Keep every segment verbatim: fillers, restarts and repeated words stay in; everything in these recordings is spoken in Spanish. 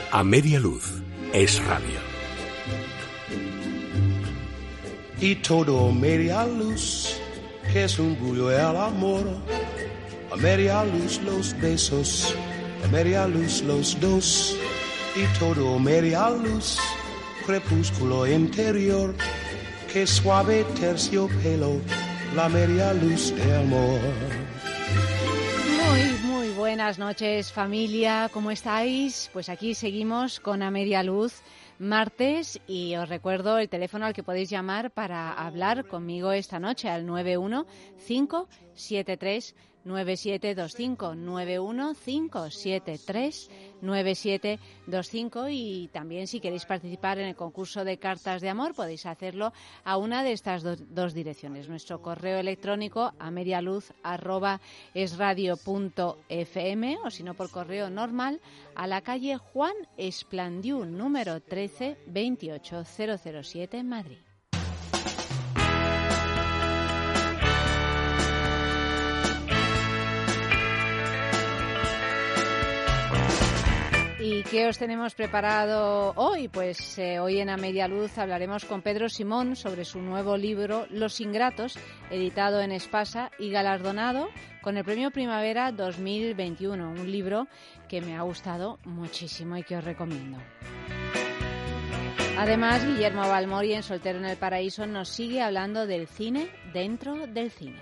A media luz es radio. Y todo media luz, que es un bullo el amor. A media luz los besos, a media luz los dos. Y todo media luz, crepúsculo interior. Que suave terciopelo, la media luz de amor. Muy, muy buenas noches, familia. ¿Cómo estáis? Pues aquí seguimos con A Media Luz, martes, y os recuerdo el teléfono al que podéis llamar para hablar conmigo esta noche, al nueve uno cinco siete tres nueve siete dos cinco, nueve uno cinco siete tres nueve siete dos cinco, y también si queréis participar en el concurso de cartas de amor podéis hacerlo a una de estas do- dos direcciones. Nuestro correo electrónico a medialuz arroba esradio punto fm, o si no por correo normal a la calle Juan Esplandiú número trece, veintiocho mil siete, Madrid. ¿Y qué os tenemos preparado hoy? Pues eh, hoy en A Media Luz hablaremos con Pedro Simón sobre su nuevo libro Los Ingratos, editado en Espasa y galardonado con el Premio Primavera dos mil veintiuno, un libro que me ha gustado muchísimo y que os recomiendo. Además, Guillermo Balmori, en Soltero en el Paraíso, nos sigue hablando del cine dentro del cine.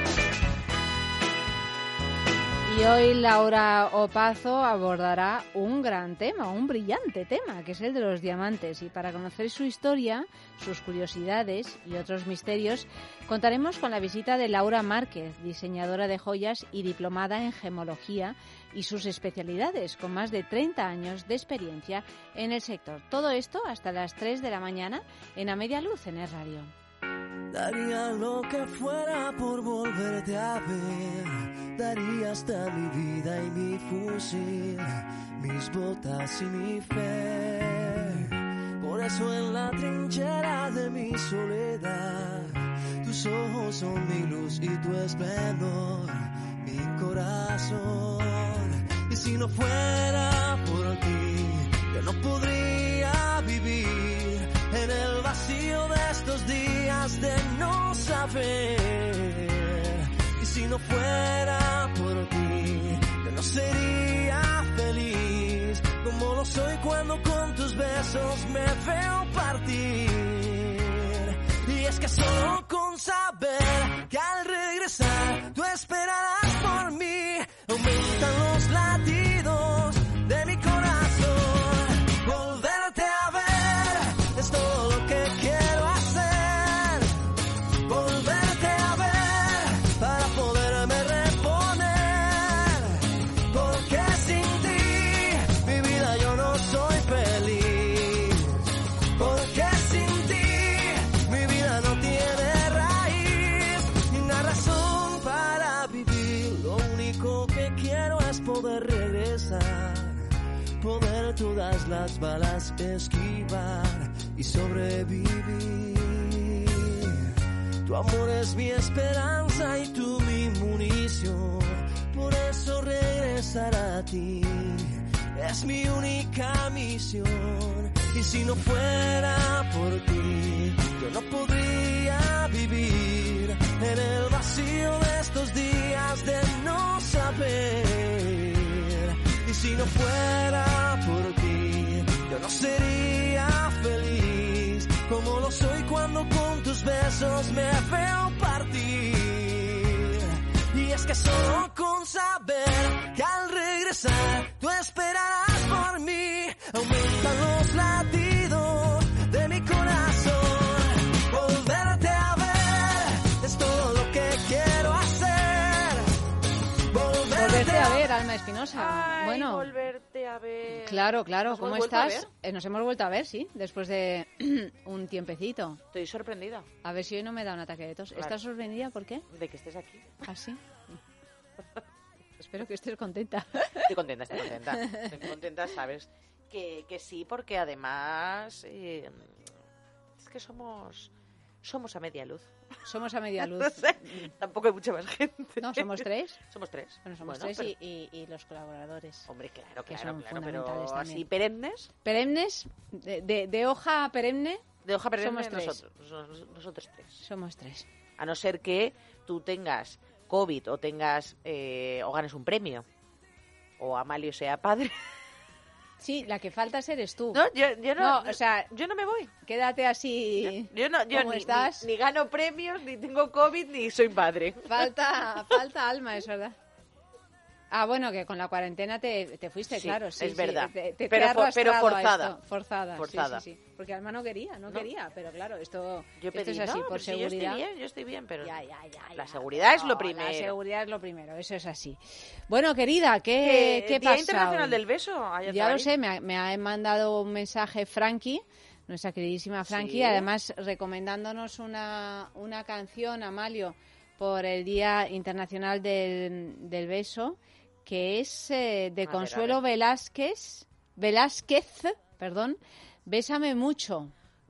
Y hoy Laura Opazo abordará un gran tema, un brillante tema, que es el de los diamantes. Y para conocer su historia, sus curiosidades y otros misterios, contaremos con la visita de Laura Márquez, diseñadora de joyas y diplomada en gemología, y sus especialidades, con más de treinta años de experiencia en el sector. Todo esto hasta las tres de la mañana en A Media Luz en Es Radio. Daría lo que fuera por volverte a ver. Daría hasta mi vida y mi fusil, mis botas y mi fe. Por eso en la trinchera de mi soledad, tus ojos son mi luz y tu esplendor, mi corazón. Y si no fuera por ti, yo no podría vivir en el vacío de estos días de no saber. Y si no fuera por ti, yo no sería feliz como lo soy cuando con tus besos me veo partir. Y es que solo con saber que al regresar tú esperarás por mí, aumentan los latidos de mi corazón. Volverte a ver es todo lo que quiero hacer. Volverte a ver para poderme reponer. Porque sin ti mi vida yo no soy feliz. Porque sin ti mi vida no tiene raíz ni una razón para vivir. Lo único que quiero es poder regresar, poder todas las balas esquivar y sobrevivir. Tu amor es mi esperanza y tú mi munición, por eso regresar a ti es mi única misión. Y si no fuera por ti, yo no podría vivir en el vacío de estos días de no saber. Y si no fuera por ti, yo no sería feliz como lo soy cuando con tus besos me veo partir. Y es que solo con saber que al regresar tú esperarás por mí, aumentan los latidos de mi corazón. Volverte a ver es todo lo que quiero hacer. Volverte a ver, Alma Espinosa. Ay, Bueno, volverte a ver. claro, claro. ¿Nos ¿Cómo hemos vuelto a estás? Eh, nos hemos vuelto a ver, sí, después de un tiempecito. Estoy sorprendida A ver si hoy no me da un ataque de tos. Claro. ¿Estás sorprendida? ¿Por qué? de que estés aquí. ¿Ah, sí? Espero que estés contenta. Estoy contenta, estoy contenta. Estoy contenta, sabes que, que sí, porque además eh, es que somos somos a media luz. Somos a media luz. No sé, tampoco hay mucha más gente. No, somos tres. Somos tres. Bueno, somos Bueno, tres pero- y, y, y los colaboradores. Hombre, claro, que claro, son claro, pero fundamentales también. así perennes, Perennes, de, de, de hoja perenne, de hoja perenne, Somos tres. nosotros, nos- nosotros tres. somos tres. A no ser que tú tengas COVID o tengas eh, o ganes un premio o Amalio sea padre. Sí, la que faltas eres tú. No, yo, yo no, No, o sea, yo no me voy. quédate así. Yo no, yo ¿Cómo ni, estás? Ni, ni gano premios, ni tengo COVID, ni soy padre. Falta, falta alma, es verdad. Ah, bueno, que con la cuarentena te, te fuiste, Sí, claro, sí, es sí, verdad. te- te- te Pero ha for- pero arrastrado a forzada. esto. Forzada. sí, Forzada. Sí, sí, Porque Alma no quería, no, No. quería, pero claro, esto, Yo esto pedí, es así, no, por pero si yo seguridad. estoy bien, yo estoy bien, pero Ya, ya, ya, la ya, seguridad es no, lo primero. La seguridad es lo primero, eso es así. Bueno, querida, ¿qué, Que qué Día pasa Internacional hoy? del Beso. Ayatollah. Ya lo sé, me ha, me ha mandado un mensaje Frankie, nuestra queridísima Frankie, Sí. además recomendándonos una, una canción, Amalio, por el Día Internacional del, del Beso, que es eh, de A ver, Consuelo a ver. Velázquez, Velázquez, perdón, Bésame mucho.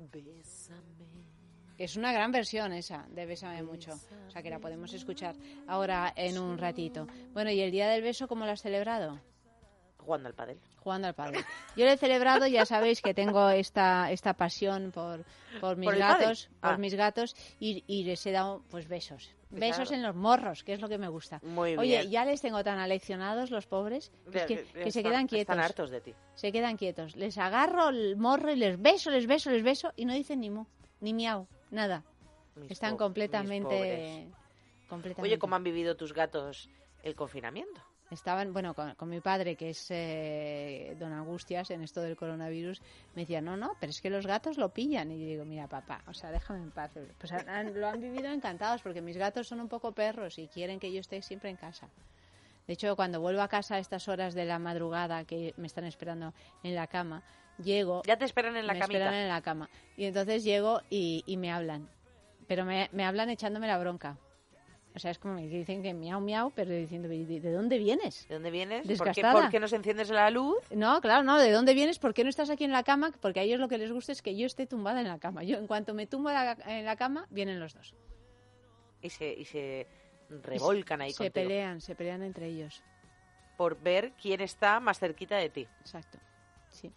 Bésame. Es una gran versión esa de Bésame mucho, o sea que la podemos escuchar ahora en un ratito. Bueno, ¿y el Día del Beso cómo lo has celebrado? Jugando al pádel. Jugando al pádel. Yo lo he celebrado, ya sabéis que tengo esta esta pasión por, por mis ¿Por el gatos, pádel? por Ah. mis gatos y, y les he dado pues besos. Pues Besos claro. en los morros, que es lo que me gusta. Muy Oye, bien. ya les tengo tan aleccionados los pobres, es que, Ya- ya que se están- quedan quietos. Están hartos de ti. Se quedan quietos. Les agarro el morro y les beso, les beso, les beso y no dicen ni mu, ni miau, nada. Mis Están po- mis completamente, pobres. completamente. Oye, ¿cómo han vivido tus gatos el confinamiento? Estaban, bueno, con, con mi padre, que es eh, don Angustias, en esto del coronavirus, me decía, no, no, pero es que los gatos lo pillan. Y yo digo, mira, papá, o sea, déjame en paz. Pues han- han- lo han vivido encantados, porque mis gatos son un poco perros y quieren que yo esté siempre en casa. De hecho, cuando vuelvo a casa a estas horas de la madrugada, que me están esperando en la cama, llego... Ya te esperan en la me camita. esperan en la cama. Y entonces llego y, y me hablan. Pero me, me hablan echándome la bronca. O sea, es como me dicen que miau, miau, pero diciendo, ¿de, de dónde vienes? ¿De dónde vienes? ¿Por qué, Desgastada. por qué nos enciendes la luz? No, claro, no, ¿de dónde vienes? ¿Por qué no estás aquí en la cama? Porque a ellos lo que les gusta es que yo esté tumbada en la cama. Yo, en cuanto me tumbo la- en la cama, vienen los dos. Y se, y se revolcan ahí Se contigo. pelean, se pelean entre ellos. Por ver quién está más cerquita de ti. Exacto, sí.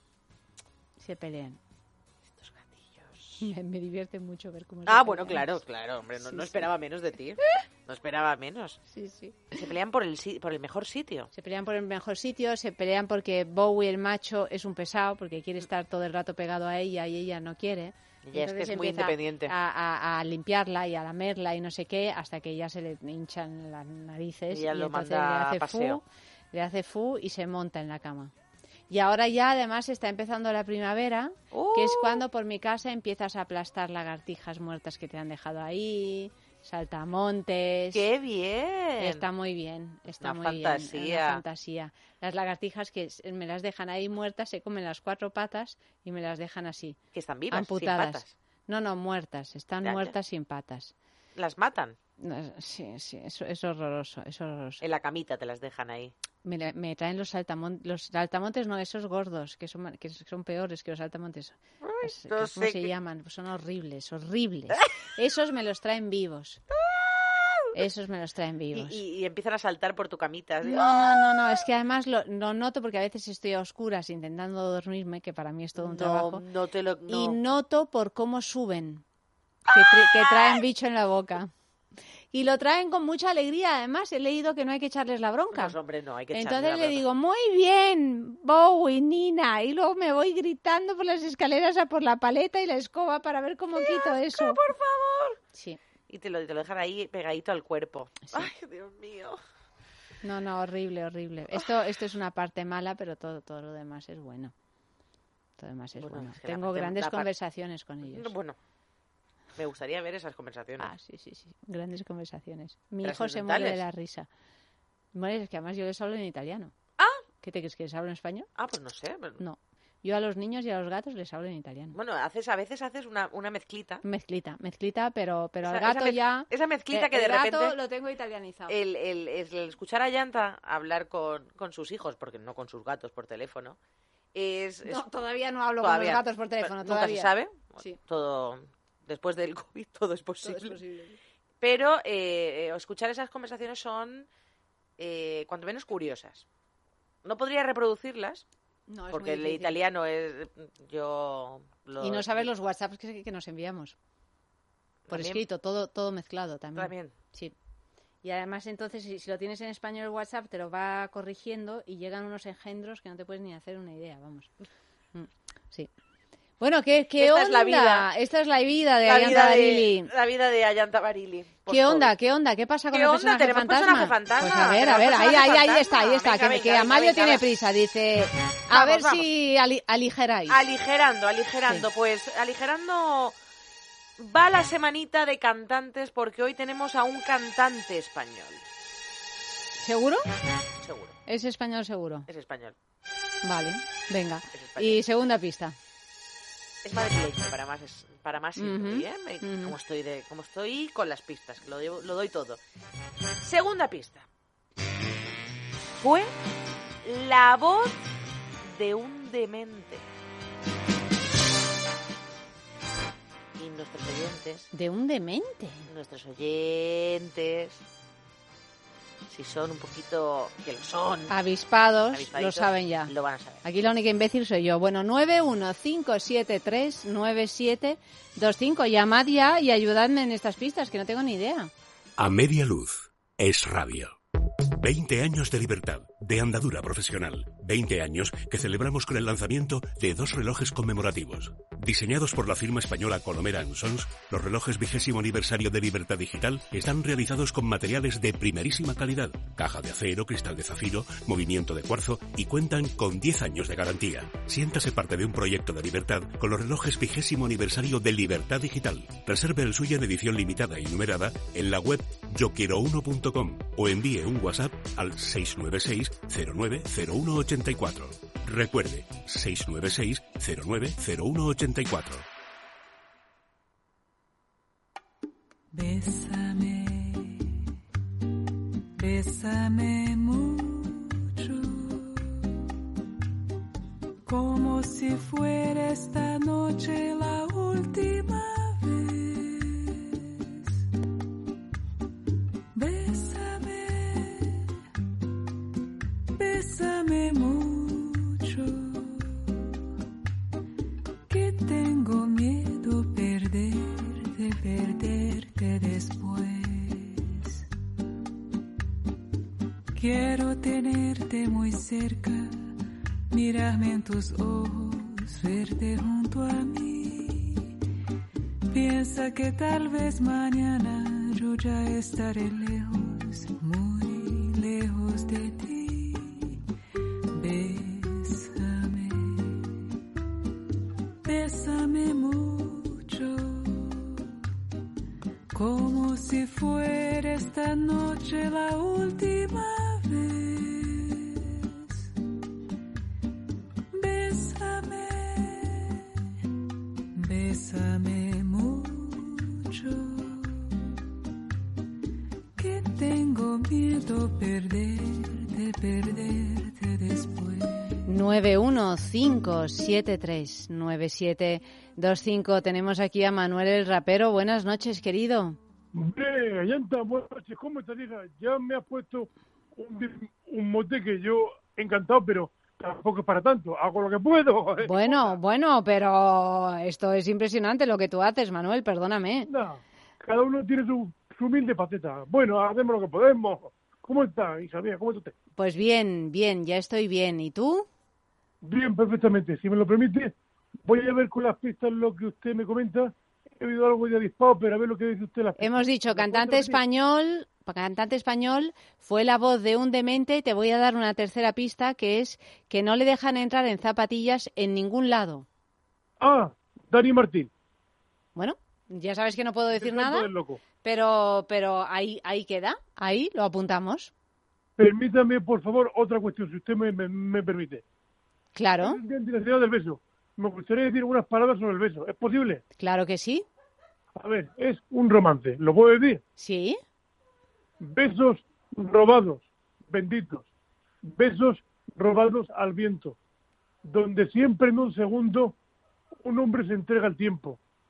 Se pelean. Estos gatillos. Me, me divierte mucho ver cómo se Ah, bueno, pelean. claro, claro, hombre, no, Sí, no sí. esperaba menos de ti. No esperaba menos. Sí, sí. Y se pelean por el, si- por el mejor sitio. Se pelean por el mejor sitio, se pelean porque Bowie, el macho, es un pesado, porque quiere estar todo el rato pegado a ella y ella no quiere. Ella es que Entonces es muy empieza independiente. A, a- a limpiarla y a lamerla y no sé qué, hasta que ya se le hinchan las narices. Y ella y lo entonces manda le a hace paseo. fu, le hace fu y se monta en la cama. Y ahora ya además está empezando la primavera, que es ¡Uh! cuando por mi casa empiezas a aplastar lagartijas muertas que te han dejado ahí, saltamontes. ¡Qué bien! Está muy bien, está Una muy fantasía. bien. Una fantasía. Las lagartijas que s- me las dejan ahí muertas, se comen las cuatro patas y me las dejan así, Que están vivas, amputadas. sin patas. No, no, muertas, están Ya, ya. muertas sin patas. Las matan. No, sí, sí, eso es horroroso, es horroroso. En la camita te las dejan ahí. Me, la- me traen los saltamontes, los saltamontes no, esos gordos, que son, ma- que son peores que los saltamontes. Es- no que- ¿Cómo sé se qué- llaman? Pues son horribles, horribles. Esos me los traen vivos. Esos me los traen Y, vivos. y- y empiezan a saltar por tu camita. así. No, no, no, no, es que además lo, lo noto porque a veces estoy a oscuras intentando dormirme, que para mí es todo un no, trabajo, no te lo... y No. noto por cómo suben, que, tri- que traen bicho en la boca. Y lo traen con mucha alegría, además he leído que no hay que echarles la bronca. Pues, hombre, no, hay que echarle Entonces la le bronca. digo, muy bien, Bowie, Nina, y luego me voy gritando por las escaleras a por la paleta y la escoba para ver cómo quito eso. por favor! Sí, Y te lo, te lo dejan ahí pegadito al cuerpo. Sí. ¡Ay, Dios mío! no, no, horrible, horrible. Esto, esto es una parte mala, pero todo, todo lo demás es bueno. Todo lo demás es Bueno, bueno. es que la Tengo parte- grandes la par- conversaciones con ellos. No, bueno, me gustaría ver esas conversaciones. Ah, sí, sí, sí. Grandes conversaciones. Mi hijo se muere de Trascendentales. la risa. Bueno, es que además yo les hablo en italiano. Ah. ¿Qué te crees que les hablo en español? Ah, pues no sé. pero- No. Yo a los niños y a los gatos les hablo en italiano. Bueno, haces, a veces haces una, una mezclita. Mezclita, mezclita, pero, pero Esa- al gato esa mez- ya... Esa mezclita eh, que de el gato repente... lo tengo italianizado. El, el- el escuchar a Yanta hablar con, con sus hijos, porque no con sus gatos por teléfono, es... es- No, todavía no hablo todavía- con los gatos por teléfono, Nunca todavía. se sabe. Sí. Todo Después del COVID todo es posible. Todo es posible. Pero eh, escuchar esas conversaciones son, eh, cuanto menos, curiosas. No podría reproducirlas, No, es porque muy el difícil. italiano es... yo lo- Y no sabes los WhatsApps que, que nos enviamos. Por También. escrito, todo todo mezclado también. También. Sí. Y además, entonces, si, si lo tienes en español el WhatsApp, te lo va corrigiendo y llegan unos engendros que no te puedes ni hacer una idea, vamos. Mm, sí. Bueno, ¿qué, qué Esta onda? es la vida. Esta es la vida de La Ayanta vida Barili. de, la vida de Ayanta Barili. ¿Qué onda? ¿Qué onda? ¿Qué pasa con ¿Qué el onda? personaje ¿Tenemos fantasma? personaje fantasma? Pues a ver, a ¿Tenemos ver, ahí, personaje ahí, ahí fantasma? está, ahí está. Venga, que, venga, que venga, Amalio venga, tiene va. prisa, dice. A Vamos, ver vamos. si ali- aligeráis. Aligerando, aligerando. Pues aligerando va la semanita de cantantes porque hoy tenemos a un cantante español. ¿Seguro? Seguro. Es español seguro. Es español. Vale, venga. Es español. Y segunda pista. Es madrileño, para más, es, para más Ujú, simple, ¿eh? Me- ujú. como, estoy de, como estoy con las pistas, que lo, llevo- lo doy todo. Segunda pista. Fue la voz de un demente. Y nuestros oyentes, De un demente. nuestros oyentes, si son un poquito, que lo son, Avispados, lo avispaditos, saben ya. lo van a saber. Aquí la única imbécil soy yo. Bueno, nueve uno cinco siete tres nueve siete dos cinco. Llamad ya y ayudadme en estas pistas, que no tengo ni idea. A media luz es radio. veinte años de libertad, de andadura profesional. veinte años que celebramos con el lanzamiento de dos relojes conmemorativos. Diseñados por la firma española Colomera and Sons, los relojes vigésimo aniversario de Libertad Digital están realizados con materiales de primerísima calidad. Caja de acero, cristal de zafiro, movimiento de cuarzo y cuentan con diez años de garantía. Siéntase parte de un proyecto de libertad con los relojes vigésimo aniversario de Libertad Digital. Reserve el suyo en edición limitada y numerada en la web yo quiero uno punto com o envíe un WhatsApp al seis nueve seis cero nueve cero uno ocho cuatro. Recuerde, seis nueve seis cero nueve cero uno ocho cuatro. Bésame, bésame mucho, como si fuera esta noche la última vez. Bésame, bésame mucho, que tengo miedo perderte, perderte después. Quiero tenerte muy cerca, mirarme en tus ojos, verte junto a mí. Piensa que tal vez mañana yo ya estaré lejos, muy lejos de ti. Bésame, bésame mucho, como si fuera esta noche la última vez. Bésame, bésame mucho, que tengo miedo perderte, perderte después. nueve uno cinco siete tres nueve siete dos cinco. Tenemos aquí a Manuel el rapero. Buenas noches, querido. Hombre, Ayanta, buenas noches. ¿Cómo estás, hija? Ya me has puesto un, un mote que yo encantado, pero tampoco es para tanto. Hago lo que puedo. Bueno, bueno, pero esto es impresionante lo que tú haces, Manuel, perdóname. Nada, cada uno tiene su, su humilde faceta. Bueno, hacemos lo que podemos. ¿Cómo está, hija mía? ¿Cómo está usted? Pues bien, bien, ya estoy bien. ¿Y tú? Bien, perfectamente. Si me lo permite, voy a ver con las pistas lo que usted me comenta. He oído algo de disparo, pero a ver lo que dice usted. Las pistas. Hemos dicho ¿Me puede cantante repetir? español, cantante español, fue la voz de un demente. Te voy a dar una tercera pista, que es que no le dejan entrar en zapatillas en ningún lado. Ah, Dani Martín. Bueno, ya sabes que no puedo decir El canto nada, del loco. pero pero ahí ahí queda, ahí lo apuntamos. Permítame, por favor, otra cuestión, si usted me, me, me permite. Claro, En dirección del beso. Me gustaría decir unas palabras sobre el beso. ¿Es posible? claro que sí. A ver, es un romance. ¿Lo puedo decir? Sí, Besos robados, benditos. Besos robados al viento. Donde siempre en un segundo un hombre se entrega al tiempo.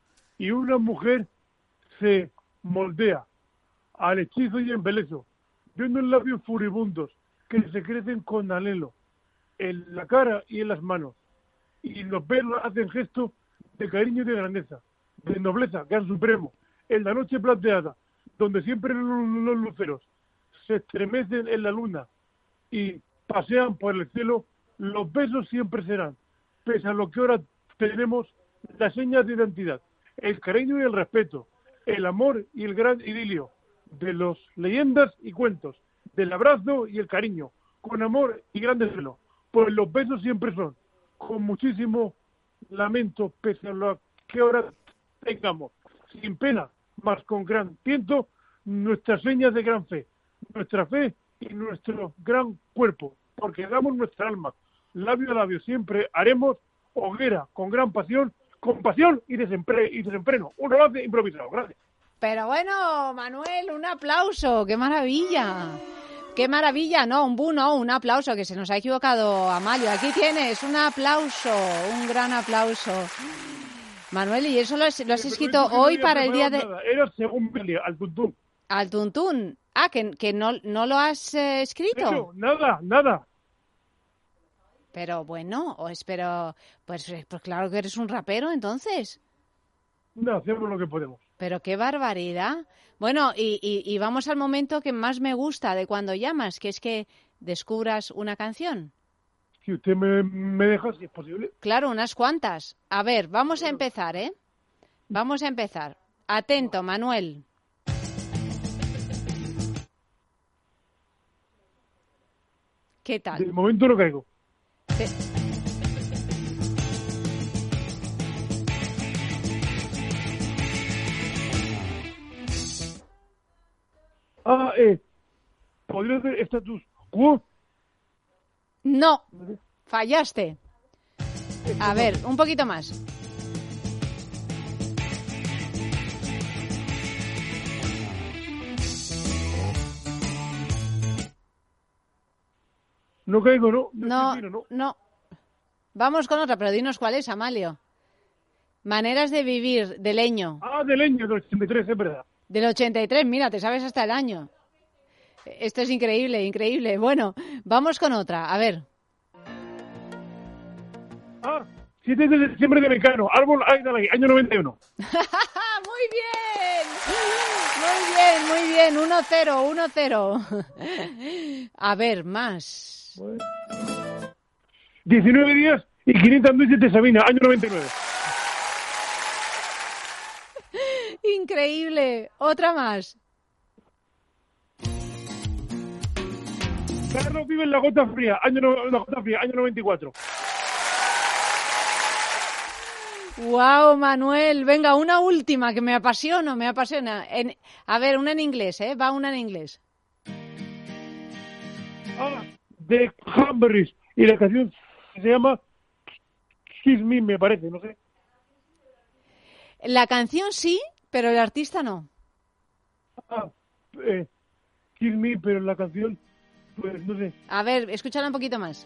y una mujer se moldea al hechizo y embelezo de unos labios furibundos que se crecen con anhelo en la cara y en las manos, y los pelos hacen gestos de cariño y de grandeza, de nobleza, gran supremo, en la noche plateada, donde siempre los, los luceros se estremecen en la luna y pasean por el cielo, los besos siempre serán, pese a lo que ahora tenemos, las señas de identidad, el cariño y el respeto, el amor y el gran idilio de las leyendas y cuentos, del abrazo y el cariño, con amor y gran desvelo, pues los besos siempre son, con muchísimo lamento, pese a lo que ahora tengamos, sin pena, más con gran tiento, nuestras señas de gran fe, nuestra fe y nuestro gran cuerpo, porque damos nuestra alma, labio a labio, siempre haremos hoguera con gran pasión, con pasión y, desempre y desenfreno. Un romance improvisado. Gracias. Pero bueno, Manuel, un aplauso, qué maravilla. ¡Qué maravilla! No, un bu, no, un aplauso, que se nos ha equivocado Amalio. Aquí tienes, un aplauso, un gran aplauso. Manuel, ¿y eso lo has, lo has escrito hoy no para el día de...? Nada. Era según Belia, al tuntún. Al tuntún. Ah, que, que no, no lo has eh, escrito. Eso, nada, nada. Pero bueno, o espero... Pues, pues claro que eres un rapero, entonces. No, hacemos lo que podemos. Pero qué barbaridad. Bueno, y, y, y vamos al momento que más me gusta de cuando llamas, que es que descubras una canción. Si usted me, me deja, si es posible. Claro, unas cuantas. A ver, vamos a empezar, ¿eh? Vamos a empezar. Atento, Manuel. ¿Qué tal? De momento no caigo. Te... Ah, eh, ¿podría hacer status quo? No, fallaste. A ver, un poquito más. No caigo, ¿no? No, no, no. no. Vamos con otra, pero dinos cuál es, Amalio. Maneras de vivir, de Leño. Ah, de Leño, del ochenta y tres, es verdad. Del ochenta y tres, mira, te sabes hasta el año. Esto es increíble, increíble. Bueno, vamos con otra, a ver. Ah, siete de diciembre de Mecano, Árbol Aidalay, año noventa y uno. ¡Muy bien! Muy bien, muy bien. uno cero, uno cero. A ver, más. Bueno. diecinueve días y quinientas noches de Sabina, año noventa y nueve. Increíble. Otra más. Carlos vive en La Gota Fría, año, no, la Gota Fría, año noventa y cuatro. Wow, Manuel. Venga, una última que me apasiona, me apasiona. En, a ver, una en inglés, ¿eh? Va una en inglés. Ah, de Cranberries. Y la canción se llama Kiss Me, me parece, no sé. La canción sí, pero el artista no. Ah, eh, Kiss Me, pero la canción, pues no sé. A ver, escúchala un poquito más.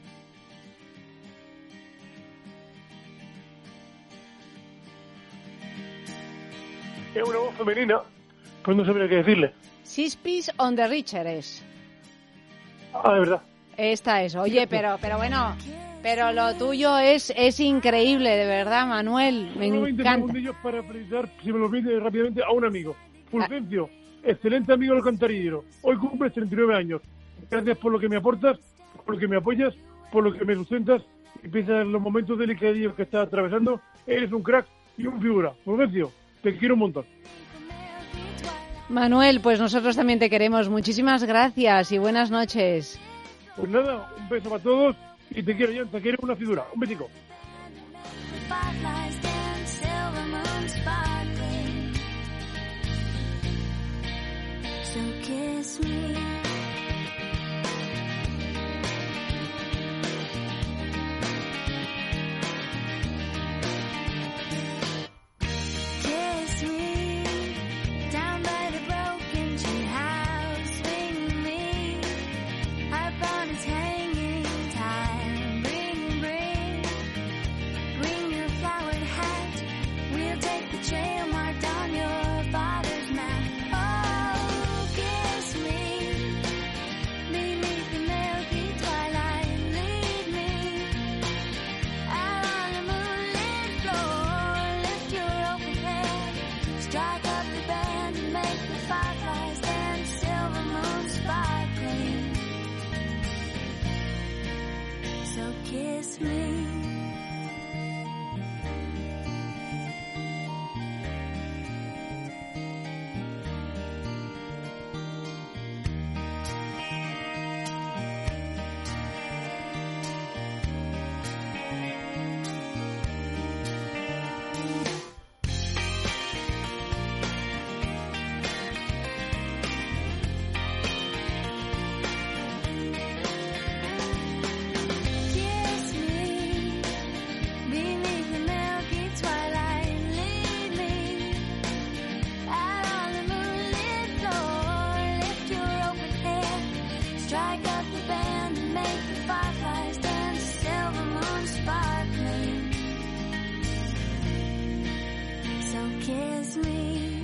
Es una voz femenina, pues no sabría qué decirle. Six Piece on the Richer es. Ah, de verdad. Esta es. Oye, pero pero bueno, pero lo tuyo es es increíble, de verdad, Manuel. Me veinte encanta. segundillos para felicitar, si me lo pide rápidamente, a un amigo. Fulgencio, excelente amigo del Cantarillero. Hoy cumples treinta y nueve años. Gracias por lo que me aportas, por lo que me apoyas, por lo que me sustentas y piensas en los momentos delicados que estás atravesando. Eres un crack y un figura. Fulgencio, te quiero un montón. Manuel, pues nosotros también te queremos. Muchísimas gracias y buenas noches. Pues nada, un beso para todos y te quiero, Jan, te quiero una figura. Un besico. Train Strike up the band and make the fireflies dance, silver moon sparkling. So kiss me.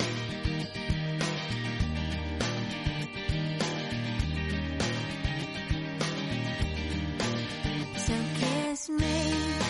So kiss me.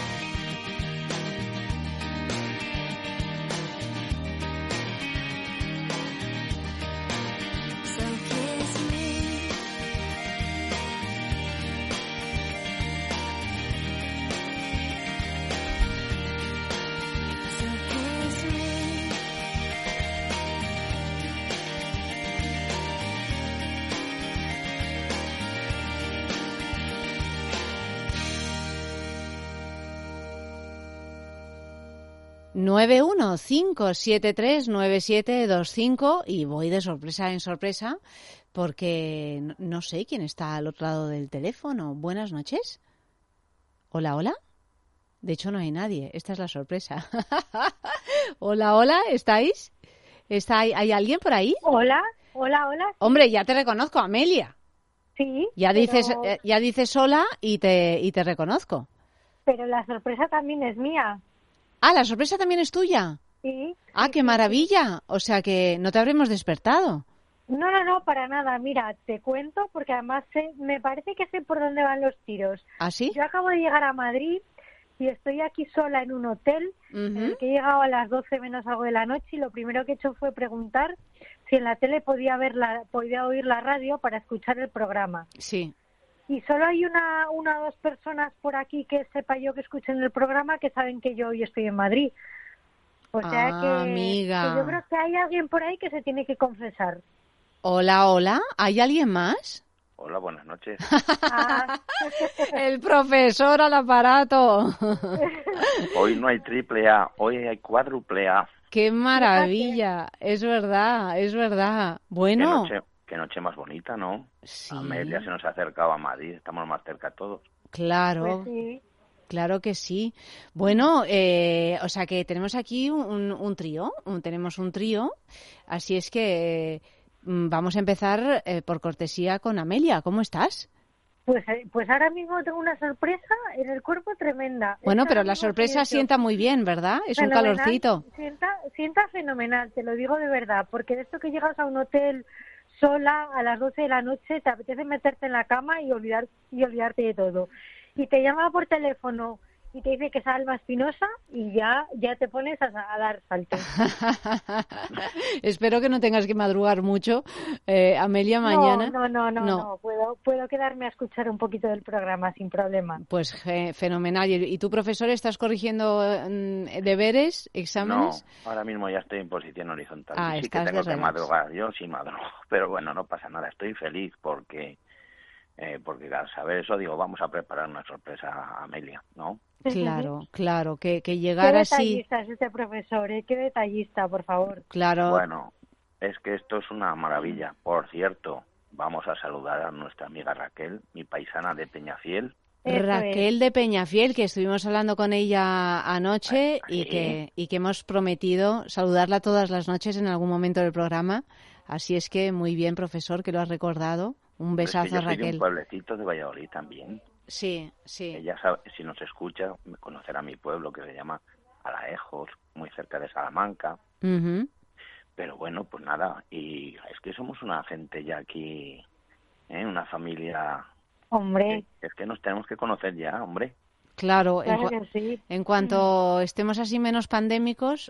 nueve uno cinco siete tres nueve siete dos cinco y voy de sorpresa en sorpresa porque no, no sé quién está al otro lado del teléfono. Buenas noches. Hola, hola. De hecho no hay nadie. Esta es la sorpresa. Hola, hola. ¿Estáis? ¿Está, hay, ¿Hay alguien por ahí? Hola, hola, hola. Hombre, ya te reconozco, Amelia. Sí. Ya pero... dices, eh, ya dices hola y te y te reconozco. Pero la sorpresa también es mía. Ah, la sorpresa también es tuya. Sí. Ah, sí, qué sí, maravilla. O sea que no te habremos despertado. No, no, no, para nada. Mira, te cuento porque además sé, me parece que sé por dónde van los tiros. ¿Ah, sí? Yo acabo de llegar a Madrid y estoy aquí sola en un hotel Uh-huh. en el que he llegado a las doce menos algo de la noche y lo primero que he hecho fue preguntar si en la tele podía ver la, podía oír la radio para escuchar el programa. Sí. Y solo hay una, una o dos personas por aquí que sepa yo que escuchen el programa que saben que yo hoy estoy en Madrid. O sea Ah, que, amiga. que yo creo que hay alguien por ahí que se tiene que confesar. Hola, hola. ¿Hay alguien más? Hola, buenas noches. Ah. El profesor al aparato. Hoy no hay triple A, hoy hay cuádruple A. ¡Qué maravilla! Es verdad, es verdad. Bueno. Qué noche, qué noche más bonita, ¿no? Sí. Amelia se nos ha acercado a Madrid, estamos más cerca todos. Claro. Pues sí. Claro que sí. Bueno, eh, o sea que tenemos aquí un, un trío, un, tenemos un trío, así es que eh, vamos a empezar eh, por cortesía con Amelia. ¿Cómo estás? Pues, pues ahora mismo tengo una sorpresa en el cuerpo tremenda. Bueno, Es pero ahora la mismo sorpresa que sienta muy bien, ¿verdad? Es un fenomenal, calorcito. Sienta, sienta fenomenal, te lo digo de verdad, porque de esto que llegas a un hotel sola a las doce de la noche, te apetece meterte en la cama y olvidar y olvidarte de todo. Y te llama por teléfono y te dice que es Alma Espinosa y ya ya te pones a, a dar saltos. Espero que no tengas que madrugar mucho, eh, Amelia, mañana. No, no, no, no, No. no. Puedo, puedo quedarme a escuchar un poquito del programa sin problema. Pues ge- fenomenal. ¿Y y tú, profesor, estás corrigiendo mm, deberes, exámenes? No, ahora mismo ya estoy en posición horizontal. Ah, y sí que estás tengo de que relax. madrugar, yo sí madrugo. Pero bueno, no pasa nada, estoy feliz porque, eh, porque al saber eso digo, vamos a preparar una sorpresa a Amelia, ¿no? Claro, claro, que, que Qué llegar así, detallista es este profesor, ¿eh? Qué detallista, por favor. claro. Bueno, es que esto es una maravilla. Por cierto, vamos a saludar a nuestra amiga Raquel, mi paisana de Peñafiel. Eso Raquel de Peñafiel, que estuvimos hablando con ella anoche Ah, y sí. que, y que hemos prometido saludarla todas las noches en algún momento del programa. Así es que muy bien, profesor, que lo has recordado. Un Es besazo que yo a soy de un Raquel. pueblecito de Valladolid también. Sí, sí. Ella sabe, si nos escucha, conocerá mi pueblo que se llama Alaejos, muy cerca de Salamanca. Ujú. Pero bueno, pues nada, y es que somos una gente ya aquí, ¿eh? Una familia. Hombre, Es que nos tenemos que conocer ya, hombre. Claro, en, claro cua- que sí. en cuanto estemos así menos pandémicos,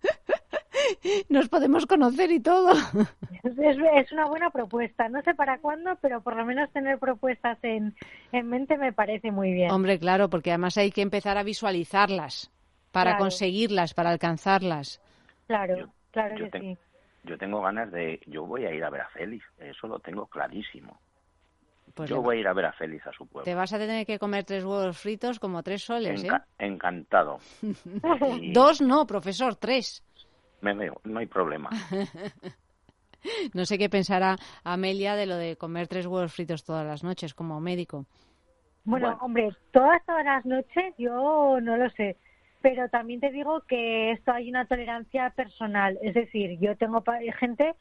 nos podemos conocer y todo. Es, es una buena propuesta. No sé para cuándo, pero por lo menos tener propuestas en, en mente me parece muy bien. Hombre, claro, porque además hay que empezar a visualizarlas para Claro. conseguirlas, para alcanzarlas. Claro, Yo- claro yo que te- sí. Yo tengo ganas de, yo voy a ir a ver a Félix, eso lo tengo clarísimo. Pues yo le- voy a ir a ver a Félix a su pueblo. te vas a tener que comer tres huevos fritos como tres soles, ¿eh? Enca- encantado. Y Dos no, profesor, tres. me veo, no hay problema. No sé qué pensará Amelia de lo de comer tres huevos fritos todas las noches como médico. Bueno, Bueno. hombre, todas, todas las noches yo no lo sé, pero también te digo que esto hay una tolerancia personal, es decir, yo tengo pa- gente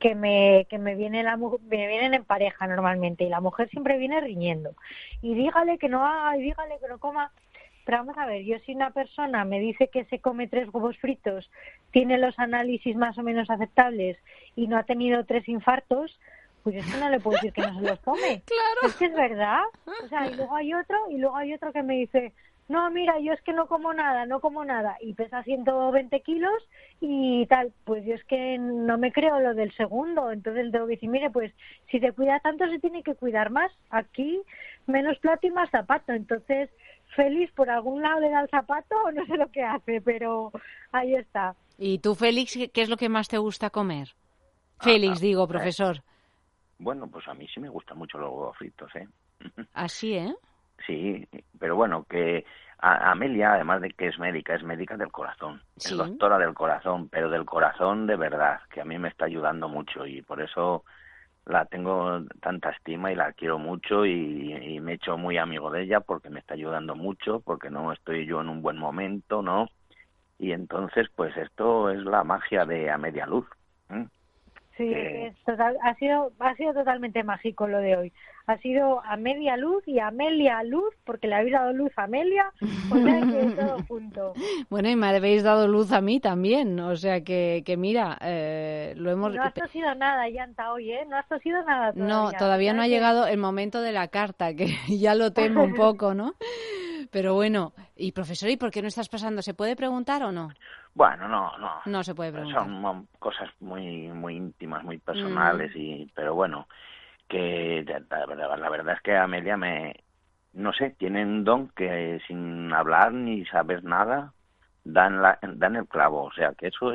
que me que me viene la mu- me vienen en pareja normalmente y la mujer siempre viene riñendo y dígale que no haga y dígale que no coma. Pero vamos a ver, yo si una persona me dice que se come tres huevos fritos, tiene los análisis más o menos aceptables y no ha tenido tres infartos, pues es que no le puedo decir que no se los come. Claro. Es que es verdad. O sea, y luego hay otro, y luego hay otro que me dice, no, mira, yo es que no como nada, no como nada, y pesa ciento veinte kilos y tal. Pues yo es que no me creo lo del segundo, entonces le tengo que decir, mire, pues si se cuida tanto se tiene que cuidar más. Aquí menos plato y más zapato, entonces Félix por algún lado le da el zapato o no sé lo que hace, pero ahí está. ¿Y tú, Félix, qué es lo que más te gusta comer? Félix, ah, digo, eh, profesor. Bueno, pues a mí sí me gustan mucho los huevos fritos, ¿eh? Así, ¿eh? Sí, pero bueno, que a- Amelia, además de que es médica, es médica del corazón, Sí. es doctora del corazón, pero del corazón de verdad, que a mí me está ayudando mucho y por eso la tengo tanta estima y la quiero mucho y, y me he hecho muy amigo de ella porque me está ayudando mucho, porque no estoy yo en un buen momento, ¿no? Y entonces, pues esto es la magia de A Media Luz. ¿eh? Sí, Que- es total, ha sido ha sido totalmente mágico lo de hoy. Ha sido a media luz y a Amelia luz, porque le habéis dado luz a Amelia, o sea que todo junto. Bueno, y me habéis dado luz a mí también, o sea que, que mira, eh, lo hemos... No has tosido nada, Yanta, hoy, ¿eh? No has tosido nada todavía. No, todavía no ha ¿Sabes que- llegado el momento de la carta, que ya lo temo un poco, ¿no? Pero bueno, y profesor, ¿y por qué no estás pasando? ¿Se puede preguntar o no? Bueno, no, no. No se puede preguntar. Son mo- cosas muy muy íntimas, muy personales, y pero bueno, que la, la- la verdad es que Amelia me, no sé, tiene un don que sin hablar ni saber nada, dan, la, dan el clavo, o sea que eso es...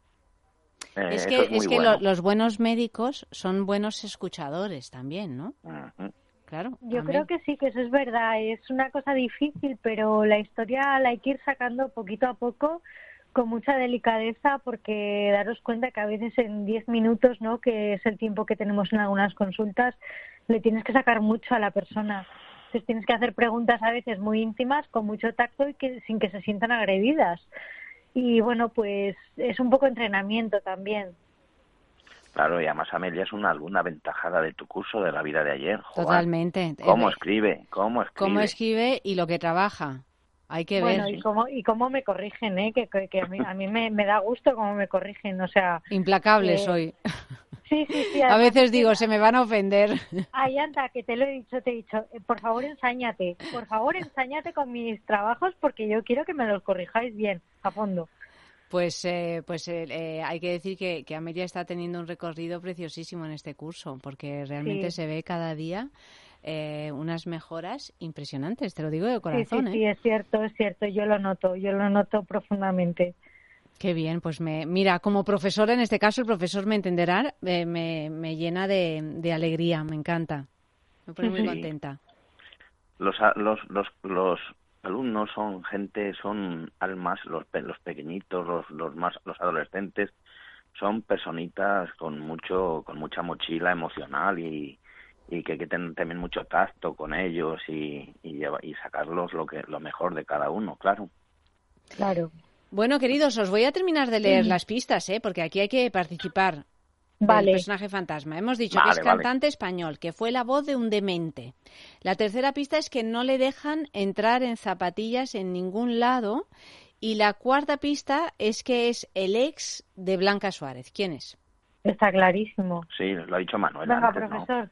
eh, Es eso que, es muy es que bueno. lo- los buenos médicos son buenos escuchadores también, ¿no? Ujú. Claro. Yo amén. creo que sí, que eso es verdad. Es una cosa difícil, pero la historia la hay que ir sacando poquito a poco con mucha delicadeza, porque daros cuenta que a veces en diez minutos, ¿no?, que es el tiempo que tenemos en algunas consultas, le tienes que sacar mucho a la persona. Entonces tienes que hacer preguntas a veces muy íntimas, con mucho tacto y que sin que se sientan agredidas. Y bueno, pues es un poco entrenamiento también. Claro, y además Amelia es una alumna aventajada de tu curso de la vida de ayer. Joder. Totalmente. ¿Cómo Eh, escribe? ¿Cómo escribe? Cómo escribe y lo que trabaja. Hay que Bueno, ver. y cómo y cómo me corrigen, ¿eh? Que, que, que a mí, a mí me, me da gusto cómo me corrigen, o sea... Implacable eh, soy. Sí, sí, sí. A además veces es que- digo, se me van a ofender. Ay, anda, que te lo he dicho, te he dicho, eh, por favor ensáñate, por favor ensáñate con mis trabajos porque yo quiero que me los corrijáis bien, a fondo. Pues, eh, pues eh, eh, hay que decir que, que Amelia está teniendo un recorrido preciosísimo en este curso, porque realmente Sí. se ve cada día eh, unas mejoras impresionantes, te lo digo de Sí, corazón, sí, ¿eh? sí, es cierto, es cierto, yo lo noto, yo lo noto profundamente. Qué bien, pues me, mira, como profesora, en este caso el profesor me entenderá, eh, me, me llena de, de alegría, me encanta, me pone muy Sí. contenta. Los, a- los, los, los alumnos son gente, son almas, los, pe- los pequeñitos, los, los más, los adolescentes, son personitas con mucho, con mucha mochila emocional y, y que hay que tener también mucho tacto con ellos y, y, lleva- y sacarlos lo que, lo mejor de cada uno, claro. Claro. Bueno, queridos, os voy a terminar de leer Mm. las pistas, ¿eh? Porque aquí hay que participar. Vale. El personaje fantasma. Hemos dicho Vale, que es vale. cantante español, que fue la voz de un demente. La tercera pista es que no le dejan entrar en zapatillas en ningún lado. Y la cuarta pista es que es el ex de Blanca Suárez. ¿Quién es? Está clarísimo. Sí, lo ha dicho Manuel Venga, antes, ¿no? profesor.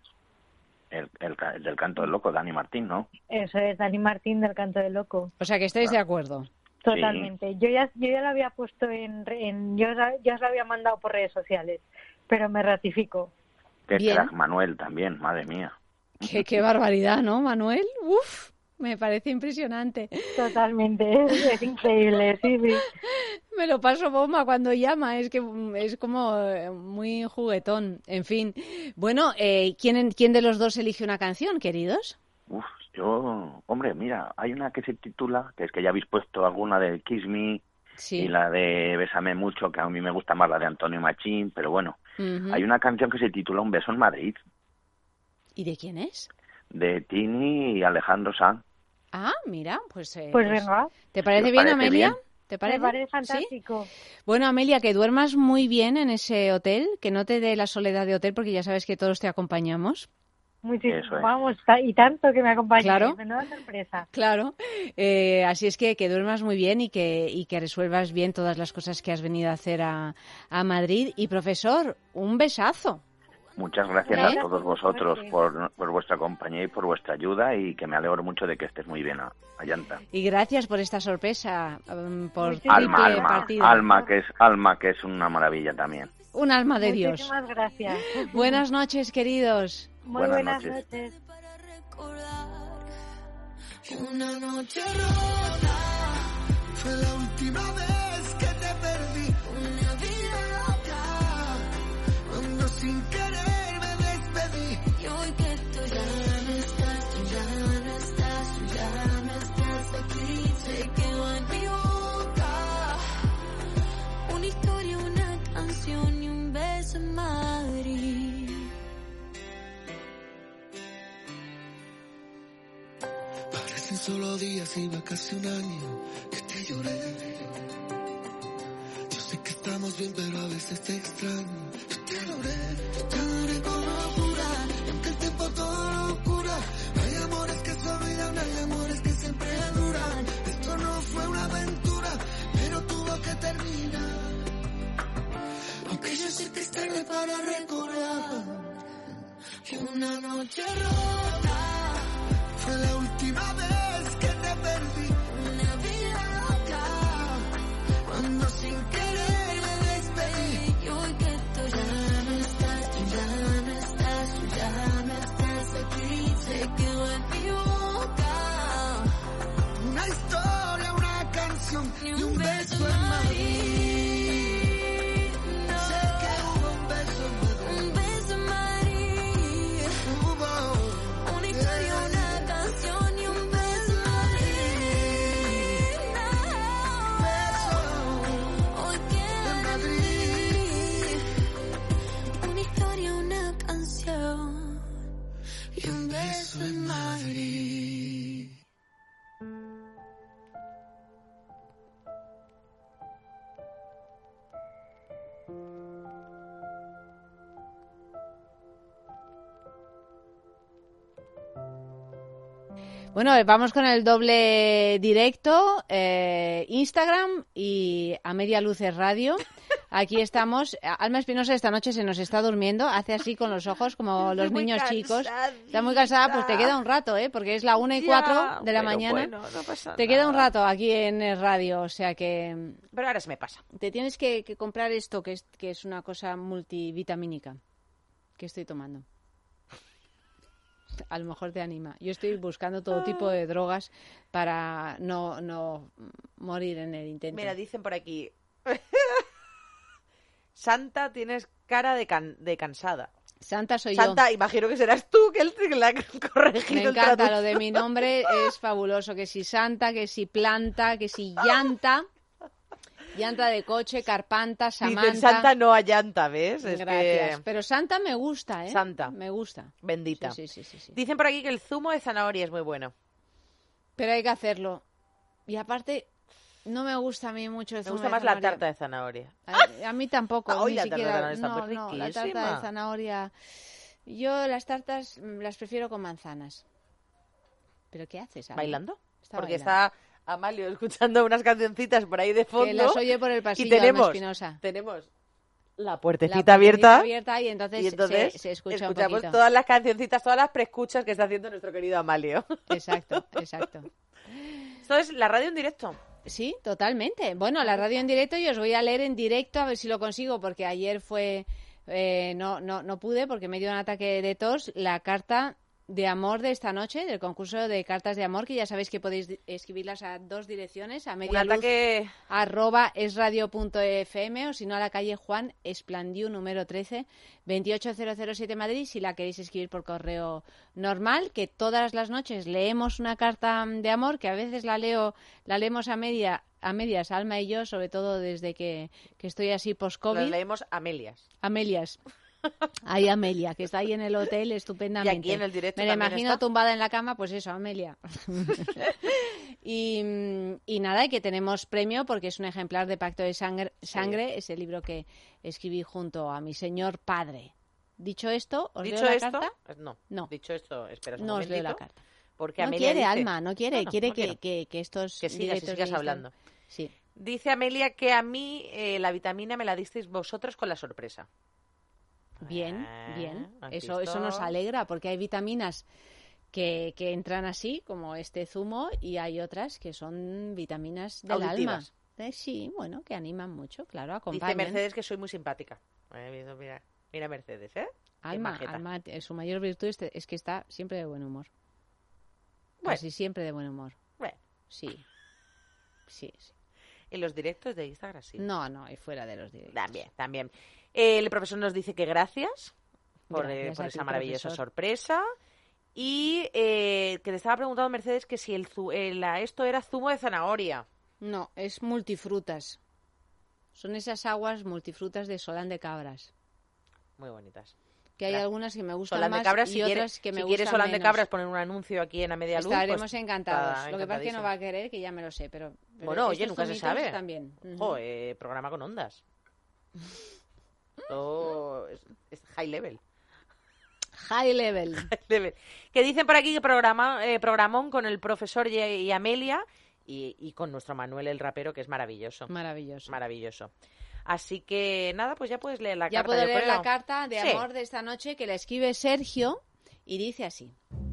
El, el, ca- el del canto del loco, Dani Martín, ¿no? Eso es Dani Martín del Canto del Loco. O sea, que estáis de acuerdo. Totalmente. Yo ya yo ya lo había puesto en, re- en yo ya ya os lo había mandado por redes sociales, pero me ratifico. Que Bien. crack Manuel también, madre mía. Qué, qué barbaridad, ¿no, Manuel? Uf, me parece impresionante. Totalmente, es, es increíble, sí, sí. Me lo paso bomba cuando llama, es que mm, es como eh, muy juguetón. En fin, bueno, eh, ¿quién, ¿quién de los dos elige una canción, queridos? Uf, yo, hombre, mira, hay una que se titula, que es que ya habéis puesto alguna de Kiss Me Sí. y la de Bésame Mucho, que a mí me gusta más la de Antonio Machín, pero bueno, Ujú. hay una canción que se titula Un beso en Madrid, ¿Y de quién es? de Tini y Alejandro Sanz. Ah, mira, pues... eh, Pues venga. ¿Te parece ¿Os bien, parece Amelia? bien? ¿Te parece? Me parece fantástico. ¿Sí? Bueno, Amelia, que duermas muy bien en ese hotel, que no te dé la soledad de hotel, porque ya sabes que todos te acompañamos. Muchísimo, Eso es. vamos, ta- y tanto que me acompañe. Claro. Menuda sorpresa. Claro, eh, así es que que duermas muy bien y que, y que resuelvas bien todas las cosas que has venido a hacer a, a Madrid. Y profesor, un besazo. Muchas gracias ¿Eh? a todos vosotros por, por vuestra compañía y por vuestra ayuda, y que me alegro mucho de que estés muy bien, a, Ayanta. Y gracias por esta sorpresa, um, por Muchísimas triple Alma, alma, partido. alma que es alma que es una maravilla también. Un alma de Dios. Muchísimas gracias. Buenas noches, queridos. Muy Buenas buenas noches. noches. Una noche rota fue la última vez que te perdí. Una vida loca cuando sin querer me despedí. Y hoy que tú ya no estás, tú ya no estás, tú ya no estás aquí. Se quedó en mi boca una historia, una canción y un beso en Madrid. Parecen solo días y va casi un año que te lloré. Yo sé que estamos bien, pero a veces te extraño. Yo te adoré, yo te adoré con locura. Y aunque el tiempo todo lo cura, hay amores que se olvidan, hay amores que siempre duran. Esto no fue una aventura, pero tuvo que terminar. Aunque yo sé que es tarde para recordar que una noche rota fue la última vez que te perdí. Una vida loca cuando sin querer me despedí. Y hoy que tú ya no estás, tú ya no estás, tú ya no estás aquí. Se quedó en mi boca una historia, una canción y un beso en Madrid. Sé que hubo un beso en Madrid. Un beso en Madrid. Hubo una historia, una canción y un beso en Madrid. Hoy que en Madrid. Una historia, una canción y un beso en Madrid. Bueno, vamos con el doble directo, eh, Instagram y a Media Luces Radio. Aquí estamos. Alma Espinosa esta noche se nos está durmiendo, hace así con los ojos como los Muy niños chicos. cansadita. Está muy cansada, pues te queda un rato, ¿eh? Porque es la una y Ya, cuatro de la pero mañana. bueno, no pasa Te queda un nada. rato aquí en el radio, o sea que Pero ahora se me pasa. te tienes que, que comprar esto, que es, que es una cosa multivitamínica que estoy tomando. A lo mejor te anima. Yo estoy buscando todo tipo de drogas para no, no morir en el intento. Mira, dicen por aquí. Santa, tienes cara de, can- de cansada. Santa soy Santa, imagino que serás tú que el que la ha yo. corregido. Me el encanta traductor. lo de mi nombre, es fabuloso. Que si Santa, que si planta, que si llanta. Llanta de coche, carpanta, Dicen Samantha. Santa no a llanta, ¿ves? Es Gracias. que... Pero Santa me gusta, ¿eh? Santa. Me gusta. Bendita. Sí, sí, sí, sí, sí. Dicen por aquí que el zumo de zanahoria es muy bueno. Pero hay que hacerlo. Y aparte, no me gusta a mí mucho el Me zumo gusta de más la zanahoria. tarta de zanahoria. A, a mí tampoco, Ay, ni la tarta de siquiera. zanahoria está no, muy no, la tarta riquísima. de zanahoria. Yo las tartas mm, las prefiero con manzanas. ¿Pero qué haces? Alma? ¿Bailando? Está Porque bailando. está Amalio escuchando unas cancioncitas por ahí de fondo. Que las oye por el pasillo, y tenemos, Alma Espinosa. tenemos la La puertecita puertecita abierta. abierta y entonces, Y entonces se, se escucha un escuchamos poquito. todas las cancioncitas, todas las preescuchas que está haciendo nuestro querido Amalio. Exacto, exacto. Esto es la radio en directo. Sí, totalmente. Bueno, la radio en directo y os voy a leer en directo a ver si lo consigo, porque ayer fue eh, no, no, no pude porque me dio un ataque de tos. La carta de amor de esta noche, del concurso de cartas de amor, que ya sabéis que podéis di- escribirlas a dos direcciones, a Un media luz, ataque... arroba esradio.fm, o si no a la calle Juan Esplandiú número trece, veintiocho mil siete Madrid, si la queréis escribir por correo normal, que todas las noches leemos una carta de amor, que a veces la leo, la leemos a media, a medias, Alma y yo, sobre todo desde que, que estoy así Las post-COVID. leemos Amelias. Amelias. Hay Amelia, que está ahí en el hotel estupendamente. Y aquí en el directo Me la también imagino está. tumbada en la cama, pues eso, Amelia. y, y nada, y que tenemos premio porque es un ejemplar de Pacto de Sangre, sangre Sí. ese libro que escribí junto a mi señor padre. Dicho esto, ¿os Dicho leo la esto, carta? eh, no. No. Dicho esto, esperas un No os leo la momentito, carta. Porque No Amelia quiere, dice- Alma, no quiere, No, no, quiere no que, quiero. que, que estos Que sigas y directos sigas de hablando. Instagram- Sí. Dice Amelia que a mí eh, la vitamina me la disteis vosotros con la sorpresa. Bien, Ah, bien. ¿has Eso, visto? eso nos alegra porque hay vitaminas que, que entran así, como este zumo, y hay otras que son vitaminas del Auditivas. alma. Eh, sí, bueno, que animan mucho, claro, Dice acompañan. Mercedes que soy muy simpática. Eh, Mira, mira Mercedes, ¿eh? Qué Alma, majeta. Alma, eh, su mayor virtud es, es que está siempre de buen humor. Bueno. Casi siempre de buen humor. Bueno, Sí. Sí, sí. en los directos de Instagram sí. No, no, y fuera de los directos. También, también. El profesor nos dice que gracias por, eh, Gracias por a esa ti, maravillosa profesor. sorpresa. Y eh, que te estaba preguntando, Mercedes, que si el, zu- eh, la- esto era zumo de zanahoria. No, es multifrutas. Son esas aguas multifrutas de Solán de Cabras. Muy bonitas. Que hay Gra- algunas que me gustan Solán más de Cabras, y si, yo te- otras que me si gustan quieres Solán de menos. Cabras poner un anuncio aquí en A Media Luz, Estaremos pues, encantados. está Lo que pasa es que no encantadísimo. va a querer, que ya me lo sé, pero... pero Bueno, oye, estos nunca se zumitos sabe. También. Ujú. Ojo, eh, programa con ondas. Esto es, es high level. High level. level. Que dicen por aquí que programa, eh, programón con el profesor y, y Amelia y, y con nuestro Manuel el rapero, que es maravilloso. Maravilloso. Maravilloso. Así que nada, pues ya puedes leer la Ya carta. puedo yo leer creo. la carta de Sí. amor de esta noche que la escribe Sergio y dice así.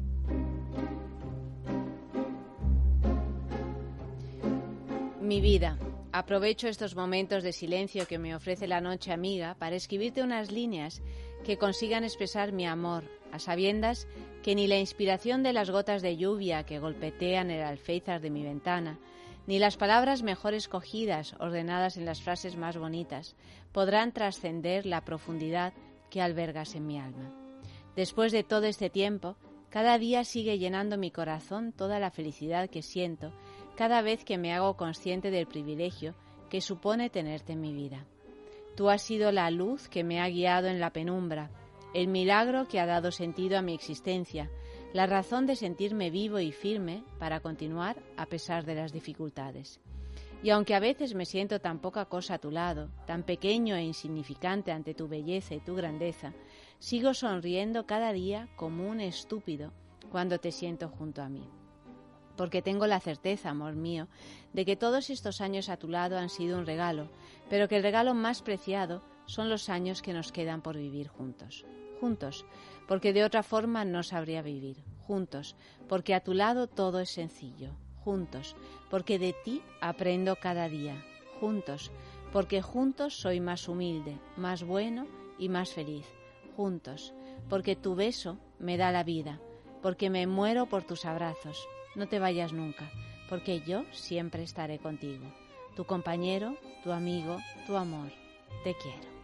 Mi vida, aprovecho estos momentos de silencio que me ofrece la noche amiga para escribirte unas líneas que consigan expresar mi amor, a sabiendas que ni la inspiración de las gotas de lluvia que golpetean el alféizar de mi ventana, ni las palabras mejor escogidas, ordenadas en las frases más bonitas, podrán trascender la profundidad que albergas en mi alma. Después de todo este tiempo, cada día sigue llenando mi corazón toda la felicidad que siento cada vez que me hago consciente del privilegio que supone tenerte en mi vida. Tú has sido la luz que me ha guiado en la penumbra, el milagro que ha dado sentido a mi existencia, la razón de sentirme vivo y firme para continuar a pesar de las dificultades. Y aunque a veces me siento tan poca cosa a tu lado, tan pequeño e insignificante ante tu belleza y tu grandeza, sigo sonriendo cada día como un estúpido cuando te siento junto a mí. Porque tengo la certeza, amor mío, de que todos estos años a tu lado han sido un regalo, pero que el regalo más preciado son los años que nos quedan por vivir juntos. Juntos, porque de otra forma no sabría vivir. Juntos, porque a tu lado todo es sencillo. Juntos, porque de ti aprendo cada día. Juntos, porque juntos soy más humilde, más bueno y más feliz. Juntos, porque tu beso me da la vida, porque me muero por tus abrazos. No te vayas nunca, porque yo siempre estaré contigo. Tu compañero, tu amigo, tu amor. Te quiero.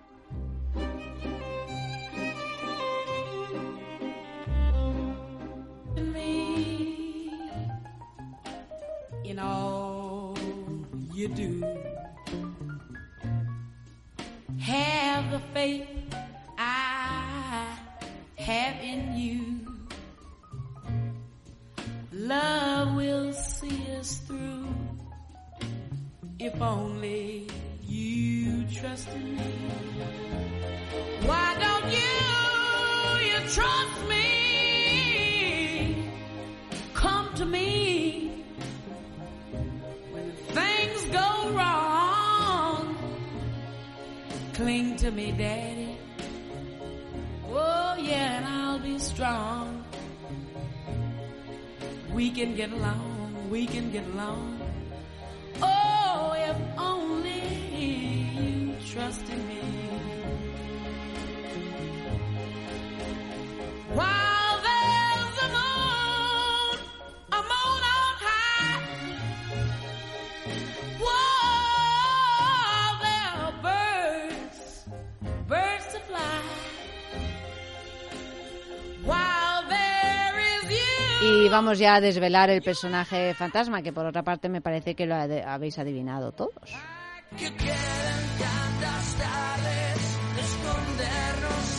Me in all you do, have the faith I have in you. Love will see us through if only you trust in me. Why don't you, you trust me? Come to me when things go wrong. Cling to me, Daddy. Oh yeah, and I'll be strong. We can get along, we can get along. Oh, if only you trust in me. While there's a moon, a moon on high. While there are birds, birds to fly. While there is you. Y vamos ya a desvelar el personaje fantasma, que por otra parte me parece que lo ade- habéis adivinado todos. Que quieren tantas tardes escondernos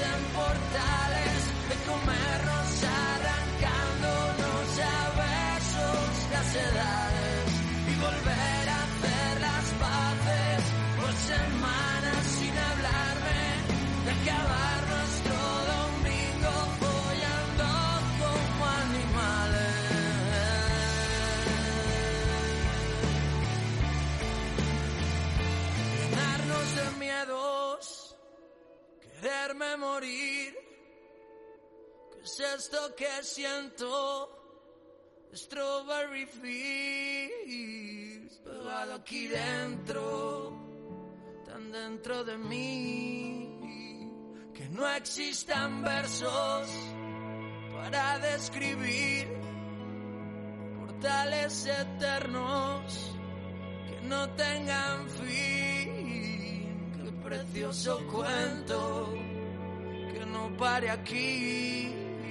verme morir. ¿Qué es esto que siento? Strawberry Fields, pegado aquí dentro, tan dentro de mí, que no existan versos para describir portales eternos que no tengan fin. Qué precioso cuento que no pare aquí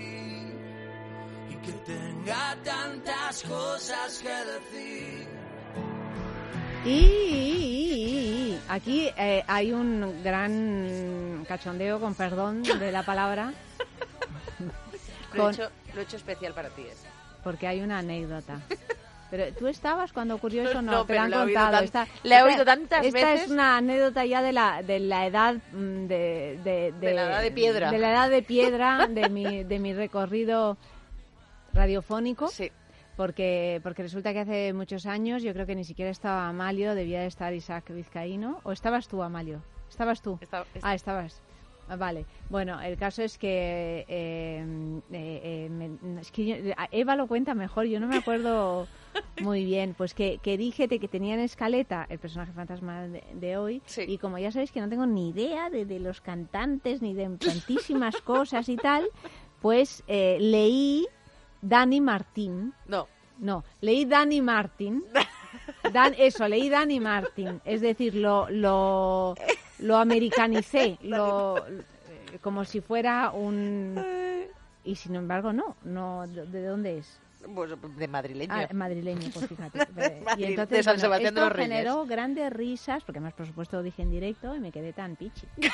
y que tenga tantas cosas que decir. Y, y, y, y aquí eh, hay un gran cachondeo, con perdón de la palabra. Lo, con, he hecho, lo he hecho especial para ti. ¿eh? Porque hay una anécdota. Pero ¿tú estabas cuando ocurrió eso? No, No, te pero la han la he oído contado. tan- Esta, la he esta- oído tantas esta veces. es una anécdota ya de la, de la edad mm, de, de, De la edad de piedra. De la edad de piedra de mi, de mi recorrido radiofónico. Sí. Porque, porque resulta que hace muchos años yo creo que ni siquiera estaba Amalio, debía de estar Isaac Vizcaíno. ¿O estabas tú, Amalio? ¿Estabas tú? Estaba- est- Ah, estabas. Ah, vale. Bueno, el caso es que... eh, eh, eh, me- es que yo- Eva lo cuenta mejor, yo no me acuerdo muy bien. Pues que, que dije de que tenía en escaleta el personaje fantasma de, de hoy. Sí. Y como ya sabéis que no tengo ni idea de, de los cantantes ni de tantísimas cosas y tal, pues eh, leí Dani Martín. No. No, leí Dani Martin. Dan, eso, leí Dani Martin. Es decir, lo, lo, lo americanicé, lo, eh, como si fuera un... Y sin embargo, no. no ¿De, de dónde es? Pues de madrileño. Ah, madrileño, pues fíjate. Eh, Madrid, y entonces, de San bueno, Sebastián de esto los Reyes. generó grandes risas, porque además, por supuesto, lo dije en directo y me quedé tan pichi. ¿Eh?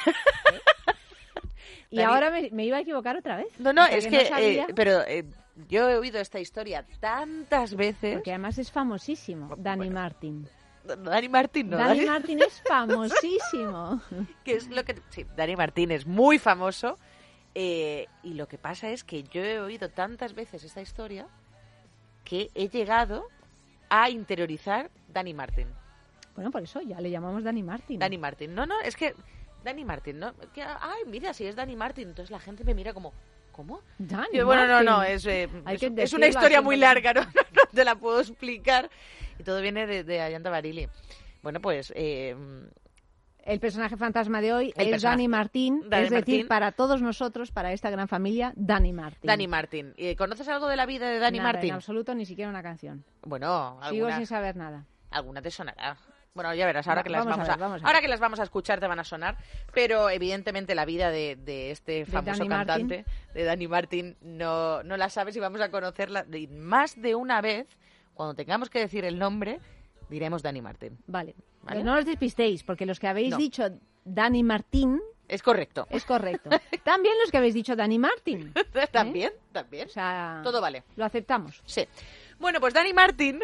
Y Dani- ahora me, me iba a equivocar otra vez. No, no, O sea, es no que... sabía, eh, pero eh, yo he oído esta historia tantas veces. porque además es famosísimo, Dani Martin. Dani Martín, ¿no? Dani Martin es famosísimo. que es lo que sí, Dani Martín es muy famoso, eh, y lo que pasa es que yo he oído tantas veces esta historia que he llegado a interiorizar Dani Martín. Bueno, por eso ya le llamamos Dani Martin. Dani Martín. No, no, es que Dani Martín, ¿no? Que, ay, mira, si es Dani Martín. Entonces la gente me mira como, ¿cómo? Dani Yo, bueno, no, Martin. no, es, eh, Hay es, que es decirlo una historia así, muy ¿no? larga, ¿no? No te la puedo explicar. Y todo viene de, de Ayanta Barili. Bueno, pues... Eh, El personaje fantasma de hoy El es personaje- Dani Martín, Dani es decir, Martín. para todos nosotros, para esta gran familia, Dani Martín. Dani Martín. Eh, ¿Conoces algo de la vida de Dani Nada, Martín? en absoluto, ni siquiera una canción. Bueno, Sigo alguna, sin saber nada. alguna te sonará. Bueno, ya verás, ahora Va- que las vamos a vamos, ver, a, vamos a ver. ahora que las vamos a escuchar te van a sonar, pero evidentemente la vida de, de este famoso Dani cantante, Martín. de Dani Martín, no, no la sabes y vamos a conocerla de más de una vez. Cuando tengamos que decir el nombre, diremos Dani Martín. Vale. ¿Vale? No os despistéis, porque los que habéis No. dicho Dani Martín Es correcto. es correcto. También los que habéis dicho Dani Martin. También, también. O sea, Todo vale. lo aceptamos. Sí. Bueno, pues Dani Martín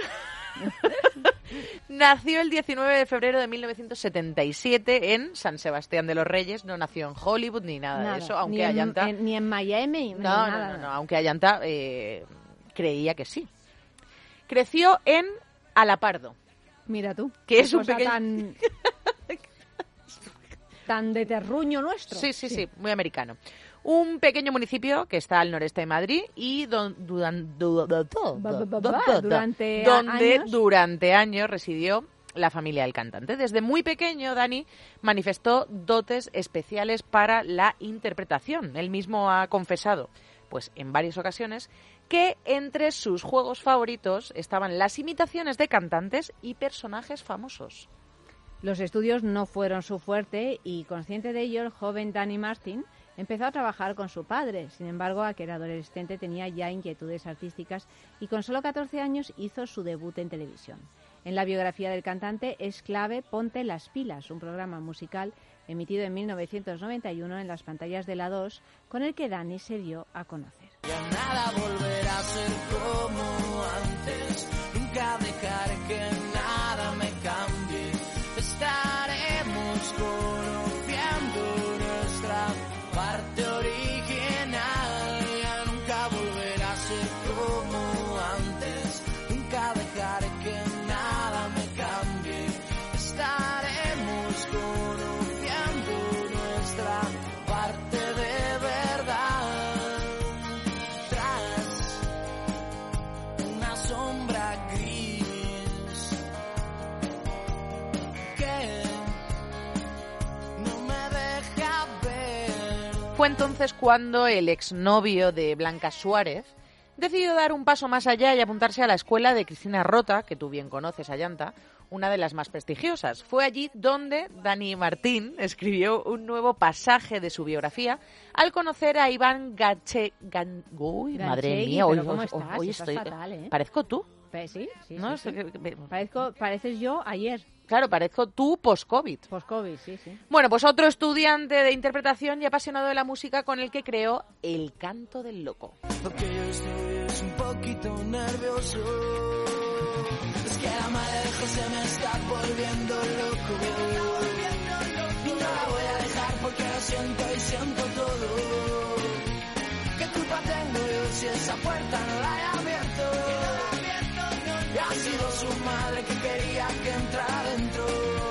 nació el diecinueve de febrero de mil novecientos setenta y siete en San Sebastián de los Reyes. No nació en Hollywood ni nada, Nada. de eso, aunque ni, en, Ayanta... en- ni en Miami. ni No, no, nada, no, no, nada. aunque Ayanta eh, creía que sí. Creció en Alapardo. Mira tú. Que qué es un cosa pequeño- tan, tan de terruño nuestro. Sí, sí, sí, muy americano. Un pequeño municipio que está al noreste de Madrid y don- duran- du- du- du- Ba, ba, ba, du- ba, du- durante donde años. durante años residió la familia del cantante. Desde muy pequeño, Dani manifestó dotes especiales para la interpretación. Él mismo ha confesado, pues en varias ocasiones, que entre sus juegos favoritos estaban las imitaciones de cantantes y personajes famosos. Los estudios no fueron su fuerte y, consciente de ello, el joven Dani Martin empezó a trabajar con su padre. Sin embargo, al que era adolescente tenía ya inquietudes artísticas y con solo catorce años hizo su debut en televisión. En la biografía del cantante es clave Ponte las pilas, un programa musical emitido en mil novecientos noventa y uno en las pantallas de la dos, con el que Dani se dio a conocer. Ya nada volverá a ser como antes. Nunca dejaré que nada me cambie. Estaremos conociendo nuestra parte original. Ya nunca volverá a ser como antes. Nunca dejaré que nada me cambie. Estaremos conociendo nuestra parte Fue entonces cuando el exnovio de Blanca Suárez decidió dar un paso más allá y apuntarse a la escuela de Cristina Rota, que tú bien conoces, Ayanta, una de las más prestigiosas. Fue allí donde Dani Martín escribió un nuevo pasaje de su biografía al conocer a Iván Gache... Gan... Uy, madre mía, hoy, ¿cómo hoy, estás? hoy Estás estoy... fatal, ¿eh? ¿Parezco tú? Pues sí, sí, ¿No? sí, sí. Es que- Parezco, pareces yo ayer, Claro, parezco tú post-COVID. post-COVID, sí, sí. Bueno, pues otro estudiante de interpretación y apasionado de la música con el que creó El Canto del Loco. Porque yo estoy es un poquito nervioso. Es que la madre de José me está volviendo loco. Y no la voy a dejar porque lo siento y siento todo. ¿Qué culpa tengo yo si esa puerta no la he abierto? Y ha sido su madre que quería que entrara dentro.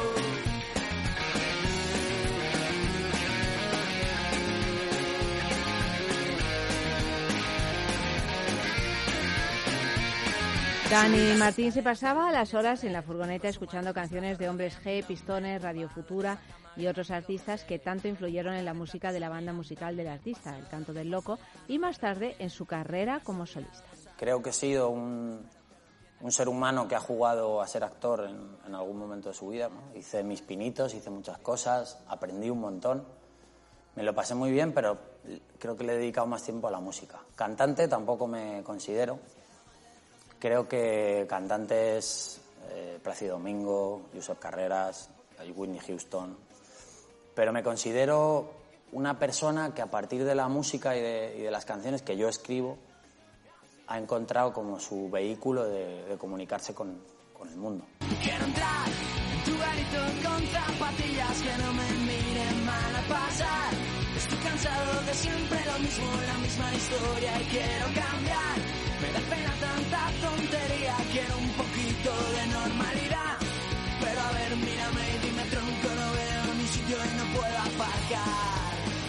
Dani Martín se pasaba las horas en la furgoneta escuchando canciones de Hombres G, Pistones, Radio Futura y otros artistas que tanto influyeron en la música de la banda musical del artista, El Canto del Loco, y más tarde en su carrera como solista. Creo que he sido un, un ser humano que ha jugado a ser actor en, en algún momento de su vida, ¿no? Hice mis pinitos, hice muchas cosas, aprendí un montón. Me lo pasé muy bien, pero creo que le he dedicado más tiempo a la música. Cantante tampoco me considero. Creo que cantantes, eh, Plácido Domingo, Josep Carreras, Whitney Houston, pero me considero una persona que a partir de la música y de, y de las canciones que yo escribo ha encontrado como su vehículo de, de comunicarse con, con el mundo. Quiero entrar en tu garito con zapatillas que no me miren mal a pasar. Estoy cansado de siempre lo mismo, la misma historia y quiero cambiar. Me da pena tanta tontería, quiero un poquito de normalidad. Pero a ver, mírame y dime tronco, no veo ni sitio y no puedo aparcar.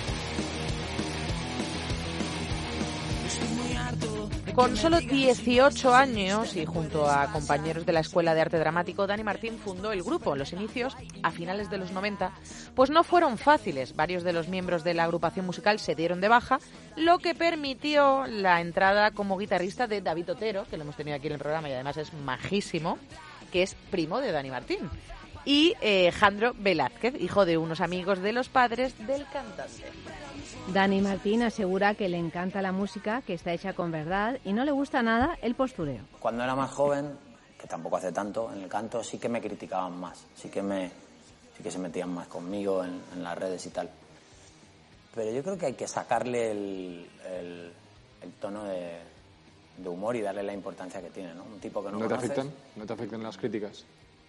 Estoy muy harto. Con solo dieciocho años y junto a compañeros de la Escuela de Arte Dramático, Dani Martín fundó el grupo. Los inicios, a finales de los noventa, pues no fueron fáciles. Varios de los miembros de la agrupación musical se dieron de baja, lo que permitió la entrada como guitarrista de David Otero, que lo hemos tenido aquí en el programa y además es majísimo, que es primo de Dani Martín, y eh, Jandro Velázquez, hijo de unos amigos de los padres del cantante. Dani Martín asegura que le encanta la música, que está hecha con verdad y no le gusta nada el postureo. Cuando era más joven, que tampoco hace tanto, en el canto sí que me criticaban más, sí que, me, sí que se metían más conmigo en, en las redes y tal. Pero yo creo que hay que sacarle el, el, el tono de, de humor y darle la importancia que tiene, ¿no? Un tipo que no, ¿No te conoces. afectan? ¿No te afectan las críticas?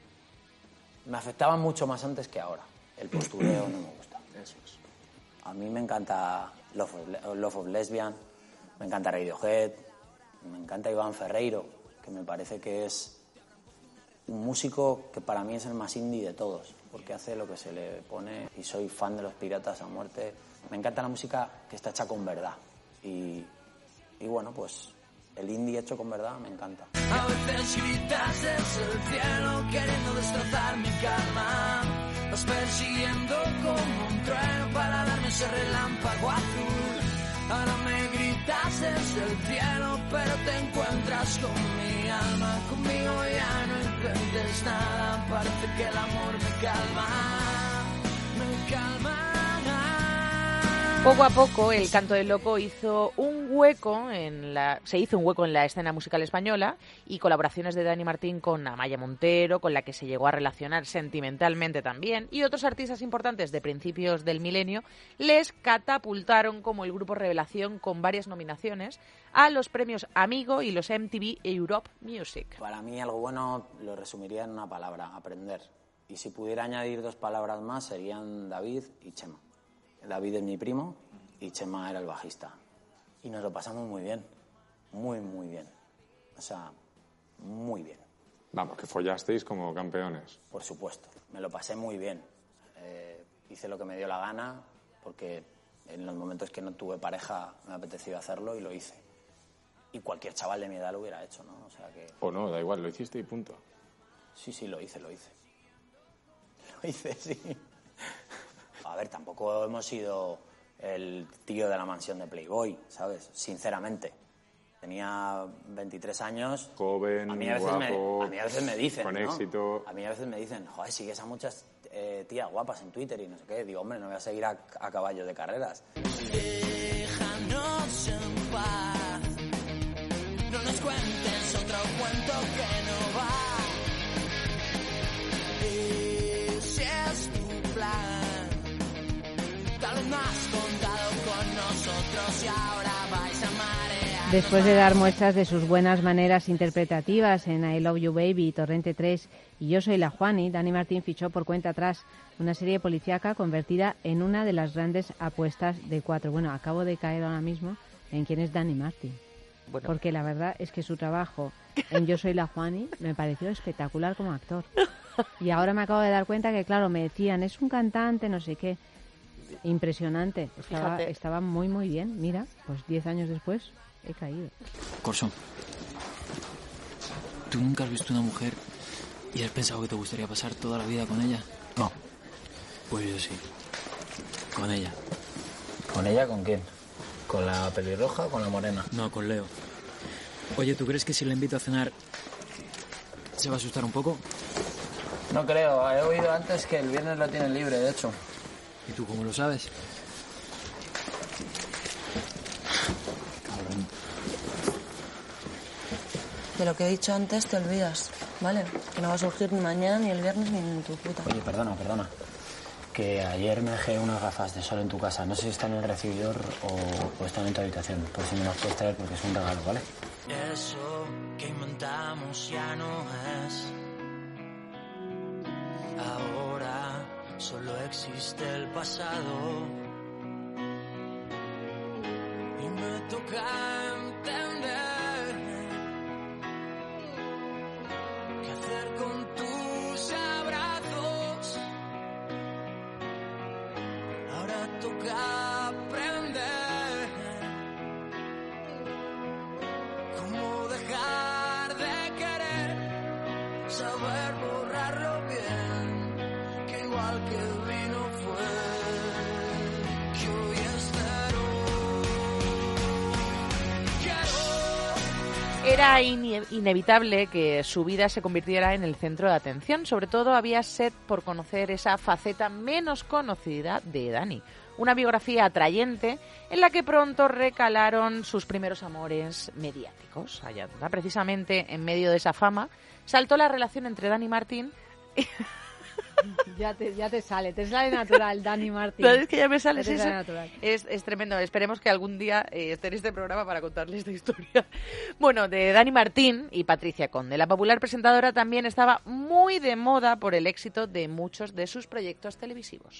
Me afectaban mucho más antes que ahora. El postureo no me gusta. Eso es. A mí me encanta Love of, Le- Love of Lesbian, me encanta Radiohead, me encanta Iván Ferreiro, que me parece que es un músico que para mí es el más indie de todos, porque hace lo que se le pone y soy fan de los Piratas a muerte. Me encanta la música que está hecha con verdad y, y bueno, pues el indie hecho con verdad me encanta. A veces gritas desde el cielo queriendo destrozar mi calma. Vas persiguiendo como un trueno para darme ese relámpago azul. Ahora me gritas desde el cielo, pero te encuentras con mi alma. Conmigo ya no intentes nada, parece que el amor me calma, me calma. Poco a poco, El Canto del Loco hizo un hueco en la, se hizo un hueco en la escena musical española y colaboraciones de Dani Martín con Amaya Montero, con la que se llegó a relacionar sentimentalmente también, y otros artistas importantes de principios del milenio les catapultaron como el grupo revelación con varias nominaciones a los premios Amigo y los M T V Europe Music. Para mí algo bueno lo resumiría en una palabra, aprender. Y si pudiera añadir dos palabras más serían David y Chema. David es mi primo y Chema era el bajista. Y nos lo pasamos muy bien, muy, muy bien. O sea, muy bien. Vamos, que follasteis como campeones. Por supuesto, me lo pasé muy bien. Eh, hice lo que me dio la gana porque en los momentos que no tuve pareja me apeteció hacerlo y lo hice. Y cualquier chaval de mi edad lo hubiera hecho, ¿no? O sea que... O no, da igual, lo hiciste y punto. Sí, sí, lo hice, lo hice. Lo hice, sí. A ver, tampoco hemos sido el tío de la mansión de Playboy, ¿sabes? Sinceramente. Tenía veintitrés años. Joven, a mí a veces guapo, me, a mí a veces me dicen, con ¿no? éxito. A mí a veces me dicen, joder, sigues a muchas eh, tías guapas en Twitter y no sé qué. Digo, hombre, no voy a seguir a, a caballo de carreras. Déjanos en paz. No nos cuentes otro cuento que no va. Ese es tu plan. Tal vez no has contado con nosotros y ahora vais a marear. Después de dar muestras de sus buenas maneras interpretativas en I Love You Baby, Torrente tres y Yo Soy la Juani, Dani Martín fichó por cuenta atrás una serie policíaca convertida en una de las grandes apuestas de Cuatro. Bueno, acabo de caer ahora mismo en quién es Dani Martín. Bueno. Porque la verdad es que su trabajo en Yo Soy la Juani me pareció espectacular como actor. Y ahora me acabo de dar cuenta que, claro, me decían, es un cantante, no sé qué. Impresionante. Estaba, estaba muy, muy bien. Mira, pues diez años después he caído. Corso, ¿tú nunca has visto una mujer y has pensado que te gustaría pasar toda la vida con ella? No. Pues yo sí. Con ella. ¿Con ella con quién? ¿Con la pelirroja o con la morena? No, con Leo. Oye, ¿tú crees que si le invito a cenar se va a asustar un poco? No creo. He oído antes que el viernes lo tienen libre, de hecho. ¿Y tú cómo lo sabes? Cabrón. De lo que he dicho antes te olvidas, ¿vale? Que no va a surgir ni mañana, ni el viernes, ni en tu puta. Oye, perdona, perdona. Que ayer me dejé unas gafas de sol en tu casa. No sé si están en el recibidor o, o están en tu habitación. Por si me las puedes traer porque es un regalo, ¿vale? Eso que inventamos ya no es. Ahora solo existe el pasado. Y me toca entender qué hacer con tus abrazos. Ahora toca aprender cómo dejar de querer, saber borrarlo bien, que igual que vino fue, que hoy espero. Era ine- inevitable que su vida se convirtiera en el centro de atención. Sobre todo había sed por conocer esa faceta menos conocida de Dani. Una biografía atrayente en la que pronto recalaron sus primeros amores mediáticos. Allá, precisamente en medio de esa fama, saltó la relación entre Dani Martín y... Ya te, ya te sale, te sale natural, Dani Martín. ¿Sabes que ya me sale? Ya te eso? sale natural. Es, es tremendo. Esperemos que algún día eh, esté en este programa para contarles esta historia. Bueno, de Dani Martín y Patricia Conde. La popular presentadora también estaba muy de moda por el éxito de muchos de sus proyectos televisivos.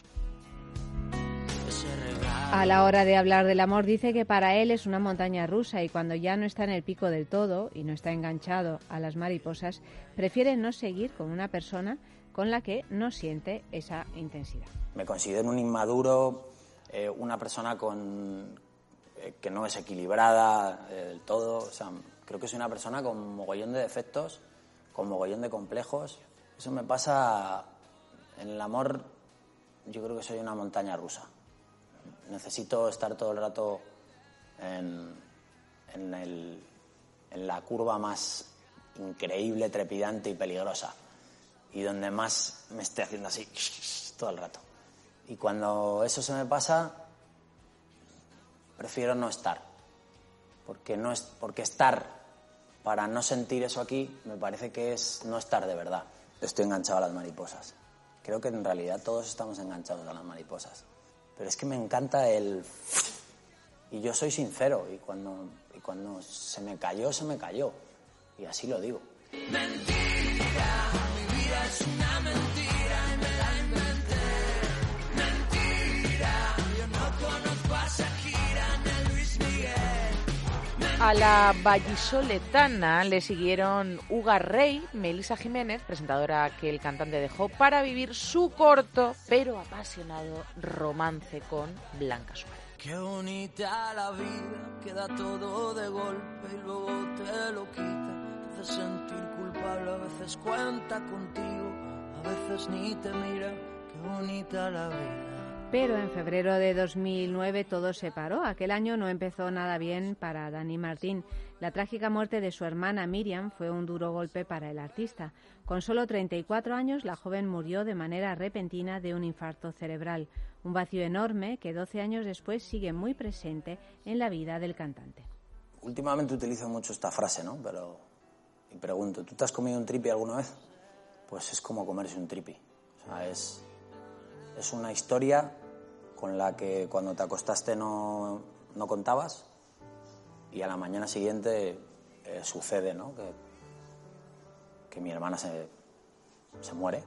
A la hora de hablar del amor dice que para él es una montaña rusa y cuando ya no está en el pico del todo y no está enganchado a las mariposas, prefiere no seguir con una persona con la que no siente esa intensidad. Me considero un inmaduro, eh, una persona con, eh, que no es equilibrada eh, del todo. O sea, creo que soy una persona con mogollón de defectos, con mogollón de complejos. Eso me pasa en el amor. Yo creo que soy una montaña rusa. Necesito estar todo el rato en, en, el, en la curva más increíble, trepidante y peligrosa. Y donde más me esté haciendo así todo el rato. Y cuando eso se me pasa, prefiero no estar. Porque, no es, porque estar para no sentir eso aquí me parece que es no estar de verdad. Estoy enganchado a las mariposas. Creo que en realidad todos estamos enganchados a las mariposas. Pero es que me encanta el... Y yo soy sincero. Y cuando, y cuando se me cayó, se me cayó. Y así lo digo. Mentira, mi vida es una mentira y me la inventé. Mentira, yo no conozco a Shakira ni a Luis Miguel. A la vallisoletana le siguieron Uga Rey, Melissa Jiménez, presentadora que el cantante dejó para vivir su corto pero apasionado romance con Blanca Suárez. Qué bonita la vida, queda todo de golpe y luego te lo quita. Te hace sentir culpable, a veces cuenta contigo, a veces ni te mira. Qué bonita la vida. Pero en febrero de dos mil nueve todo se paró. Aquel año no empezó nada bien para Dani Martín. La trágica muerte de su hermana Miriam fue un duro golpe para el artista. Con solo treinta y cuatro años, la joven murió de manera repentina de un infarto cerebral. Un vacío enorme que doce años después sigue muy presente en la vida del cantante. Últimamente utilizo mucho esta frase, ¿no? Pero, y pregunto, ¿tú te has comido un tripi alguna vez? Pues es como comerse un tripi. O sea, es... Es una historia con la que cuando te acostaste no, no contabas y a la mañana siguiente eh, sucede, ¿no? Que, que mi hermana se, se muere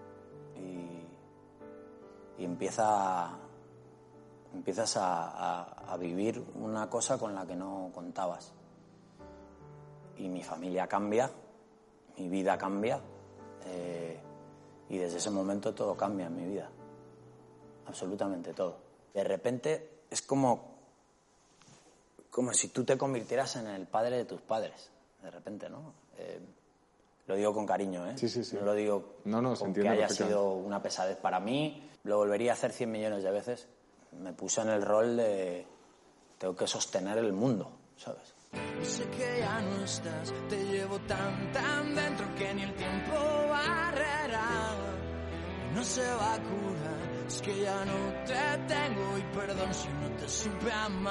y, y empieza, empiezas a, a, a vivir una cosa con la que no contabas. Y mi familia cambia, mi vida cambia eh, y desde ese momento todo cambia en mi vida. Absolutamente todo. De repente es como, como si tú te convirtieras en el padre de tus padres. De repente, ¿no? Eh, lo digo con cariño, ¿eh? Sí, sí, sí. No lo digo no, no, con que haya sido una pesadez para mí. Lo volvería a hacer cien millones de veces. Me puse en el rol de... Tengo que sostener el mundo, ¿sabes? Sé que ya no estás, te llevo tan, tan dentro que ni el tiempo barrerá. No se va a curar. Es que ya no te tengo y perdón si no te supe amar.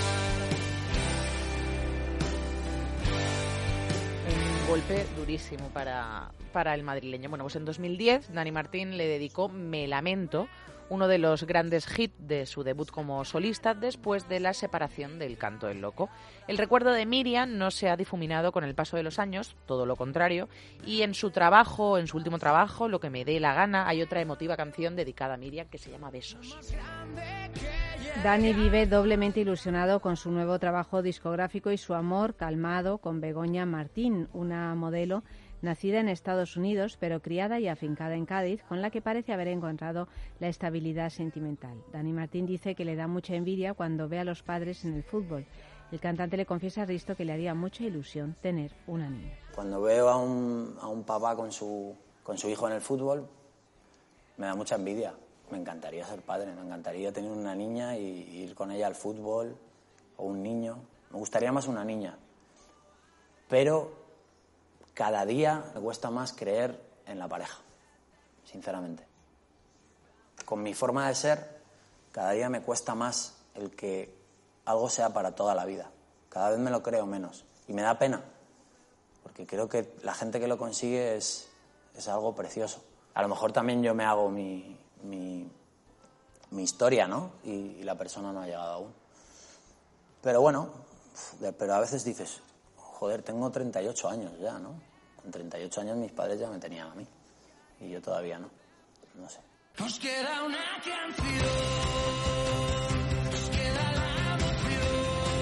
Un golpe durísimo para, para el madrileño. Bueno, pues en dos mil diez Dani Martín le dedicó Me Lamento, uno de los grandes hits de su debut como solista después de la separación del Canto del Loco. El recuerdo de Miriam no se ha difuminado con el paso de los años, todo lo contrario, y en su trabajo, en su último trabajo, Lo que me dé la gana, hay otra emotiva canción dedicada a Miriam que se llama Besos. Dani vive doblemente ilusionado con su nuevo trabajo discográfico y su amor calmado con Begoña Martín, una modelo nacida en Estados Unidos, pero criada y afincada en Cádiz, con la que parece haber encontrado la estabilidad sentimental. Dani Martín dice que le da mucha envidia cuando ve a los padres en el fútbol. El cantante le confiesa a Risto que le haría mucha ilusión tener una niña. Cuando veo a un, a un papá con su, con su hijo en el fútbol, me da mucha envidia. Me encantaría ser padre, me encantaría tener una niña y ir con ella al fútbol, o un niño. Me gustaría más una niña. Pero cada día me cuesta más creer en la pareja, sinceramente. Con mi forma de ser, cada día me cuesta más el que algo sea para toda la vida. Cada vez me lo creo menos. Y me da pena, porque creo que la gente que lo consigue es, es algo precioso. A lo mejor también yo me hago mi, mi, mi historia, ¿no? Y, y la persona no ha llegado aún. Pero bueno, pero a veces dices... Joder, tengo treinta y ocho años ya, ¿no? Con treinta y ocho años mis padres ya me tenían a mí. Y yo todavía no. No sé. Nos queda una canción. Nos queda la emoción.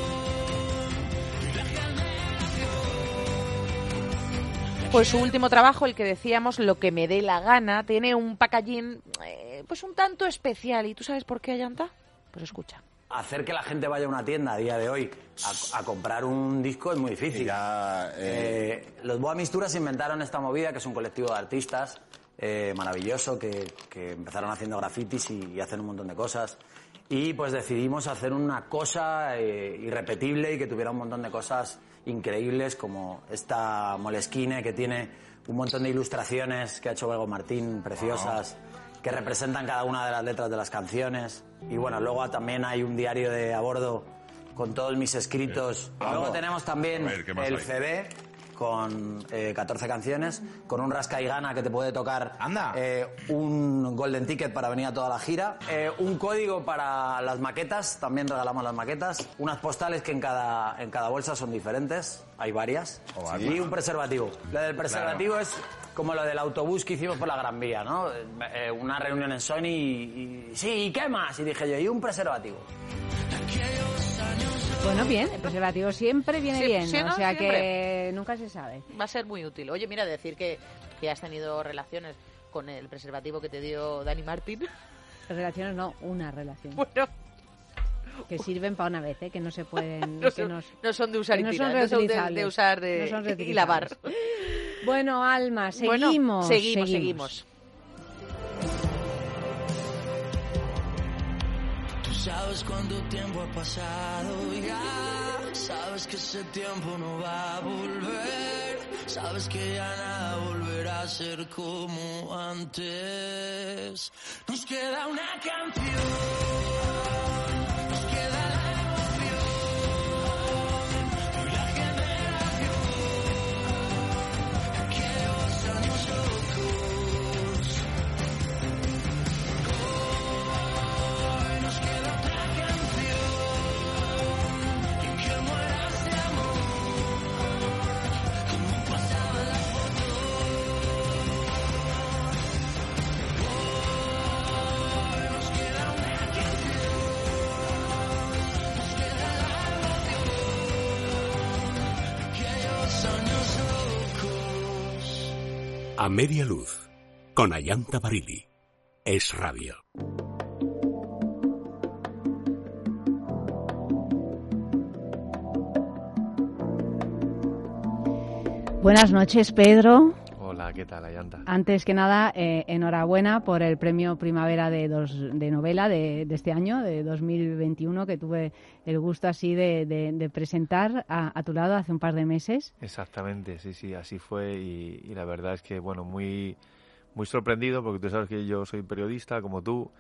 Y la generación. Pues su último trabajo, el que decíamos, Lo que me dé la gana, tiene un packaging eh, pues un tanto especial. ¿Y tú sabes por qué, Ayanta? Pues escucha. Hacer que la gente vaya a una tienda a día de hoy a, a comprar un disco es muy difícil. Ya, eh... Eh, los Boa Misturas inventaron esta movida, que es un colectivo de artistas eh, maravilloso, que, que empezaron haciendo grafitis y, y hacen un montón de cosas. Y pues decidimos hacer una cosa eh, irrepetible y que tuviera un montón de cosas increíbles, como esta Moleskine, que tiene un montón de ilustraciones que ha hecho Bego Martín, preciosas. Oh. Que representan cada una de las letras de las canciones. Y bueno, luego también hay un diario de a bordo con todos mis escritos. Sí. Luego tenemos también ver, el hay? C D con eh, catorce canciones, con un rasca y gana que te puede tocar. ¡Anda! Eh, un golden ticket para venir a toda la gira, eh, un código para las maquetas, también regalamos las maquetas, unas postales que en cada, en cada bolsa son diferentes, hay varias, oh, y un preservativo. Lo del preservativo claro. Es... como lo del autobús que hicimos por la Gran Vía, ¿no? Eh, una reunión en Sony y, y... Sí, ¿y qué más? Y dije yo, ¿y un preservativo? Bueno, bien, el preservativo siempre viene sí, bien, sí, ¿no? O sea siempre. Que nunca se sabe. Va a ser muy útil. Oye, mira, decir que, que has tenido relaciones con el preservativo que te dio Dani Martín. Relaciones no, una relación. Bueno... Que sirven para una vez, ¿eh? Que no se pueden... no, que son, no, no son de usar y no tirar, son no son de, de usar de, no son y lavar. Bueno, Alma, seguimos. Bueno, seguimos, seguimos. seguimos. sabes cuánto tiempo ha pasado ya, sabes que ese tiempo no va a volver, sabes que ya nada volverá a ser como antes. Nos queda una canción, nos queda la emoción y la generación, aquellos años locos. Hoy nos queda otra canción y que muera ese amor como pasaba en la foto. Hoy nos queda una canción, nos queda la emoción, aquellos años locos. A media luz, con Ayanta Barili. Es Radio. Buenas noches, Pedro. Hola, ¿qué tal, Ayanta? Antes que nada, eh, enhorabuena por el premio Primavera de, dos, de novela de, de este año, de dos mil veintiuno, que tuve el gusto así de, de, de presentar a, a tu lado hace un par de meses. Exactamente, sí, sí, así fue y, y la verdad es que, bueno, muy, muy sorprendido porque tú sabes que yo soy periodista como tú,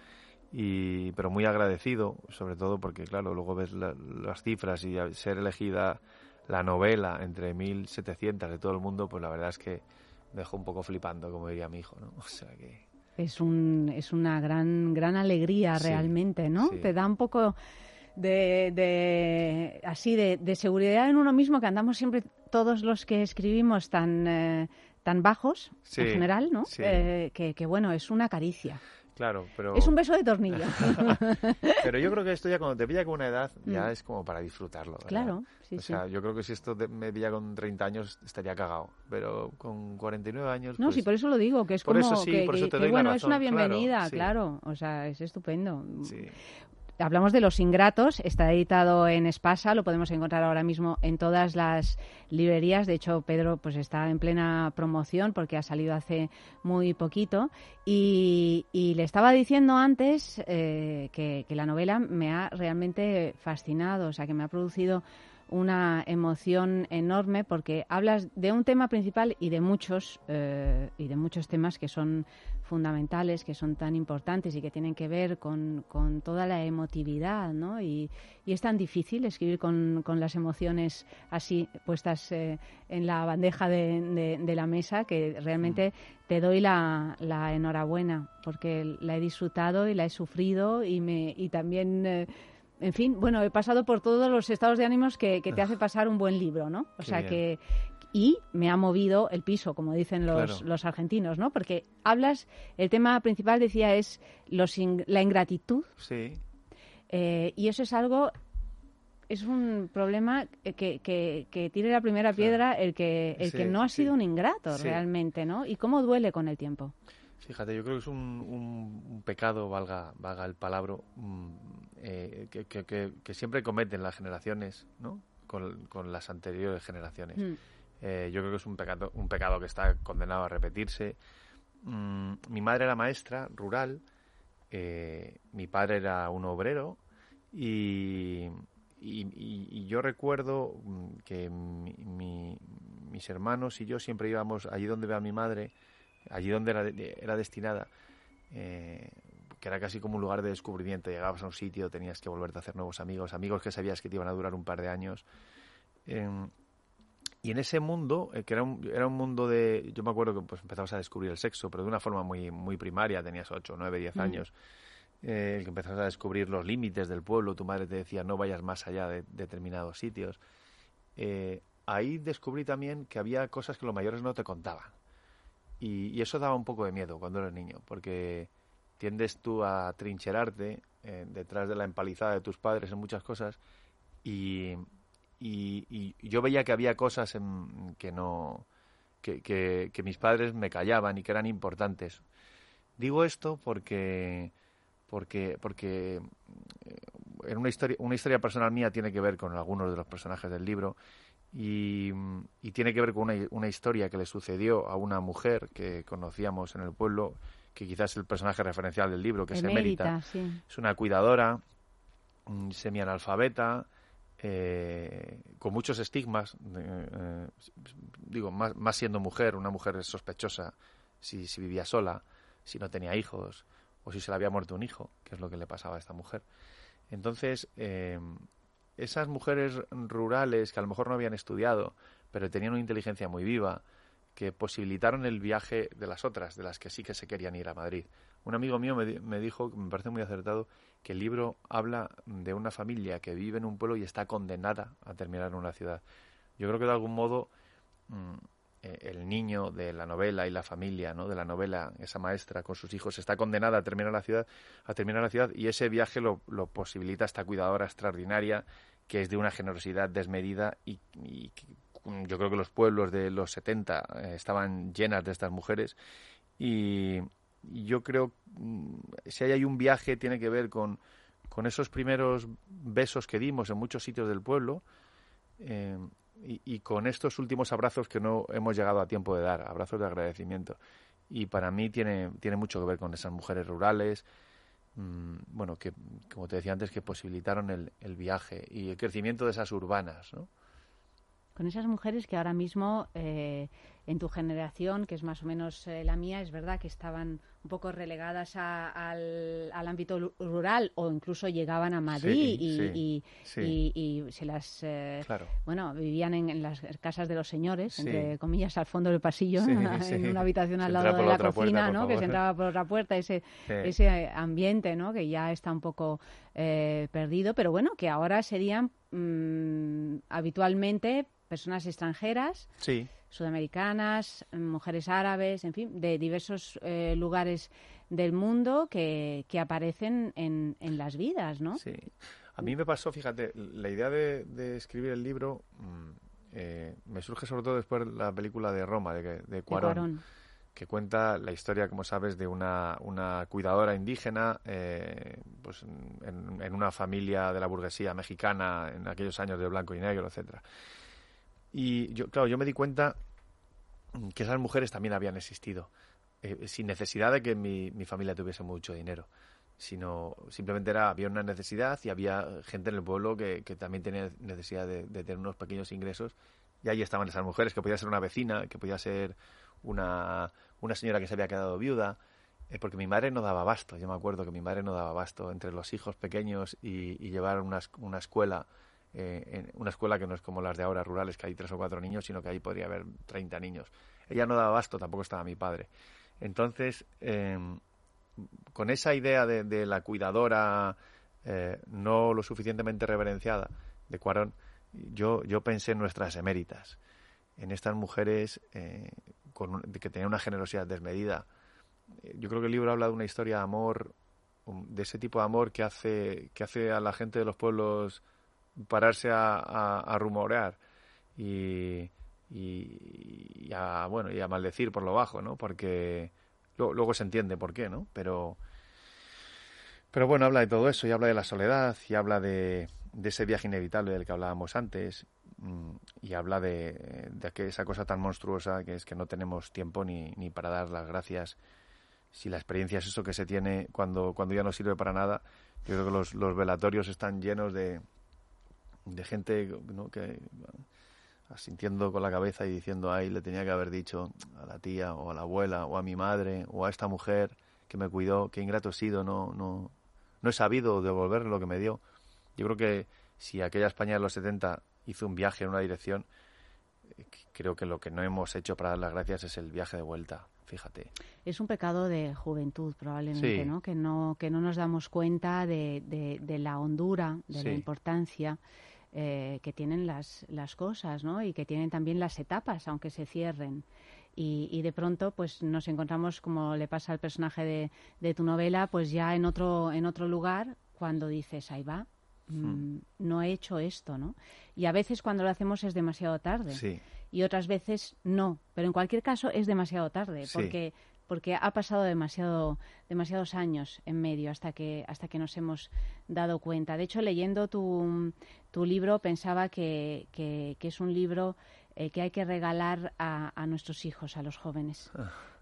y pero muy agradecido, sobre todo porque, claro, luego ves la, las cifras y ser elegida la novela entre mil setecientas de todo el mundo, pues la verdad es que me dejó un poco flipando, como diría mi hijo, ¿no? O sea que... Es un es una gran gran alegría Sí, realmente, ¿no? sí. Te da un poco de, de así de, de seguridad en uno mismo, que andamos siempre todos los que escribimos tan eh, tan bajos Sí, en general, ¿no? sí. Eh, que, que bueno, es una caricia. Claro, pero... Es un beso de tornillo. Pero yo creo que esto ya cuando te pilla con una edad ya Mm. es como para disfrutarlo, ¿verdad? Claro, sí, O sea, sí. yo creo que si esto de- me pilla con treinta años estaría cagado, pero con cuarenta y nueve años... No, pues, sí, por eso lo digo, que es por como eso sí, que, por eso que- te que, doy la bueno, es una razón, claro, bienvenida, sí. claro, o sea, es estupendo. Sí. Hablamos de Los Ingratos, está editado en Espasa, lo podemos encontrar ahora mismo en todas las librerías. De hecho, Pedro pues está en plena promoción porque ha salido hace muy poquito. Y, y le estaba diciendo antes eh, que, que la novela me ha realmente fascinado, o sea, que me ha producido una emoción enorme porque hablas de un tema principal y de muchos eh, y de muchos temas que son fundamentales, que son tan importantes y que tienen que ver con, con toda la emotividad, ¿no? Y, y es tan difícil escribir con, con las emociones así puestas eh, en la bandeja de, de, de la mesa, que realmente te doy la, la enhorabuena porque la he disfrutado y la he sufrido y me y también eh, en fin, bueno, he pasado por todos los estados de ánimos que, que te hace pasar un buen libro, ¿no? O Qué sea bien. que... Y me ha movido el piso, como dicen los, Claro. los argentinos, ¿no? Porque hablas, el tema principal, decía, es los in- la ingratitud. Sí, eh, y eso es algo... Es un problema que, que, que tire la primera piedra el que el Sí, que no ha sí. sido un ingrato Sí. realmente, ¿no? Y cómo duele con el tiempo. fíjate, yo creo que es un, un- un pecado, valga, valga el palabra, mm, eh, que, que- que- que siempre cometen las generaciones, ¿no? Con, con las anteriores generaciones. Mm. Eh, yo creo que es un pecado, un pecado que está condenado a repetirse. Mm, mi madre era maestra rural, eh, mi padre era un obrero y, y- y- y yo recuerdo mm, que mi- mi- mis hermanos y yo siempre íbamos allí donde ve a mi madre, allí donde era, de- era destinada, eh, que era casi como un lugar de descubrimiento. Llegabas a un sitio, tenías que volverte a hacer nuevos amigos, amigos que sabías que te iban a durar un par de años. Em, y en ese mundo, eh, que era un, era un mundo de... Yo me acuerdo que pues empezabas a descubrir el sexo, pero de una forma muy, muy primaria, tenías ocho, nueve, diez Mm. años. Eh, el que empezabas a descubrir los límites del pueblo, tu madre te decía no vayas más allá de determinados sitios. Eh, ahí descubrí también que había cosas que los mayores no te contaban. Y, y eso daba un poco de miedo cuando eres niño, porque tiendes tú a trincherarte eh, detrás de la empalizada de tus padres en muchas cosas y, y, y yo veía que había cosas en, que no que, que, que mis padres me callaban y que eran importantes. Digo esto porque porque porque eh, en una historia una historia personal mía tiene que ver con algunos de los personajes del libro y, y tiene que ver con una, una historia que le sucedió a una mujer que conocíamos en el pueblo, que quizás es el personaje referencial del libro, que es Emérita, Emérita. sí. Es una cuidadora mm, semianalfabeta, eh, con muchos estigmas, eh, eh, digo, más, más siendo mujer, una mujer es sospechosa si, si vivía sola, si no tenía hijos, o si se le había muerto un hijo, que es lo que le pasaba a esta mujer. Entonces, eh, esas mujeres rurales que a lo mejor no habían estudiado, pero tenían una inteligencia muy viva, que posibilitaron el viaje de las otras, de las que sí que se querían ir a Madrid. Un amigo mío me, me dijo, me parece muy acertado, que el libro habla de una familia que vive en un pueblo y está condenada a terminar en una ciudad. Yo creo que de algún modo mmm, eh, el niño de la novela y la familia, ¿no?, de la novela, esa maestra con sus hijos, está condenada a terminar la ciudad, a terminar la ciudad, y ese viaje lo, lo posibilita esta cuidadora extraordinaria, que es de una generosidad desmedida, y, y yo creo que los pueblos de los setenta eh, estaban llenas de estas mujeres, y yo creo que si hay un viaje tiene que ver con, con esos primeros besos que dimos en muchos sitios del pueblo, eh, y, y con estos últimos abrazos que no hemos llegado a tiempo de dar, abrazos de agradecimiento. Y para mí tiene, tiene mucho que ver con esas mujeres rurales, mmm, bueno, que, como te decía antes, que posibilitaron el, el viaje y el crecimiento de esas urbanas, ¿no? Con esas mujeres que ahora mismo, eh, en tu generación, que es más o menos eh, la mía, es verdad que estaban un poco relegadas a, al, al ámbito rural, o incluso llegaban a Madrid, Sí, y, sí, y, sí. y, y se las... Eh, Claro. Bueno, vivían en, en las casas de los señores, Sí. entre comillas, al fondo del pasillo, Sí, en sí. una habitación Se al entra lado por de la la otra cocina, puerta, por ¿no? Que se favor. entraba por otra puerta, ese, Sí. ese ambiente, ¿no?, que ya está un poco eh, perdido, pero bueno, que ahora serían mmm, habitualmente personas extranjeras, Sí. sudamericanas, mujeres árabes, en fin, de diversos eh, lugares del mundo que, que aparecen en, en las vidas, ¿no? Sí. A mí me pasó, fíjate, la idea de, de escribir el libro mmm, eh, me surge sobre todo después de la película de Roma, de, de Cuarón, Cuarón. que cuenta la historia, como sabes, de una, una cuidadora indígena eh, pues en, en una familia de la burguesía mexicana en aquellos años de blanco y negro, etcétera. Y yo, claro, yo me di cuenta que esas mujeres también habían existido, eh, sin necesidad de que mi, mi familia tuviese mucho dinero, sino simplemente era, había una necesidad y había gente en el pueblo que, que también tenía necesidad de, de tener unos pequeños ingresos, y ahí estaban esas mujeres, que podía ser una vecina, que podía ser una, una señora que se había quedado viuda, eh, porque mi madre no daba abasto. Yo me acuerdo que mi madre no daba abasto entre los hijos pequeños y, y llevar una, una escuela, eh, en una escuela que no es como las de ahora rurales, que hay tres o cuatro niños, sino que ahí podría haber treinta niños. Ella no daba abasto, tampoco estaba mi padre. Entonces, eh, con esa idea de, de la cuidadora eh, no lo suficientemente reverenciada de Cuarón, yo, yo pensé en nuestras eméritas, en estas mujeres eh, con un, que tenían una generosidad desmedida. Yo creo que el libro habla de una historia de amor, de ese tipo de amor que hace, que hace a la gente de los pueblos pararse a, a, a rumorear y, y, y a, bueno, y a maldecir por lo bajo, ¿no? Porque luego, luego se entiende por qué, ¿no? Pero, pero bueno, habla de todo eso, y habla de la soledad, y habla de, de ese viaje inevitable del que hablábamos antes, y habla de, de que esa cosa tan monstruosa que es que no tenemos tiempo ni, ni para dar las gracias. Si la experiencia es eso que se tiene cuando, cuando ya no sirve para nada, yo creo que los, los velatorios están llenos de, de gente, ¿no?, que asintiendo con la cabeza y diciendo, ay, le tenía que haber dicho a la tía o a la abuela o a mi madre o a esta mujer que me cuidó, qué ingrato he sido, no, no, no he sabido devolver lo que me dio. Yo creo que si aquella España de los setenta hizo un viaje en una dirección, creo que lo que no hemos hecho para dar las gracias es el viaje de vuelta, fíjate. Es un pecado de juventud, probablemente, Sí. ¿no? Que no que no nos damos cuenta de, de, de la hondura, de Sí. la importancia eh, que tienen las, las cosas, ¿no? Y que tienen también las etapas, aunque se cierren. Y, y de pronto, pues nos encontramos, como le pasa al personaje de, de tu novela, pues ya en otro en otro lugar, cuando dices, ahí va, mm, no he hecho esto, ¿no? Y a veces cuando lo hacemos es demasiado tarde. Sí. Y otras veces no, pero en cualquier caso es demasiado tarde, Sí. porque porque ha pasado demasiado demasiados años en medio hasta que hasta que nos hemos dado cuenta. De hecho, leyendo tu, tu libro pensaba que, que, que es un libro eh, que hay que regalar a, a nuestros hijos, a los jóvenes,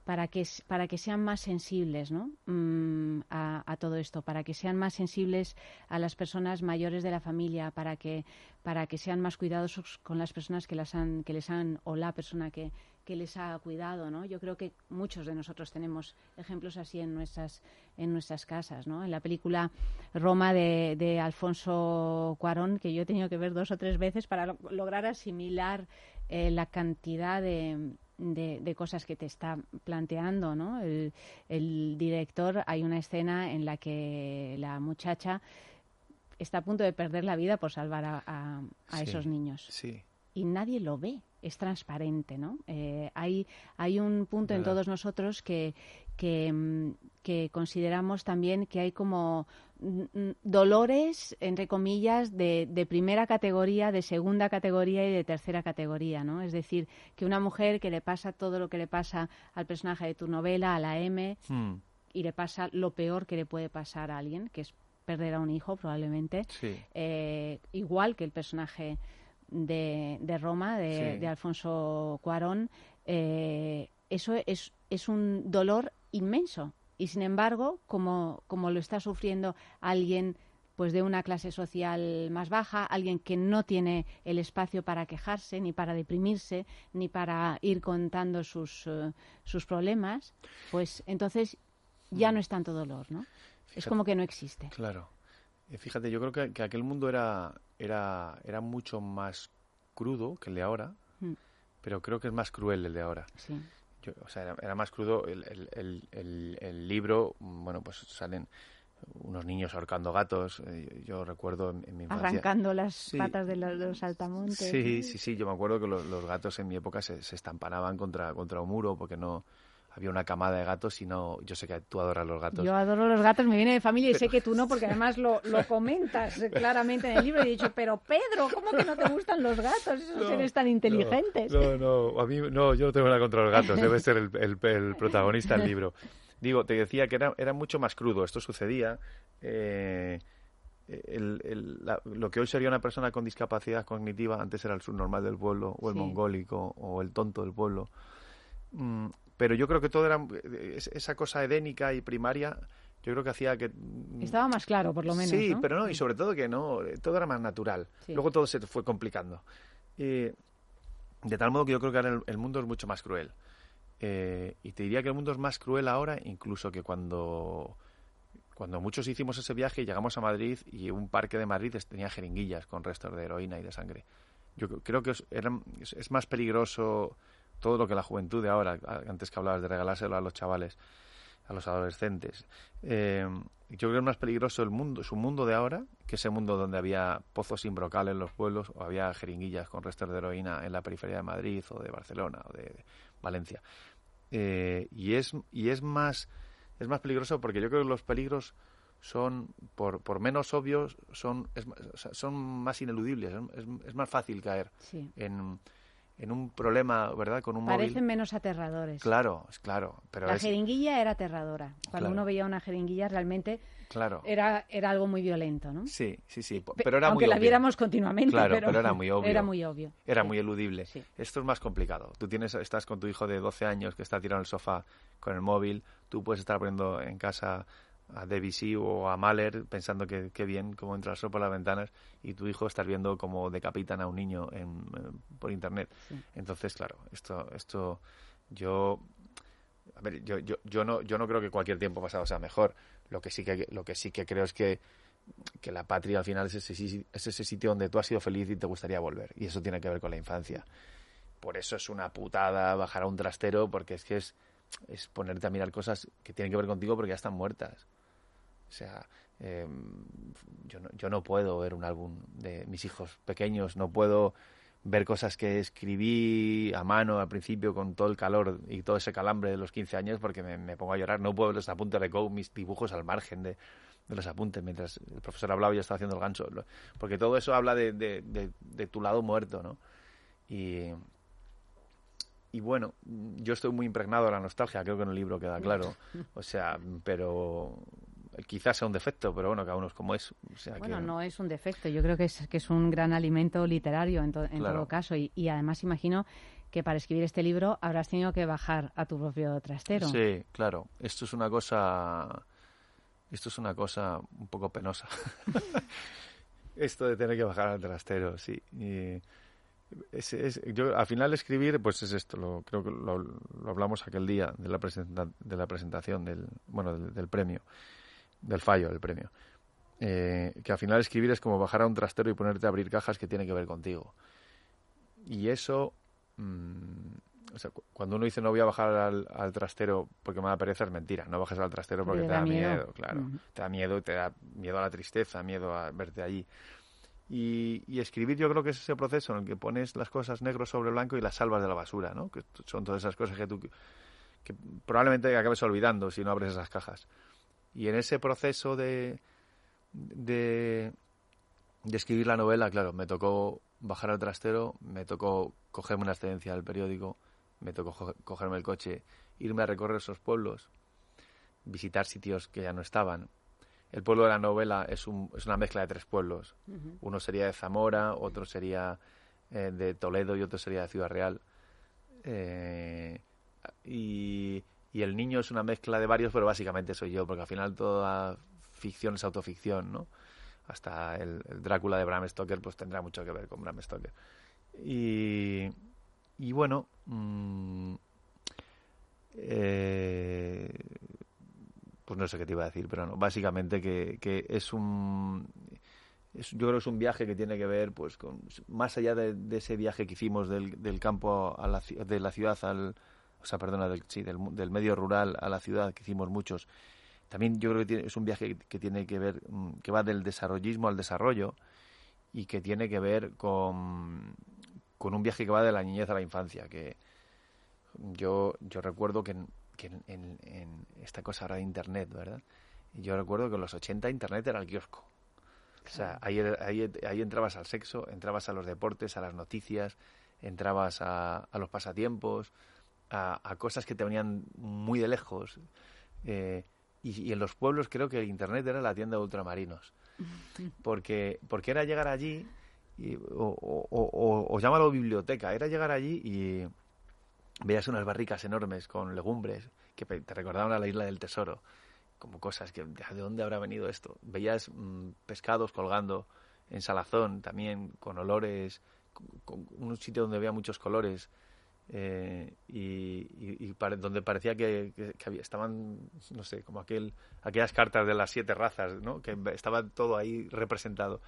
para que para que sean más sensibles, ¿no? Mm, a, a todo esto, para que sean más sensibles a las personas mayores de la familia, para que para que sean más cuidadosos con las personas que las han que les han o la persona que que les ha cuidado, ¿no? Yo creo que muchos de nosotros tenemos ejemplos así en nuestras en nuestras casas, ¿no? En la película Roma de, de Alfonso Cuarón, que yo he tenido que ver dos o tres veces para lo, lograr asimilar eh, la cantidad de De, de cosas que te está planteando, ¿no? El, el director, hay una escena en la que la muchacha está a punto de perder la vida por salvar a, a, a Sí, esos niños. Sí. Y nadie lo ve, es transparente, ¿no? Eh, hay, hay un punto en Verdad. todos nosotros que, que, mm, que consideramos también que hay como mm, mm, dolores, entre comillas, de, de primera categoría, de segunda categoría y de tercera categoría, ¿no? Es decir, que una mujer que le pasa todo lo que le pasa al personaje de tu novela, a la M, Hmm. y le pasa lo peor que le puede pasar a alguien, que es perder a un hijo probablemente, Sí. eh, igual que el personaje de, de Roma, de, Sí. de Alfonso Cuarón, eh, eso es, es un dolor inmenso. Y sin embargo, como, como lo está sufriendo alguien pues de una clase social más baja, alguien que no tiene el espacio para quejarse, ni para deprimirse, ni para ir contando sus, eh, sus problemas, pues entonces ya no es tanto dolor, ¿no? Es Fíjate. como que no existe. Claro. Eh, Fíjate, yo creo que, que aquel mundo era, era, era mucho más crudo que el de ahora, Mm. pero creo que es más cruel el de ahora. Sí. Yo- o sea, era, era más crudo el, el, el, el, el libro, mm, bueno, pues salen unos niños ahorcando gatos, eh, yo recuerdo en, en mi infancia... Arrancando las Sí. patas de los, de los saltamontes. Sí, sí, sí, yo me acuerdo que los, los gatos en mi época se, se estampanaban contra, contra un muro porque no había una camada de gatos y no... Yo sé que tú adoras los gatos. Yo adoro los gatos, me viene de familia y sé que tú no, porque además lo, lo comentas claramente en el libro. Y he dicho, pero Pedro, ¿cómo que no te gustan los gatos? Esos No, seres tan inteligentes. No, no, a mí no, yo no tengo nada contra los gatos, debe ser el, el, el protagonista del libro. Digo, te decía que era, era mucho más crudo, esto sucedía. Eh, el, el, la- lo que hoy sería una persona con discapacidad cognitiva, antes era el subnormal del pueblo, o el Sí. mongólico, o el tonto del pueblo. Mm, pero yo creo que todo era es- esa cosa edénica y primaria, yo creo que hacía que... mm, Estaba más claro, por lo menos, Sí, ¿no? pero no, y sobre todo que no, eh, todo era más natural. Sí. Luego todo se fue complicando. Eh, de tal modo que yo creo que ahora el, el mundo es mucho más cruel. Eh, y te diría que el mundo es más cruel ahora, incluso que cuando, cuando muchos hicimos ese viaje y llegamos a Madrid y un parque de Madrid es- tenía jeringuillas con restos de heroína y de sangre. Yo cre- creo que es, eran- es, es más peligroso todo lo que la juventud de ahora, a- antes que hablabas de regalárselo a los chavales, a los adolescentes. Eh, yo creo que es más peligroso el mundo, su mundo de ahora, que ese mundo donde había pozos sin brocal en los pueblos o había jeringuillas con restos de heroína en la periferia de Madrid o de Barcelona o de Valencia. Eh, y es y es más es más peligroso porque yo creo que los peligros son por, por menos obvios son es, más- o sea, son más ineludibles, es, es- es más fácil caer Sí. en, en un problema, ¿verdad? Con un Parecen móvil. menos aterradores. Claro, es claro, pero la es jeringuilla era aterradora. Cuando Claro. uno veía una jeringuilla realmente claro. era, era algo muy violento, ¿no? Sí, sí, sí, po- Pe- pero era aunque muy la obvio. viéramos continuamente, Claro, pero, pero era muy obvio. Era muy obvio. Era Sí. muy eludible. Sí. Esto es más complicado. Tú tienes, estás con tu hijo de doce años que está tirado en el sofá con el móvil. Tú puedes estar poniendo en casa a Debussy o a Mahler pensando que, que bien, cómo entra el sol por las ventanas, y tu hijo estás viendo cómo decapitan a un niño en, eh, por internet. Sí. Entonces, claro, esto, esto yo... A ver, yo, yo, yo no yo no creo que cualquier tiempo pasado sea mejor. Lo que sí que lo que sí que creo es que que la patria al final es ese, si- es ese sitio donde tú has sido feliz y te gustaría volver. Y eso tiene que ver con la infancia. Por eso es una putada bajar a un trastero, porque es que es, es ponerte a mirar cosas que tienen que ver contigo porque ya están muertas. O sea, eh, yo, no, yo no puedo ver un álbum de mis hijos pequeños, no puedo ver cosas que escribí a mano al principio con todo el calor y todo ese calambre de los quince años porque me, me pongo a llorar. No puedo ver los apuntes de Coe, mis dibujos al margen de, de los apuntes mientras el profesor hablaba y yo estaba haciendo el gancho. Lo- Porque todo eso habla de, de, de, de tu lado muerto, ¿no? Y, y bueno, yo estoy muy impregnado de la nostalgia, creo que en el libro queda claro. O sea, pero quizás sea un defecto, pero bueno, cada uno es como es. O sea, Bueno, que, no es un defecto. Yo creo que es, que es un gran alimento literario en, to- en Claro. todo caso. Y, y además imagino que para escribir este libro habrás tenido que bajar a tu propio trastero. Sí, claro. Esto es una cosa... Esto es una cosa un poco penosa. Esto de tener que bajar al trastero, sí. Y es, es, yo, al final escribir, pues es esto. Lo, creo que lo, lo hablamos aquel día de la, presenta, de la presentación del, bueno, del, del premio, del fallo del premio. Eh, que al final escribir es como bajar a un trastero y ponerte a abrir cajas que tienen que ver contigo. Y eso... Mmm, o sea, cuando uno dice no voy a bajar al, al trastero porque me da pereza, es mentira. No bajas al trastero porque te, te da, da miedo, miedo claro. Uh-huh. Te da miedo, te da miedo a la tristeza, miedo a verte allí. Y, y escribir yo creo que es ese proceso en el que pones las cosas negro sobre blanco y las salvas de la basura, ¿no? Que son todas esas cosas que tú que probablemente acabes olvidando si no abres esas cajas. Y en ese proceso de de, de escribir la novela, claro, me tocó bajar al trastero, me tocó cogerme una excedencia del periódico, me tocó cogerme el coche, irme a recorrer esos pueblos, visitar sitios que ya no estaban. El pueblo de la novela es, un, es una mezcla de tres pueblos. Uh-huh. Uno sería de Zamora, otro sería eh, de Toledo y otro sería de Ciudad Real. Eh, y, y el niño es una mezcla de varios, pero básicamente soy yo, porque al final toda ficción es autoficción, ¿no? Hasta el, el Drácula de Bram Stoker pues tendrá mucho que ver con Bram Stoker. Y... Y bueno, mmm, eh, pues no sé qué te iba a decir, pero no, básicamente que, que es un, es, yo creo que es un viaje que tiene que ver, pues, con más allá de, de ese viaje que hicimos del, del campo a la, de la ciudad al, o sea, perdona, del, sí, del, del medio rural a la ciudad, que hicimos muchos. También yo creo que tiene, es un viaje que, que tiene que ver, que va del desarrollismo al desarrollo y que tiene que ver con con un viaje que va de la niñez a la infancia, que yo yo recuerdo que en, que en, en, en esta cosa ahora de Internet, ¿verdad? Y yo recuerdo que en los ochenta Internet era el kiosco. O sea, ahí, ahí, ahí entrabas al sexo, entrabas a los deportes, a las noticias, entrabas a, a los pasatiempos, a, a cosas que te venían muy de lejos. Eh, y, y en los pueblos creo que el Internet era la tienda de ultramarinos. Porque, porque era llegar allí... Y, o, o, o, o llámalo biblioteca, era llegar allí y veías unas barricas enormes con legumbres que te recordaban a la Isla del Tesoro, como cosas que, ¿de dónde habrá venido esto? Veías mmm, pescados colgando en salazón también, con olores, con, con un sitio donde había muchos colores eh, y, y, y pare, donde parecía que, que, que había, estaban, no sé, como aquel aquellas cartas de las siete razas, ¿no? Que estaba todo ahí representado.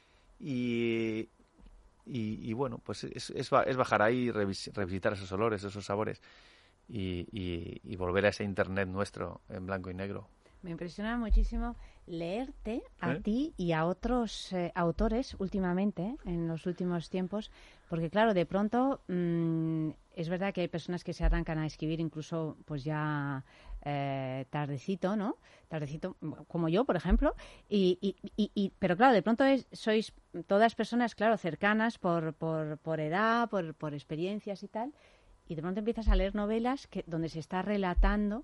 Y, y, y bueno, pues es, es, es bajar ahí y revis, revisitar esos olores, esos sabores y, y, y volver a ese Internet nuestro en blanco y negro. Me impresiona muchísimo leerte a ¿Eh? ti y a otros eh, autores últimamente, ¿eh? en los últimos tiempos, porque claro, de pronto mmm, es verdad que hay personas que se arrancan a escribir incluso pues ya eh, tardecito, ¿no? Tardecito, como yo, por ejemplo, y, y, y, y pero claro, de pronto es, sois todas personas, claro, cercanas por, por, por edad, por, por experiencias y tal, y de pronto empiezas a leer novelas que donde se está relatando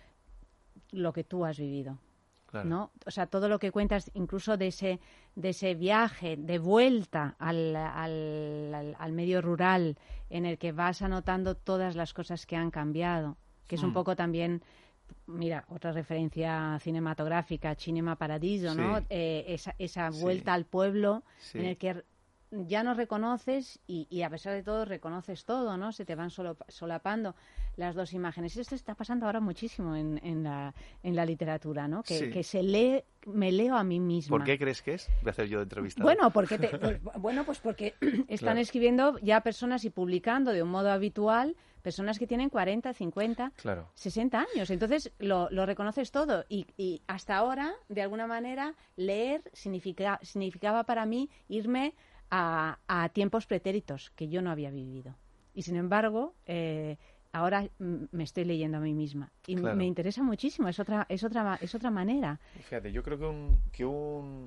lo que tú has vivido, claro. ¿no? O sea, todo lo que cuentas, incluso de ese de ese viaje de vuelta al, al, al, al medio rural, en el que vas anotando todas las cosas que han cambiado, que es mm. un poco también, mira, otra referencia cinematográfica, Cinema Paradiso, ¿no? Sí. Eh, esa, esa vuelta sí. al pueblo sí. en el que ya no reconoces y, y a pesar de todo reconoces todo, ¿no? Se te van solo, solapando las dos imágenes. Esto está pasando ahora muchísimo en, en, la, en la literatura, ¿no? Que, sí. que se lee, me leo a mí misma. ¿Por qué crees que es? Voy a hacer yo de entrevistador. Bueno, porque te, pues, bueno, pues porque están claro. escribiendo ya personas y publicando de un modo habitual personas que tienen cuarenta, cincuenta, claro. sesenta años. Entonces lo, lo reconoces todo. Y, y hasta ahora, de alguna manera, leer significa, significaba para mí irme A, a tiempos pretéritos que yo no había vivido. Y sin embargo, eh, ahora m- me estoy leyendo a mí misma. Y claro. me interesa muchísimo, es otra, es otra, es otra manera. Fíjate, yo creo que un, que un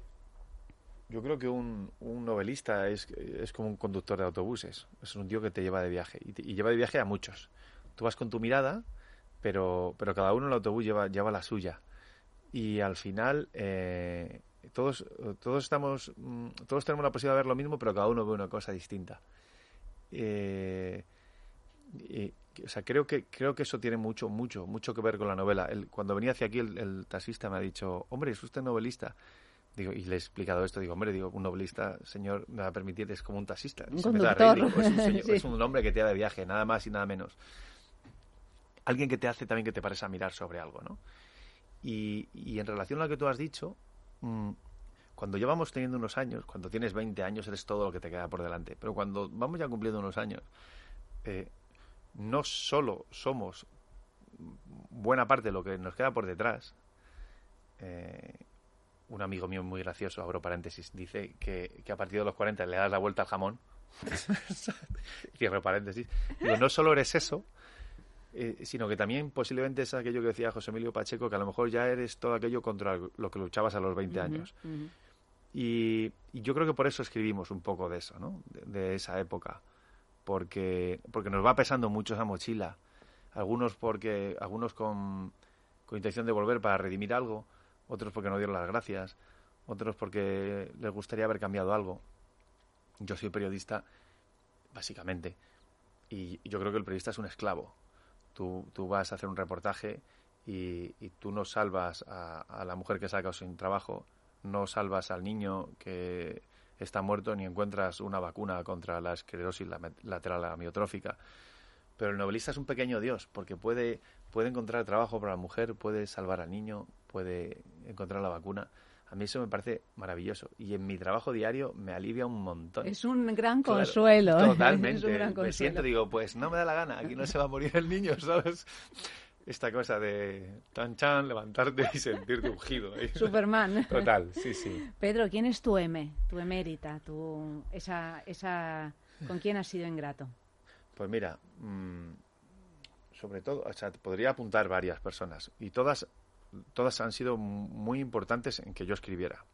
yo creo que un, un novelista es, es como un conductor de autobuses. Es un tío que te lleva de viaje. Y, te, y lleva de viaje a muchos. Tú vas con tu mirada, pero, pero cada uno en el autobús lleva, lleva la suya. Y al final eh, todos todos estamos todos tenemos la posibilidad de ver lo mismo, pero cada uno ve una cosa distinta. Eh, y, o sea, creo que creo que eso tiene mucho, mucho, mucho que ver con la novela. El, cuando venía hacia aquí, el, el taxista me ha dicho, hombre, ¿es usted novelista? Digo, y le he explicado esto, digo, hombre, digo, un novelista, señor, me va a permitir, es como un taxista. Un Se empieza a reír, conductor. digo, es, un señor, Sí. es un hombre que te da de viaje, nada más y nada menos. Alguien que te hace también que te pares a mirar sobre algo, ¿no? Y, y en relación a lo que tú has dicho, mmm, cuando ya vamos teniendo unos años, cuando tienes veinte años, eres todo lo que te queda por delante. Pero cuando vamos ya cumpliendo unos años, eh, no solo somos buena parte de lo que nos queda por detrás. Eh, un amigo mío muy gracioso, abro paréntesis, dice que, que a partir de los cuarenta le das la vuelta al jamón. Cierro paréntesis. Digo, no solo eres eso, eh, sino que también posiblemente es aquello que decía José Emilio Pacheco, que a lo mejor ya eres todo aquello contra lo que luchabas a los veinte Ujú, años. ujú. Y, y yo creo que por eso escribimos un poco de eso, ¿no? De, de esa época. Porque, porque nos va pesando mucho esa mochila. Algunos porque algunos con, con intención de volver para redimir algo, otros porque no dieron las gracias, otros porque les gustaría haber cambiado algo. Yo soy periodista, básicamente, y yo creo que el periodista es un esclavo. Tú, tú vas a hacer un reportaje y, y tú no salvas a, a la mujer que se ha quedado sin trabajo, no salvas al niño que está muerto, ni encuentras una vacuna contra la esclerosis lateral amiotrófica. Pero el novelista es un pequeño dios, porque puede, puede encontrar trabajo para la mujer, puede salvar al niño, puede encontrar la vacuna. A mí eso me parece maravilloso. Y en mi trabajo diario me alivia un montón. Es un gran Claro, consuelo. Totalmente. Es un gran Me consuelo. siento, digo, pues no me da la gana, aquí no se va a morir el niño, ¿sabes? Esta cosa de tan chan, levantarte y sentirte ungido. ¿eh? Superman. Total, sí, sí. Pedro, ¿quién es tu M, tu emérita, tu, esa, esa, con quién has sido ingrato? Pues mira, mmm, sobre todo, o sea, podría apuntar varias personas y todas, todas han sido muy importantes en que yo escribiera.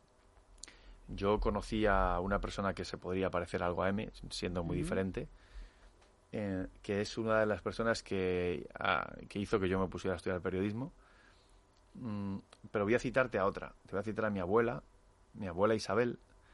Yo conocí a una persona que se podría parecer algo a M, siendo muy Mm. diferente, eh, que es una de las personas que, a, que hizo que yo me pusiera a estudiar periodismo. Mm, pero voy a citarte a otra. Te voy a citar a mi abuela, mi abuela Isabel,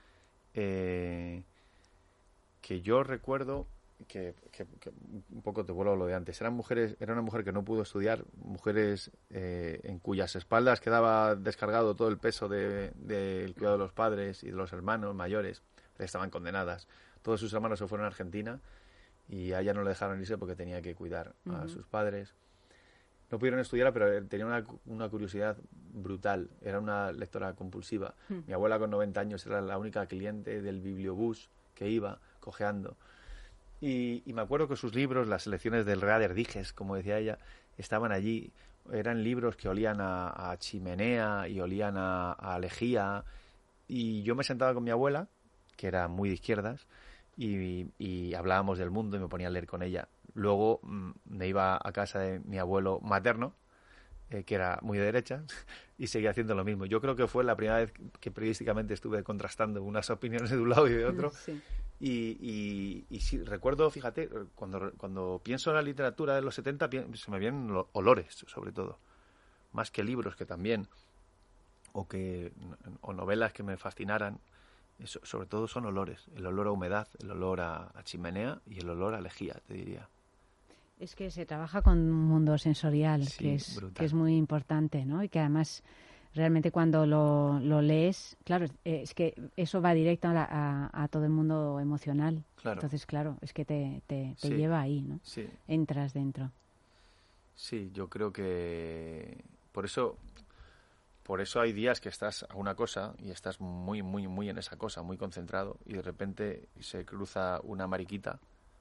eh, que yo recuerdo que, que, que un poco te vuelvo a lo de antes. Eran mujeres, era una mujer que no pudo estudiar, mujeres eh, en cuyas espaldas quedaba descargado todo el peso del de, de cuidado de los padres y de los hermanos mayores. Estaban condenadas. Todos sus hermanos se fueron a Argentina y a ella no le dejaron irse porque tenía que cuidar uh-huh. a sus padres. No pudieron estudiar, pero tenía una, una curiosidad brutal. Era una lectora compulsiva. Uh-huh. Mi abuela con noventa años era la única cliente del bibliobús que iba cojeando. Y, y me acuerdo que sus libros, las selecciones del Reader Diges, como decía ella, estaban allí. Eran libros que olían a, a chimenea y olían a, a lejía. Y yo me sentaba con mi abuela, que era muy de izquierdas, y, y hablábamos del mundo y me ponía a leer con ella. Luego mmm, me iba a casa de mi abuelo materno, eh, que era muy de derecha, y seguía haciendo lo mismo. Yo creo que fue la primera vez que periodísticamente estuve contrastando unas opiniones de un lado y de otro. Sí. Y, y, y sí, recuerdo, fíjate, cuando, cuando pienso en la literatura de los setenta, se me vienen los olores, sobre todo. Más que libros, que también, o, que, o novelas que me fascinaran. Eso, sobre todo son olores. El olor a humedad, el olor a, a chimenea y el olor a lejía, te diría. Es que se trabaja con un mundo sensorial, sí, que, es, que es muy importante, ¿no? Y que además realmente cuando lo, lo lees, claro, es que eso va directo a, la, a, a todo el mundo emocional. Claro. Entonces, claro, es que te, te, te sí. lleva ahí, ¿no? Sí. Entras dentro. Sí, yo creo que por eso... Por eso hay días que estás a una cosa y estás muy, muy, muy en esa cosa, muy concentrado, y de repente se cruza una mariquita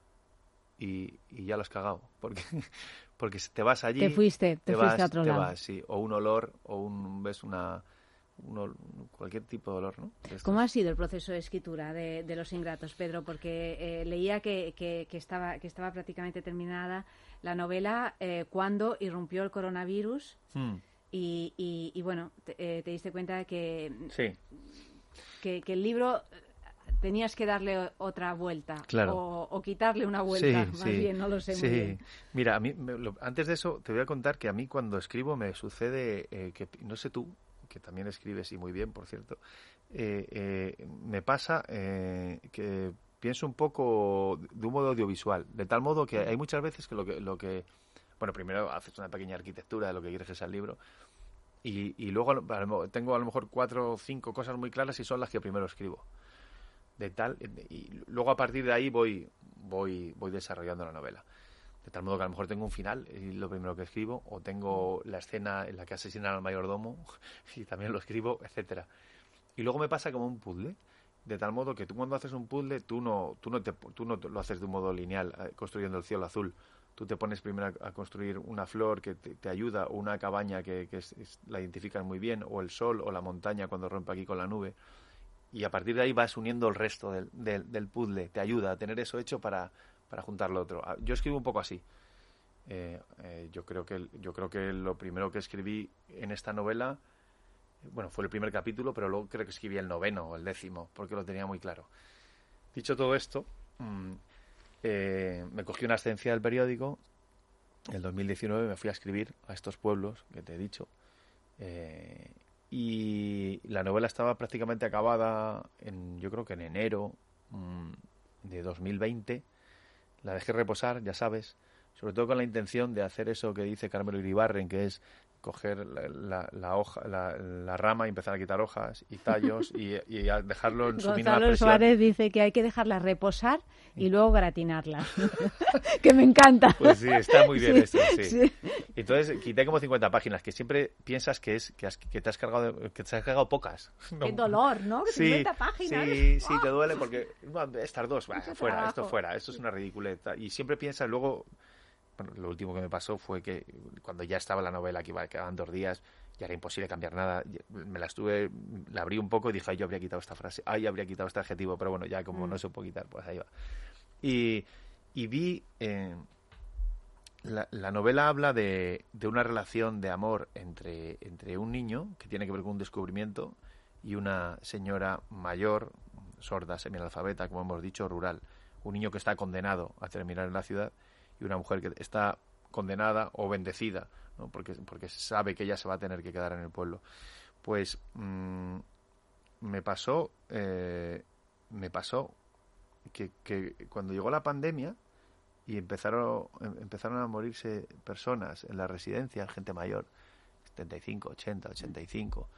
y, y ya lo has cagado. Porque, porque te vas allí... Te fuiste, te, te fuiste vas, a otro te lado. Vas, sí, o un olor, o un ves una... Un, cualquier tipo de olor, ¿no? ¿Cómo ha sido el proceso de escritura de, de Los Ingratos, Pedro? Porque eh, leía que, que, que, estaba, que estaba prácticamente terminada la novela eh, cuando irrumpió el coronavirus... Hmm. Y, y, y bueno, te, eh, te diste cuenta de que, sí. que, que el libro tenías que darle otra vuelta, claro. o, o quitarle una vuelta, sí, más sí. bien, no lo sé sí. muy bien. Mira, a mí, me, lo, antes de eso te voy a contar que a mí cuando escribo me sucede, eh, que no sé tú, que también escribes y muy bien, por cierto, eh, eh, me pasa eh, que pienso un poco de un modo audiovisual, de tal modo que hay muchas veces que lo que, lo que bueno, primero haces una pequeña arquitectura de lo que quieres que sea el libro, y, y luego a lo, tengo a lo mejor cuatro o cinco cosas muy claras y son las que primero escribo. De tal, y luego a partir de ahí voy, voy, voy desarrollando la novela. De tal modo que a lo mejor tengo un final, y lo primero que escribo, o tengo la escena en la que asesinan al mayordomo, y también lo escribo, etcétera. Y luego me pasa como un puzzle, de tal modo que tú cuando haces un puzzle, tú no, tú no, te, tú no lo haces de un modo lineal, eh, construyendo el cielo azul. Tú te pones primero a, a construir una flor que te, te ayuda, o una cabaña que, que es, es, la identificas muy bien, o el sol, o la montaña cuando rompe aquí con la nube. Y a partir de ahí vas uniendo el resto del, del, del puzzle. Te ayuda a tener eso hecho para, para juntar lo otro. Yo escribo un poco así. Eh, eh, yo creo que yo creo que lo primero que escribí en esta novela, bueno, fue el primer capítulo, pero luego creo que escribí el noveno o el décimo, porque lo tenía muy claro. Dicho todo esto, mmm, eh, me cogí una excedencia del periódico. En el dos mil diecinueve me fui a escribir a estos pueblos que te he dicho. Eh, y la novela estaba prácticamente acabada, en, yo creo que en enero mmm, de dos mil veinte. La dejé reposar, ya sabes, sobre todo con la intención de hacer eso que dice Carmelo Iribarren, que es coger la, la, la hoja, la, la rama y empezar a quitar hojas y tallos y, y a dejarlo en su mínima Gonzalo presión. Suárez dice que hay que dejarla reposar y luego gratinarla, que me encanta. Pues sí, está muy bien Sí, esto, sí. sí. Entonces quité como cincuenta páginas, que siempre piensas que es que, has, que te has cargado de- que te has cargado pocas. Qué dolor, ¿no? Sí, cincuenta páginas. sí, sí, te duele porque bueno, estas dos, bah, Mucho fuera, trabajo. esto fuera, esto es una ridiculeta. Y siempre piensas luego. Bueno, lo último que me pasó fue que cuando ya estaba la novela, que iba, quedaban dos días, ya era imposible cambiar nada. Me la estuve, la abrí un poco y dije, ay, yo habría quitado esta frase, ay, habría quitado este adjetivo, pero bueno, ya como Mm. no supo quitar, pues ahí va. Y, y vi, eh, la, la novela habla de, de una relación de amor entre, entre un niño, que tiene que ver con un descubrimiento, y una señora mayor, sorda, semianalfabeta, como hemos dicho, rural. Un niño que está condenado a terminar en la ciudad, y una mujer que está condenada o bendecida, ¿no? porque, porque sabe que ella se va a tener que quedar en el pueblo. Pues mmm, me pasó eh, me pasó que, que cuando llegó la pandemia y empezaron empezaron a morirse personas en la residencia, gente mayor, setenta y cinco, ochenta, ochenta y cinco,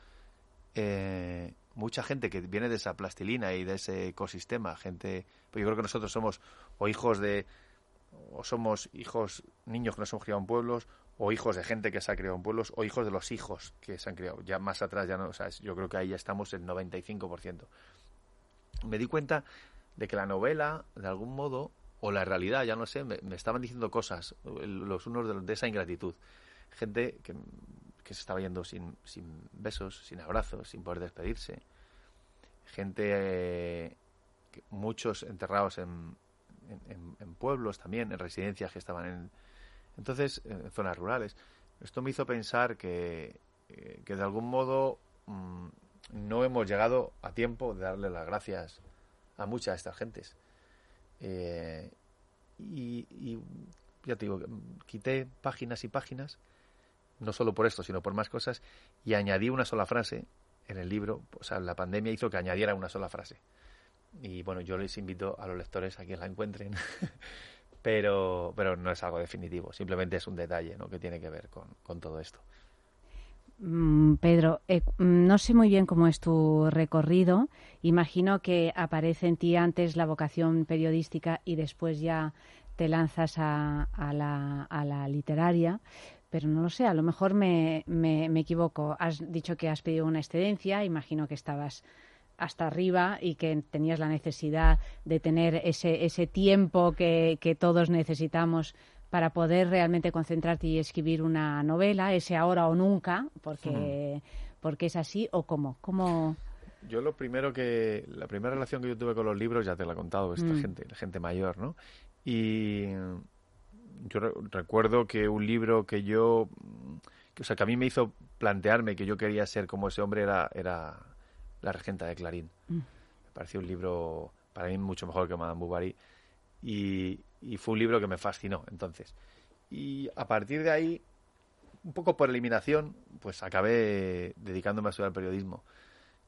eh, mucha gente que viene de esa plastilina y de ese ecosistema, gente, pues yo creo que nosotros somos o hijos de o somos hijos, niños que nos hemos criado en pueblos, o hijos de gente que se ha criado en pueblos, o hijos de los hijos que se han criado. Ya más atrás, ya no, o sea, yo creo que ahí ya estamos en noventa y cinco por ciento. Me di cuenta de que la novela, de algún modo, o la realidad, ya no sé, me, me estaban diciendo cosas, los unos de, de esa ingratitud. Gente que, que se estaba yendo sin, sin besos, sin abrazos, sin poder despedirse. Gente, eh, que, muchos enterrados en En, en, en pueblos también, en residencias que estaban en entonces en zonas rurales. Esto me hizo pensar que, eh, que de algún modo mmm, no hemos llegado a tiempo de darle las gracias a muchas de estas gentes. Eh, y, y ya te digo, quité páginas y páginas, no solo por esto, sino por más cosas, y añadí una sola frase en el libro. O sea, la pandemia hizo que añadiera una sola frase. Y bueno, yo les invito a los lectores a que la encuentren, pero pero no es algo definitivo, simplemente es un detalle, ¿no?, que tiene que ver con, con todo esto. Mm, Pedro, eh, no sé muy bien cómo es tu recorrido. Imagino que aparece en ti antes la vocación periodística y después ya te lanzas a, a, la, a la literaria, pero no lo sé, a lo mejor me, me, me equivoco. Has dicho que has pedido una excedencia, imagino que estabas hasta arriba y que tenías la necesidad de tener ese ese tiempo que, que todos necesitamos para poder realmente concentrarte y escribir una novela, ese ahora o nunca, porque hmm. porque es así, o cómo, cómo. Yo lo primero que la primera relación que yo tuve con los libros ya te la he contado, esta mm. gente, gente mayor, ¿no? Y yo re- recuerdo que un libro que yo, que, o sea, que a mí me hizo plantearme que yo quería ser como ese hombre era era La regenta de Clarín. Mm. Me pareció un libro, para mí, mucho mejor que Madame Bovary. Y, y fue un libro que me fascinó, entonces. Y a partir de ahí, un poco por eliminación, pues acabé dedicándome a estudiar periodismo.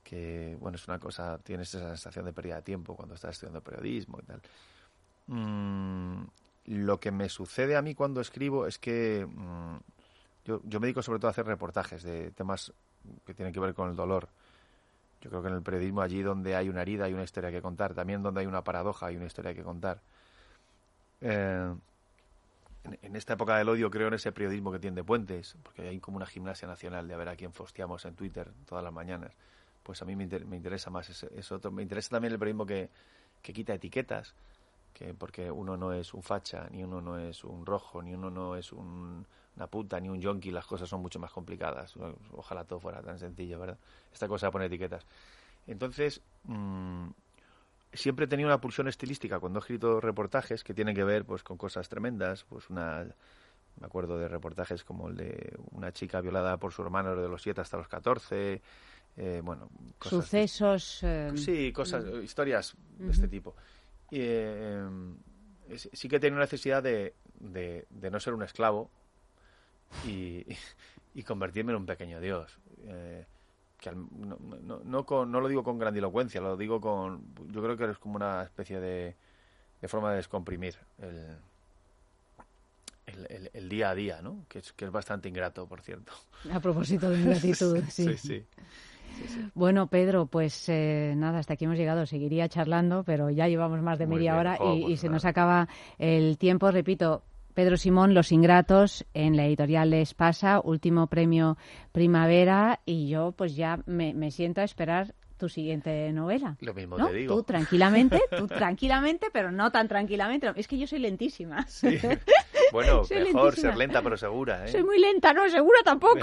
que, bueno, es una cosa, tienes esa sensación de pérdida de tiempo cuando estás estudiando periodismo y tal. Mm, lo que me sucede a mí cuando escribo es que mm, yo, yo me dedico sobre todo a hacer reportajes de temas que tienen que ver con el dolor. Yo creo que en el periodismo, allí donde hay una herida hay una historia que contar, también donde hay una paradoja hay una historia que contar. Eh, en, en esta época del odio creo en ese periodismo que tiende puentes, porque hay como una gimnasia nacional de a ver a quién fosteamos en Twitter todas las mañanas. Pues a mí me, inter- me interesa más ese, ese otro. Me interesa también el periodismo que, que quita etiquetas, que porque uno no es un facha, ni uno no es un rojo, ni uno no es un, una puta, ni un yonki. Las cosas son mucho más complicadas. Ojalá todo fuera tan sencillo, ¿verdad? Esta cosa de poner etiquetas. Entonces, mmm, siempre he tenido una pulsión estilística cuando he escrito reportajes que tienen que ver pues con cosas tremendas. Pues una, me acuerdo de reportajes como el de una chica violada por su hermano de los siete hasta los catorce. Eh, bueno, cosas sucesos. De, eh, sí, cosas, uh, historias uh-huh. de este tipo. Y, eh, eh, sí que he tenido necesidad de, de, de no ser un esclavo y, y convertirme en un pequeño dios. Eh, que al, no, no, no, con, no lo digo con grandilocuencia, lo digo con... Yo creo que es como una especie de, de forma de descomprimir el, el, el, el día a día, ¿no? Que es, que es bastante ingrato, por cierto. A propósito de ingratitud, sí. Sí, sí. Sí, sí. Bueno, Pedro, pues eh, nada, hasta aquí hemos llegado. Seguiría charlando, pero ya llevamos más de Muy media bien. hora Oh, y, pues y se nada. nos acaba el tiempo. Repito, Pedro Simón, Los Ingratos, en la editorial Les Pasa, último premio Primavera, y yo pues ya me, me siento a esperar tu siguiente novela. Lo mismo ¿no? te digo. Tú tranquilamente, tú tranquilamente, pero no tan tranquilamente. Es que yo soy lentísima. Sí. Bueno, Soy mejor lentísima. ser lenta pero segura, ¿eh? Soy muy lenta, no, segura tampoco.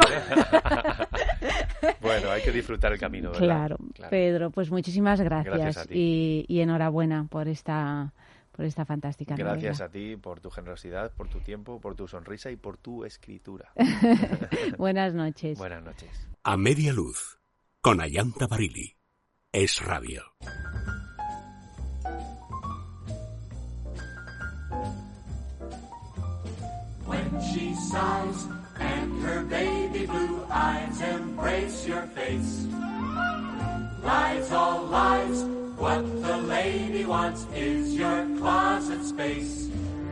Bueno, hay que disfrutar el camino, ¿verdad? Claro, Claro. Pedro, pues muchísimas gracias, Gracias a ti. Y, y enhorabuena por esta por esta fantástica Gracias novela. a ti por tu generosidad, por tu tiempo, por tu sonrisa y por tu escritura. Buenas noches. Buenas noches. A media luz, con Ayanta Barili. Es Radio. When she sighs and her baby blue eyes embrace your face. Lies, all lies, what the lady wants is your closet space.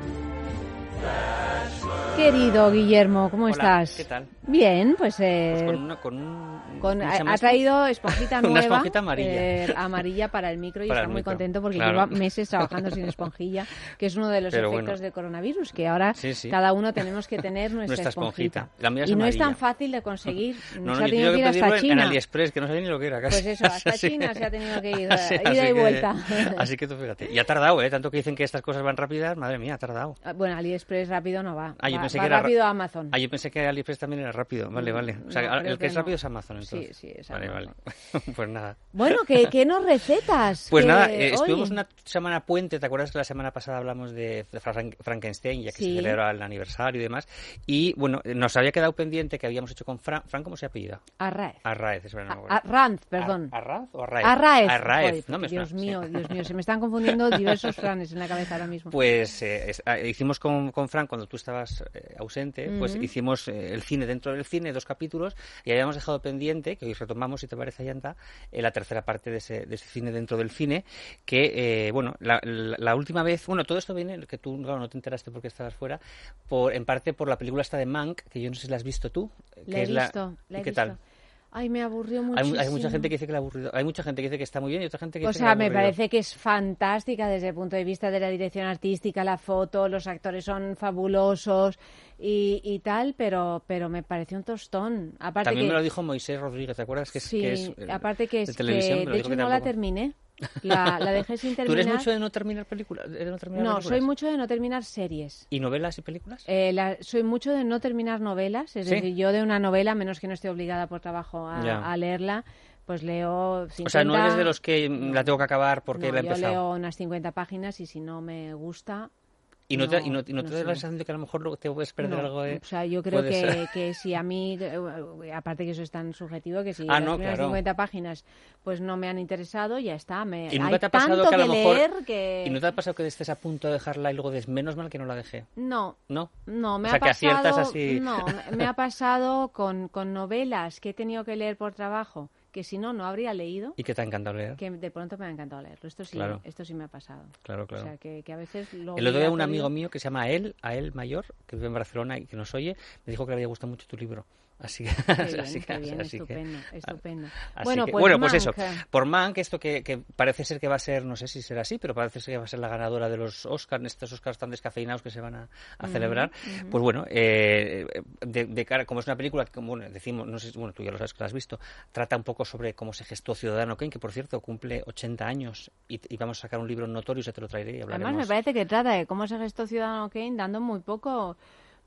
Querido Guillermo, ¿cómo Hola, estás? ¿qué tal? Bien, pues, eh, Pues con, una, con un... con- ¿cómo ha, se llama ha esto? traído esponjita nueva, Una esponjita amarilla. eh, amarilla para el micro y Para está el muy micro, contento porque claro. lleva meses trabajando sin esponjilla, que es uno de los Pero efectos bueno. del coronavirus, que ahora Sí, sí. cada uno tenemos que tener nuestra, Nuestra esponjita. La mía es y no es amarilla. tan fácil de conseguir, No, se no, ha yo tenido tengo que ir que hasta pedirlo en, en China. AliExpress, que no sabía ni lo que era casi. Pues eso, hasta Así China que- se ha tenido que ir, así- ida así y que- vuelta. Así que tú fíjate. Y ha tardado, ¿eh? Tanto que dicen que estas cosas van rápidas, madre mía, ha tardado. Ah, Bueno, AliExpress rápido no va, Ah, yo va, pensé va que era rápido ra- a Amazon. Ah, yo pensé que AliExpress también era rápido. Vale, vale. O sea, No, creo el que es que no. rápido es Amazon, entonces. Sí, sí, es Vale, Amazon. vale. Pues nada. Bueno, ¿qué, qué nos recetas? Pues Que nada, eh, estuvimos hoy- una semana puente, ¿te acuerdas que la semana pasada hablamos de Frank- Frankenstein, ya que Sí. se celebra el aniversario y demás? Y bueno, nos había quedado pendiente que habíamos hecho con Fran, Fran ¿cómo se apellida? Arraez. Arraez, es verdad. A- Ranz, perdón. ¿Ar- ¿Arraz o Arraez? Arraez. Arraez, Joder, no me Dios suena, mío, sí. Dios mío, se me están confundiendo diversos Franes en la cabeza ahora mismo. Pues eh, es- ah, hicimos con, con Fran, cuando tú estabas eh, ausente, pues Ujú. hicimos eh, el cine dentro del cine, dos capítulos, y habíamos dejado pendiente, que hoy retomamos, si te parece, Ayanta, eh, la tercera parte de ese, de ese cine dentro del cine, que, eh, bueno, la, la- la última vez, bueno, todo esto viene, que tú claro, no te enteraste porque estabas fuera, por, en parte por la película esta de Mank, que yo no sé si la has visto tú. La que he es visto, la ¿Y he qué visto. tal? Ay, me aburrió Hay, muchísimo. hay mucha gente que dice que la ha aburrido. Hay mucha gente que dice que está muy bien y otra gente que O dice sea, que la me ha aburrido. parece que es fantástica desde el punto de vista de la dirección artística, la foto, los actores son fabulosos y, y tal, pero pero me pareció un tostón. Aparte También que, me lo dijo Moisés Rodríguez, ¿te acuerdas? Que es, sí, que es, eh, aparte que es de que, televisión, me lo de dijo hecho que no la tampoco. terminé. La, la dejé sin ¿Tú terminar. eres mucho de no terminar películas? de no, terminar No, películas? soy mucho de no terminar series. ¿Y novelas y películas? Eh, la- soy mucho de no terminar novelas, es ¿Sí? decir, yo de una novela, a menos que no esté obligada por trabajo a, Ya. a leerla, pues leo cincuenta... O sea, no eres de los que mm, la tengo que acabar porque No, la he yo empezado. leo unas cincuenta páginas y si no me gusta... ¿Y no, te, y no, no- y no te no da la sigo. sensación de que a lo mejor luego te puedes perder No, algo de...? o sea, yo creo puede que, ser? que si a mí, eh, aparte que eso es tan subjetivo, que si Ah, las no, primeras claro. cincuenta páginas pues no me han interesado, ya está. Me, ¿Y nunca hay te ha pasado tanto que a lo mejor... leer que... ¿Y no te ha pasado que estés a punto de dejarla y luego des menos mal que no la dejé? No, ¿No? no, me O sea, ha que aciertas pasado, así... no, me- me ha pasado con, con novelas que he tenido que leer por trabajo, que si no, no habría leído. ¿Y qué te ha encantado leer? Que de pronto me ha encantado leerlo. Esto sí, Claro. esto sí me ha pasado. Claro, claro. O sea, que, que a veces lo El otro día un obligatorio- amigo mío que se llama Ael, Ael Mayor, que vive en Barcelona y que nos oye, me dijo que le había gustado mucho tu libro. Así que, Qué bien, así que- qué bien, así que- estupendo, estupendo. Así Bueno, que- pues bueno, pues Mank. eso. Por Mank, esto que, que parece ser que va a ser, no sé si será así, pero parece ser que va a ser la ganadora de los Oscars, estos Oscars tan descafeinados que se van a, a Ujú, celebrar. ujú. Pues bueno, eh, de, de cara, como es una película que, como bueno, decimos, no sé, si- bueno, tú ya lo sabes que la has visto, trata un poco sobre cómo se gestó Ciudadano Kane, que por cierto cumple ochenta años y, y vamos a sacar un libro notorio, se te lo traeré y hablaremos. Además, me parece que trata de cómo se gestó Ciudadano Kane dando muy poco.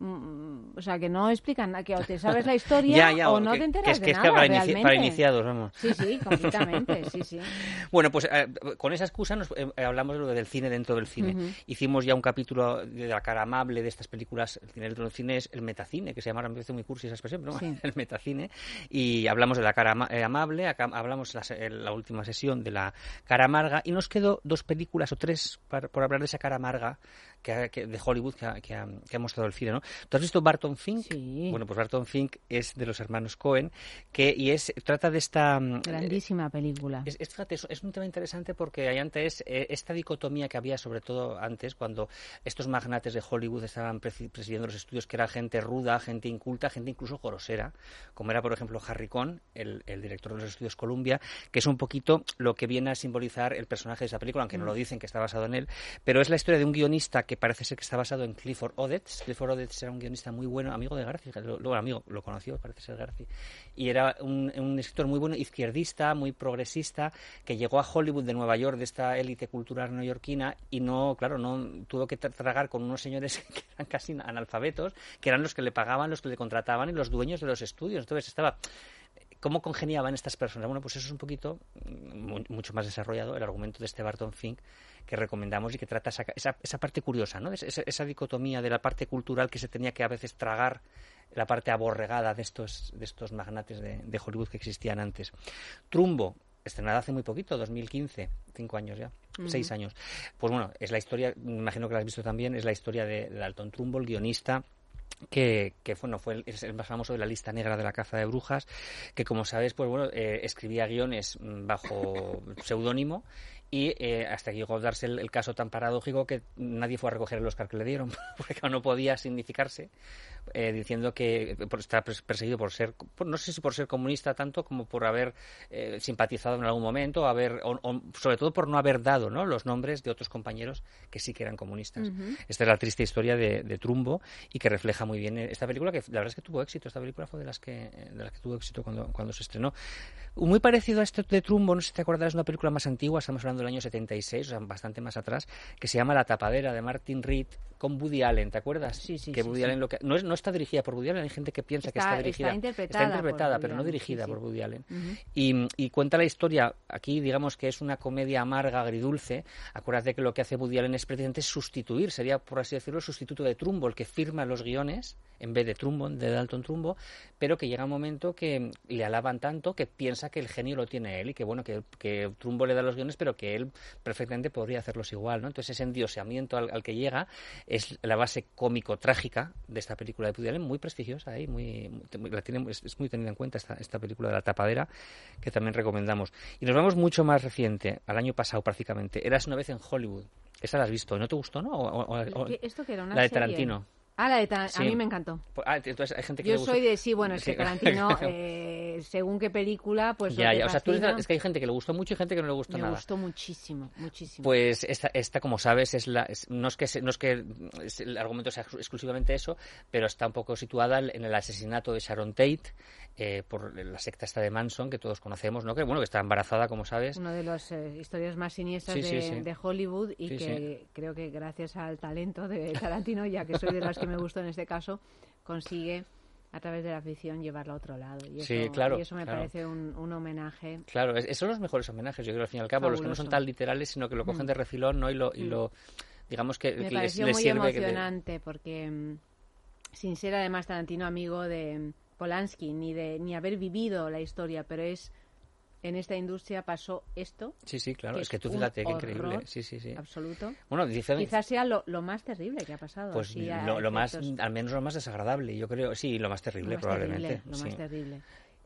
mm, O sea, que no explican nada, que o te sabes la historia Ya, ya, o no que- te enteras que es- de que es que nada, para inici- realmente. para iniciados, vamos. Sí, sí, completamente, sí, sí. Bueno, pues eh, con esa excusa nos eh, hablamos de lo del cine dentro del cine. Ujú. Hicimos ya un capítulo de la cara amable de estas películas. El cine dentro del cine es el metacine, que se llama, me parece muy cursi esa expresión, pero Sí. el metacine. Y hablamos de la cara ama- eh, amable, acá hablamos la, se- la última sesión de la cara amarga y nos quedó dos películas o tres par- por hablar de esa cara amarga que, ha- que- de Hollywood que ha, que, ha, que ha mostrado el cine, ¿no? ¿Tú has visto Barton Fink? Sí. Bueno, pues Barton Fink es de los hermanos Cohen, que y es trata de esta mm, Grandísima película. es, es, fíjate, es, es un tema interesante porque hay antes eh, esta dicotomía que había, sobre todo antes, cuando estos magnates de Hollywood estaban presi- presidiendo los estudios, que era gente ruda, gente inculta, gente incluso grosera, como era, por ejemplo, Harry Cohn, el, el director de los estudios Columbia, que es un poquito lo que viene a simbolizar el personaje de esa película, aunque no lo dicen que está basado en él, pero es la historia de un guionista que parece ser que está basado en Clifford Odets. Clifford Odets era un guionista muy bueno, amigo de Garci, luego amigo, lo conoció, parece ser Garci, y era un, un escritor muy bueno, izquierdista, muy progresista, que llegó a Hollywood de Nueva York, de esta élite cultural neoyorquina, y no, claro, no tuvo que tra- tragar con unos señores que eran casi analfabetos, que eran los que le pagaban, los que le contrataban y los dueños de los estudios. Entonces estaba... ¿Cómo congeniaban estas personas? Bueno, pues eso es un poquito, mu- mucho más desarrollado, el argumento de este Barton Fink que recomendamos y que trata esa, esa, esa parte curiosa, ¿no? Esa, esa dicotomía de la parte cultural que se tenía que a veces tragar, la parte aborregada de estos, de estos magnates de, de Hollywood que existían antes. Trumbo, estrenada hace muy poquito, dos mil quince, cinco años ya, Ujú. seis años. Pues bueno, es la historia, me imagino que la has visto también, es la historia de, de Dalton Trumbo, el guionista, que, que bueno, fue el, es el más famoso de la lista negra de la caza de brujas, que como sabes, pues bueno, eh, escribía guiones mm, bajo seudónimo y eh, hasta que llegó a darse el, el caso tan paradójico que nadie fue a recoger el Oscar que le dieron, porque no podía significarse, eh, diciendo que por, está perseguido por ser, por, no sé si por ser comunista tanto como por haber eh, simpatizado en algún momento, haber, o, o, sobre todo por no haber dado, ¿no?, los nombres de otros compañeros que sí que eran comunistas. Ujú. Esta es la triste historia de, de Trumbo y que refleja muy bien esta película, que la verdad es que tuvo éxito. Esta película fue de las que, de las que tuvo éxito cuando, cuando se estrenó. Muy parecido a esto de Trumbo, no sé si te acuerdas, es una película más antigua, estamos hablando del año setenta y seis, o sea, bastante más atrás, que se llama La tapadera, de Martin Reed, con Woody Allen, ¿te acuerdas? Sí, sí, que sí, Woody sí. Allen lo que, no, es, no está dirigida por Woody Allen, hay gente que piensa que Está- está dirigida. está interpretada Está interpretada, por pero Woody no Allen, dirigida sí, sí. por Woody Allen. Ujú. Y, y cuenta la historia, aquí digamos que es una comedia amarga, agridulce. Acuérdate que lo que hace Woody Allen es precisamente sustituir, sería por así decirlo, el sustituto de Trumbo, el que firma los guiones en vez de Trumbo, de Dalton Trumbo, pero que llega un momento que le alaban tanto que piensa que el genio lo tiene él y que bueno, que, que Trumbo le da los guiones, pero que él perfectamente podría hacerlos igual, ¿no? Entonces ese endioseamiento al, al que llega es la base cómico-trágica de esta película de Woody Allen, muy prestigiosa, ¿eh? muy, muy, la tiene, es, es muy tenida en cuenta esta, esta película de La tapadera, que también recomendamos. Y nos vamos mucho más reciente, al año pasado prácticamente, Eras una vez en Hollywood. Esa la has visto, ¿no te gustó, no? O, o, o, ¿Qué- ¿Esto que era una la de serie? Tarantino. Ah, la de Tarantino. Sí. A mí me encantó. Ah, entonces hay gente que Yo le gusta. soy de, sí, bueno, es Sí. que Tarantino, eh, según qué película, pues ya, lo que ya. O sea, tú eres- fascina. es que hay gente que le gustó mucho y gente que no le gustó Me nada. gustó muchísimo, muchísimo. Pues esta, esta, como sabes, es la, es- no es que, se- no es que es- el argumento sea ex- exclusivamente eso, pero está un poco situada en el asesinato de Sharon Tate eh, por la secta esta de Manson, que todos conocemos, ¿no? Que bueno, que está embarazada, como sabes. Una de las eh, historias más siniestras Sí, de, sí, sí. de Hollywood y Sí, que creo que gracias al talento de Tarantino, ya que soy de las que me gustó en este caso, consigue a través de la ficción llevarla a otro lado. Y eso, Sí, claro, y eso me claro. parece un, un homenaje. Claro, es- esos son los mejores homenajes, yo creo, al fin y al cabo, los que no son Fabuloso. tan literales, sino que lo cogen Mm. de refilón, ¿no? Y lo, y Mm. lo digamos que, Me que les, pareció les muy sirve que de- emocionante porque, mm, sin ser además Tarantino amigo de mm, Polanski, ni de ni haber vivido la historia, pero es en esta industria pasó esto. Sí, sí, claro, es que tú un fíjate qué increíble. horror Sí, sí, sí. absoluto. Bueno, dice, Quizás sea lo, lo más terrible que ha pasado. pues así a lo, lo más, efectos. al menos lo más desagradable, yo creo, sí, lo más terrible Lo más probablemente. terrible, lo sí. más terrible.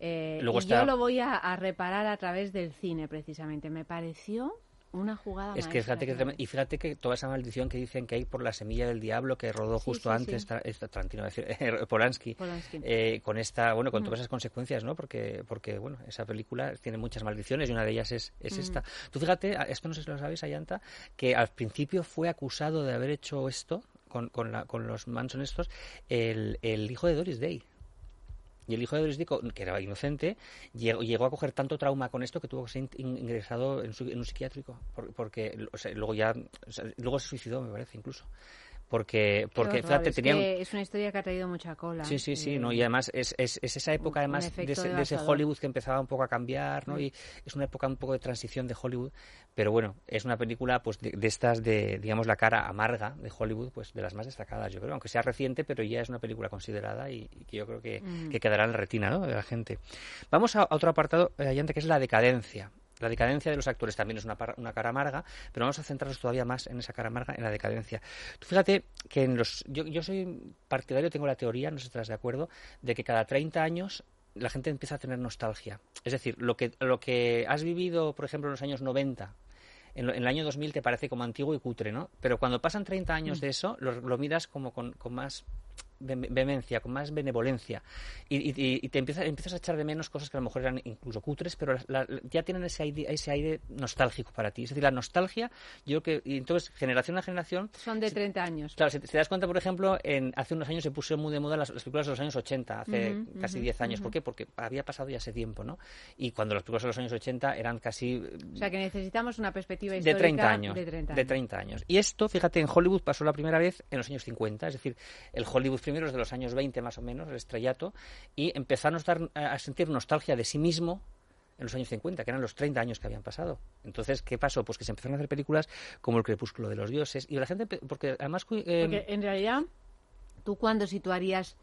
Eh, Luego y está- yo lo voy a, a reparar a través del cine, precisamente. Me pareció una jugada Es que maestra, fíjate que claro. trem- y fíjate que toda esa maldición que dicen que hay por La semilla del diablo que rodó Sí, justo sí, antes sí. Tra- esta- Tarantino, iba a decir, Polanski, Polanski. eh, con esta, bueno, con Mm. todas esas consecuencias, ¿no? Porque, porque bueno, esa película tiene muchas maldiciones y una de ellas es, es Mm. esta. Tú fíjate, a- esto no sé si lo sabéis, Ayanta, que al principio fue acusado de haber hecho esto con, con, la, con los Manson estos, el, el hijo de Doris Day. Y el hijo de Doris Day, co- que era inocente, llegó, llegó a coger tanto trauma con esto que tuvo que ser in- ingresado en, su- en un psiquiátrico. por- Porque, o sea, luego ya, o sea, luego se suicidó, me parece, incluso. Porque, Qué porque horror, fíjate, es tenían... que es una historia que ha traído mucha cola. Sí, sí, sí, Eh, ¿no? Y además es, es, es esa época, un además, efecto de ese, de ese devastador. Hollywood que empezaba un poco a cambiar, ¿no? Mm. Y es una época un poco de transición de Hollywood, pero bueno, es una película, pues, de, de estas de, digamos, la cara amarga de Hollywood, pues, de las más destacadas, yo creo, aunque sea reciente, pero ya es una película considerada y, y que yo creo que, Mm. que quedará en la retina, ¿no?, de la gente. Vamos a, a otro apartado, eh, Ayanta, que es la decadencia. La decadencia de los actores también es una, par- una cara amarga, pero vamos a centrarnos todavía más en esa cara amarga, en la decadencia. Tú fíjate que en los, yo, yo soy partidario, tengo la teoría, no sé si estás de acuerdo, de que cada treinta años la gente empieza a tener nostalgia. Es decir, lo que, lo que has vivido, por ejemplo, en los años noventa, en, lo- en el año dos mil te parece como antiguo y cutre, ¿no? Pero cuando pasan treinta años de eso, lo, lo miras como con, con más ve- vehemencia, con más benevolencia y, y- y te empiezas, empiezas a echar de menos cosas que a lo mejor eran incluso cutres, pero la- la- ya tienen ese aire, ese aire nostálgico para ti. Es decir, la nostalgia, yo creo que, y entonces, generación a generación... Son de treinta años. Claro, si te, te das cuenta, por ejemplo, en, hace unos años se pusieron muy de moda las, las películas de los años ochenta, hace Ujú, casi ujú, diez años. ujú. ¿Por qué? Porque había pasado ya ese tiempo, ¿no? Y cuando las películas de los años ochenta eran casi O sea, que necesitamos una perspectiva de histórica treinta años. de treinta años. De treinta años. Y esto, fíjate, en Hollywood pasó la primera vez en los años cincuenta, es decir, el Hollywood primero es de los años veinte más o menos, el estrellato, y empezaron a, estar, a sentir nostalgia de sí mismo en los años cincuenta, que eran los treinta años que habían pasado. Entonces, ¿qué pasó? Pues que se empezaron a hacer películas como El crepúsculo de los dioses, y la gente, empe- porque además... eh, Porque en realidad, ¿tú cuándo situarías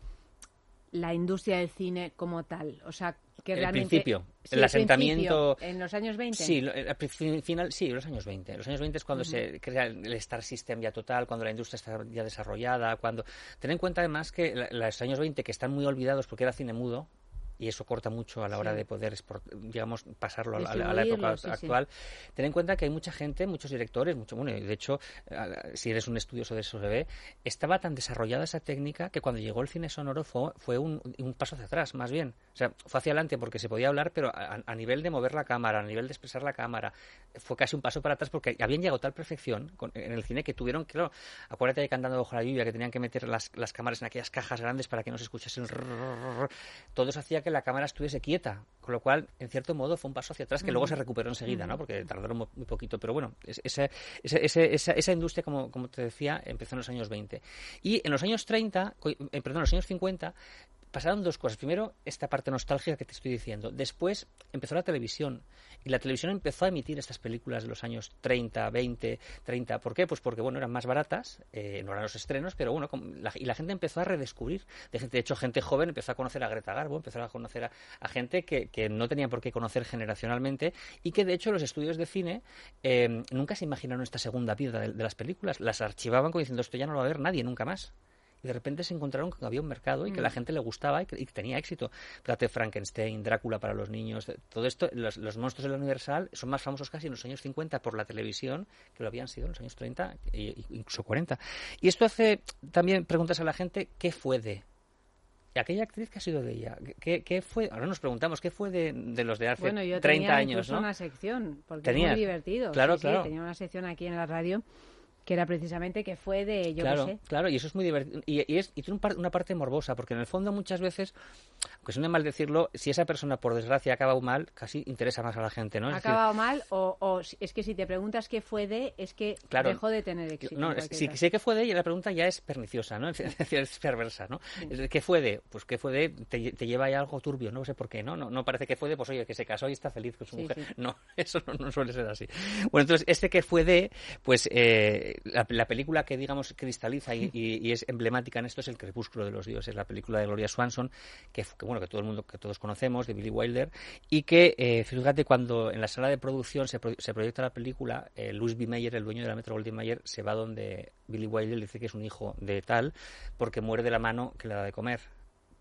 la industria del cine como tal? O sea, que El realmente... principio, Sí, el asentamiento... principio, ¿en los años veinte? Sí, lo- el pri- final, sí, los años veinte. Los años veinte es cuando Ujú. se crea el Star System ya total, cuando la industria está ya desarrollada, cuando... Ten en cuenta además que la- los años veinte, que están muy olvidados porque era cine mudo, y eso corta mucho a la hora Sí. de poder, export- digamos, pasarlo a la, a la- a la época Distribuirlo, sí, sí. actual. Ten en cuenta que hay mucha gente, muchos directores, mucho, bueno, y de hecho, eh, si eres un estudioso de eso se ve, estaba tan desarrollada esa técnica que cuando llegó el cine sonoro fue, fue un, un paso hacia atrás, más bien. O sea, fue hacia adelante porque se podía hablar, pero a, a nivel de mover la cámara, a nivel de expresar la cámara, fue casi un paso para atrás porque habían llegado a tal perfección con- en el cine que tuvieron, claro, acuérdate de Cantando bajo la lluvia, que tenían que meter las, las cámaras en aquellas cajas grandes para que no se escuchase el rrrr. Todo eso hacía que la cámara estuviese quieta, con lo cual, en cierto modo, fue un paso hacia atrás que luego Ujú. se recuperó enseguida, ¿no? Ujú. Porque tardaron muy, muy poquito, pero bueno, es- ese- ese- ese- esa, esa industria, como, como te decía, empezó en los años veinte. Y en los años treinta, co- eh, perdón, en los años cincuenta, pasaron dos cosas. Primero, esta parte nostálgica que te estoy diciendo. Después, empezó la televisión. Y la televisión empezó a emitir estas películas de los años treinta, veinte, treinta. ¿Por qué? Pues porque, bueno, eran más baratas, eh, no eran los estrenos, pero bueno, com- la- y la gente empezó a redescubrir. De, gente, de hecho, gente joven empezó a conocer a Greta Garbo, empezó a conocer a, a gente que, que no tenía por qué conocer generacionalmente y que, de hecho, los estudios de cine eh, nunca se imaginaron esta segunda vida de, de las películas. Las archivaban como diciendo, esto ya no lo va a ver nadie nunca más. Y de repente se encontraron que había un mercado y que Mm. la gente le gustaba y que, y que tenía éxito. Fíjate, Frankenstein, Drácula para los niños, todo esto, los, los monstruos de la Universal son más famosos casi en los años cincuenta por la televisión que lo habían sido en los años treinta e incluso cuarenta. Y esto hace también preguntas a la gente, ¿qué fue de? ¿Y aquella actriz que ha sido de ella? ¿Qué, qué fue? Ahora nos preguntamos, ¿qué fue de, de los de hace Bueno, yo treinta tenía años? incluso ¿no? una sección, porque ¿Tenías? es muy divertido. Claro, Sí, sí, claro. tenía una sección aquí en la radio que era precisamente que fue de, yo Claro, qué sé. claro, y eso es muy divertido. Y, y, es, y tiene un par- una parte morbosa, porque en el fondo muchas veces, aunque suene mal decirlo, si esa persona por desgracia ha acabado mal, casi interesa más a la gente, ¿no? ¿Ha Es decir, acabado mal o, o si- es que si te preguntas qué fue de, es que Claro. dejó de tener éxito? No, en cualquier si caso. sé que fue de ella, la pregunta ya es perniciosa, ¿no? Es decir, es perversa, ¿no? Es decir, ¿qué fue de? Pues ¿qué fue de? Te, te lleva ahí algo turbio, no sé por qué, ¿no? No, no parece que fue de, pues oye, que se casó y está feliz con su Sí, mujer. sí. No, eso no, no suele ser así. Bueno, entonces, este que fue de, pues eh, la, la película que, digamos, cristaliza y, y- y es emblemática en esto es El crepúsculo de los dioses, la película de Gloria Swanson, que, que bueno, que todo el mundo, que todos conocemos, de Billy Wilder, y que, eh, fíjate, cuando en la sala de producción se, pro- se proyecta la película, eh, Louis B. Mayer, el dueño de la Metro Goldwyn Mayer, se va donde Billy Wilder, le dice que es un hijo de tal, porque muere de la mano que le da de comer.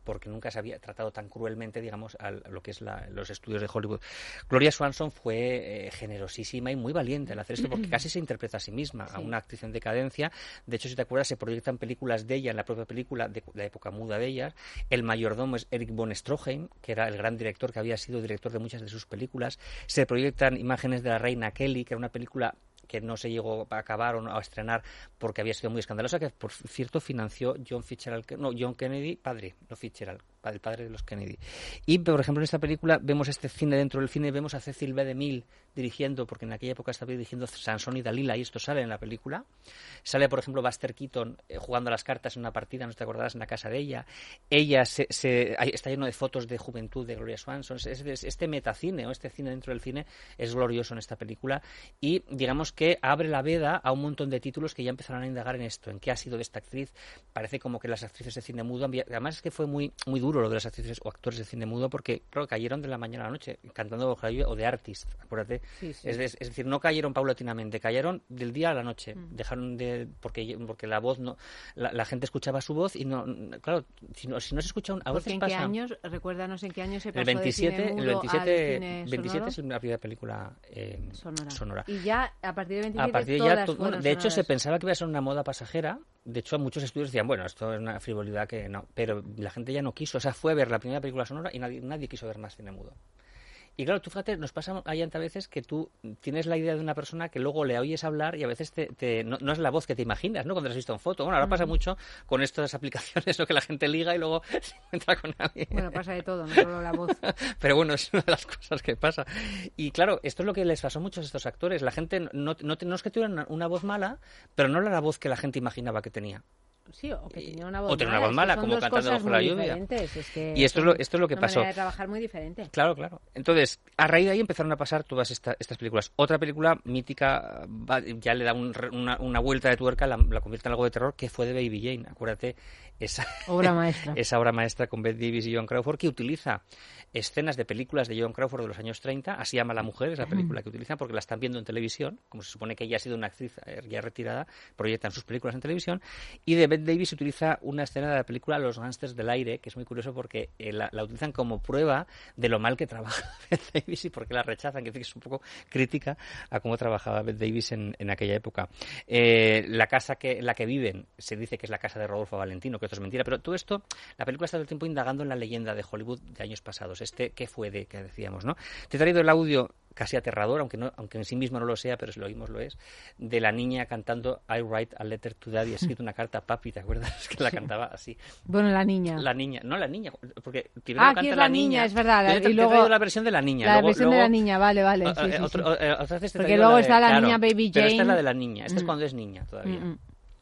porque nunca se había tratado tan cruelmente, digamos, a lo que es la, los estudios de Hollywood. Gloria Swanson fue eh, generosísima y muy valiente al hacer esto, porque casi se interpreta a sí misma, sí. a una actriz en decadencia. De hecho, si te acuerdas, se proyectan películas de ella en la propia película de la época muda de ella. El mayordomo es Eric von Stroheim, que era el gran director, que había sido director de muchas de sus películas. Se proyectan imágenes de la reina Kelly, que era una película que no se llegó a acabar o no, a estrenar porque había sido muy escandalosa, que por cierto financió John Fitzgerald, no, John Kennedy, padre, no Fitzgerald, el padre de los Kennedy. Y, por ejemplo, en esta película vemos este cine dentro del cine, vemos a Cecil B. DeMille dirigiendo, porque en aquella época estaba dirigiendo Sansón y Dalila, y esto sale en la película. Sale, por ejemplo, Buster Keaton eh, jugando a las cartas en una partida, no te acordarás, en la casa de ella. Ella se, se, está lleno de fotos de juventud de Gloria Swanson. Es, es, este metacine, o este cine dentro del cine, es glorioso en esta película, y digamos que abre la veda a un montón de títulos que ya empezaron a indagar en esto, en qué ha sido de esta actriz. Parece como que las actrices de cine mudo, además es que fue muy, muy duro lo de las actrices o actores de cine mudo, porque claro, cayeron de la mañana a la noche cantando o de artist, acuérdate. Sí, sí. Es, de, es decir, no cayeron paulatinamente, cayeron del día a la noche. Mm. Dejaron de porque porque la voz no, la, la gente escuchaba su voz y no, claro, si no, si no se escucha un, a veces ¿en pasa, qué años? Recuérdanos en qué año se pasó el veintisiete, de cine mudo el veintisiete, al cine veintisiete es la primera película eh, sonora. sonora. Y ya a partir de veintisiete a partir de todas ya, to, bueno, de sonoras. hecho se pensaba que iba a ser una moda pasajera. De hecho, muchos estudios decían, bueno, esto es una frivolidad que no, pero la gente ya no quiso, o sea, fue a ver la primera película sonora y nadie, nadie quiso ver más cine mudo. Y claro, tú fíjate, nos pasa a veces que tú tienes la idea de una persona que luego le oyes hablar y a veces te, te, no, no es la voz que te imaginas, ¿no? Cuando has visto en foto. Bueno, ahora uh-huh. pasa mucho con estas aplicaciones, ¿no? Que la gente liga y luego se encuentra con alguien. Bueno, pasa de todo, no solo la voz. Pero bueno, es una de las cosas que pasa. Y claro, esto es lo que les pasó a muchos de estos actores. La gente no, no, no es que tuvieran una voz mala, pero no era la voz que la gente imaginaba que tenía. Sí, o que tenía una voz o tenía mala, una voz mala, es que como cantando bajo la lluvia. Es que y esto es lo, esto es lo que una pasó. Una manera de trabajar muy diferente. Claro, claro. Entonces, a raíz de ahí empezaron a pasar todas esta, estas películas. Otra película mítica va, ya le da un, una, una vuelta de tuerca, la, la convierte en algo de terror, que fue de Baby Jane. Acuérdate, esa obra maestra. esa obra maestra con Bette Davis y Joan Crawford, que utiliza escenas de películas de Joan Crawford de los años treinta, Así ama la mujer, es la película que utilizan porque la están viendo en televisión, como se supone que ella ha sido una actriz ya retirada, proyectan sus películas en televisión, y de Bette Davis utiliza una escena de la película Los gángsters del aire, que es muy curioso porque eh, la, la utilizan como prueba de lo mal que trabaja Bette Davis y por qué la rechazan, que es un poco crítica a cómo trabajaba Bette Davis en, en aquella época. Eh, la casa que, en la que viven se dice que es la casa de Rodolfo Valentino, que esto es mentira, pero todo esto, la película está todo el tiempo indagando en la leyenda de Hollywood de años pasados. Este, ¿qué fue de que decíamos, no? Te he traído el audio casi aterrador, aunque no, aunque en sí mismo no lo sea, pero si lo oímos lo es, de la niña cantando I write a letter to daddy, he escrito una carta a papi, ¿te acuerdas? Que la cantaba así. Bueno, la niña. La niña, no la niña, porque primero ah, canta que es la, la niña, niña, es verdad. La, te, y luego, te he traído la versión de la niña. La luego, versión luego, de la niña, vale, vale. Sí, sí, otro, sí. Eh, otra vez te porque luego la de, está la claro, niña Baby Jane. Pero esta es la de la niña, esta mm. es cuando es niña todavía. Mm-mm.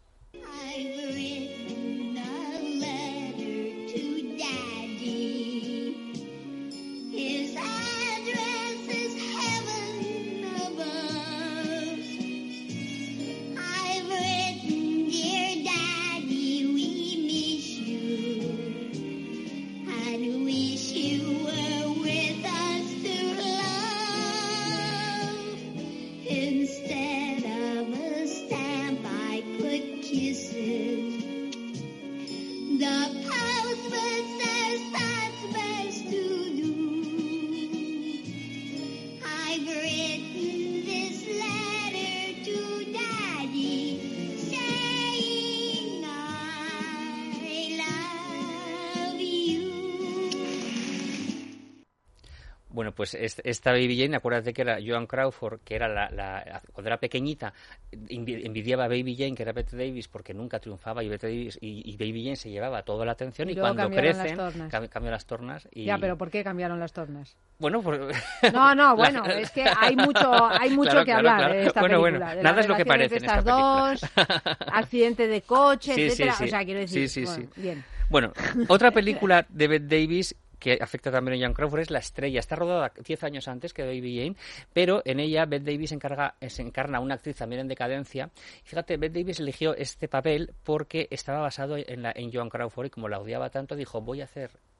Bueno, pues esta Baby Jane, acuérdate que era Joan Crawford, que era la, la cuando era pequeñita, envidiaba a Baby Jane, que era Bette Davis, porque nunca triunfaba, y Bette Davis y, y Baby Jane se llevaba toda la atención, y, y cuando crecen, cam, cambió las tornas. Y... Ya, pero ¿por qué cambiaron las tornas? Bueno, por... No, no, bueno, la... es que hay mucho, hay mucho claro, que claro, hablar claro. de esta bueno, película. Bueno, de nada es lo que parece en esta dos, accidente de coche, sí, etcétera. Sí, sí. O sea, quiero decir, sí, sí, bueno, sí. bien. Bueno, otra película de Bette Davis que afecta también a Joan Crawford es La estrella. Está rodada diez años antes que Baby Jane, pero en ella Bette Davis encarga, se encarna a una actriz también en decadencia. Fíjate, Bette Davis eligió este papel porque estaba basado en, la, en Joan Crawford y como la odiaba tanto dijo, voy a hacer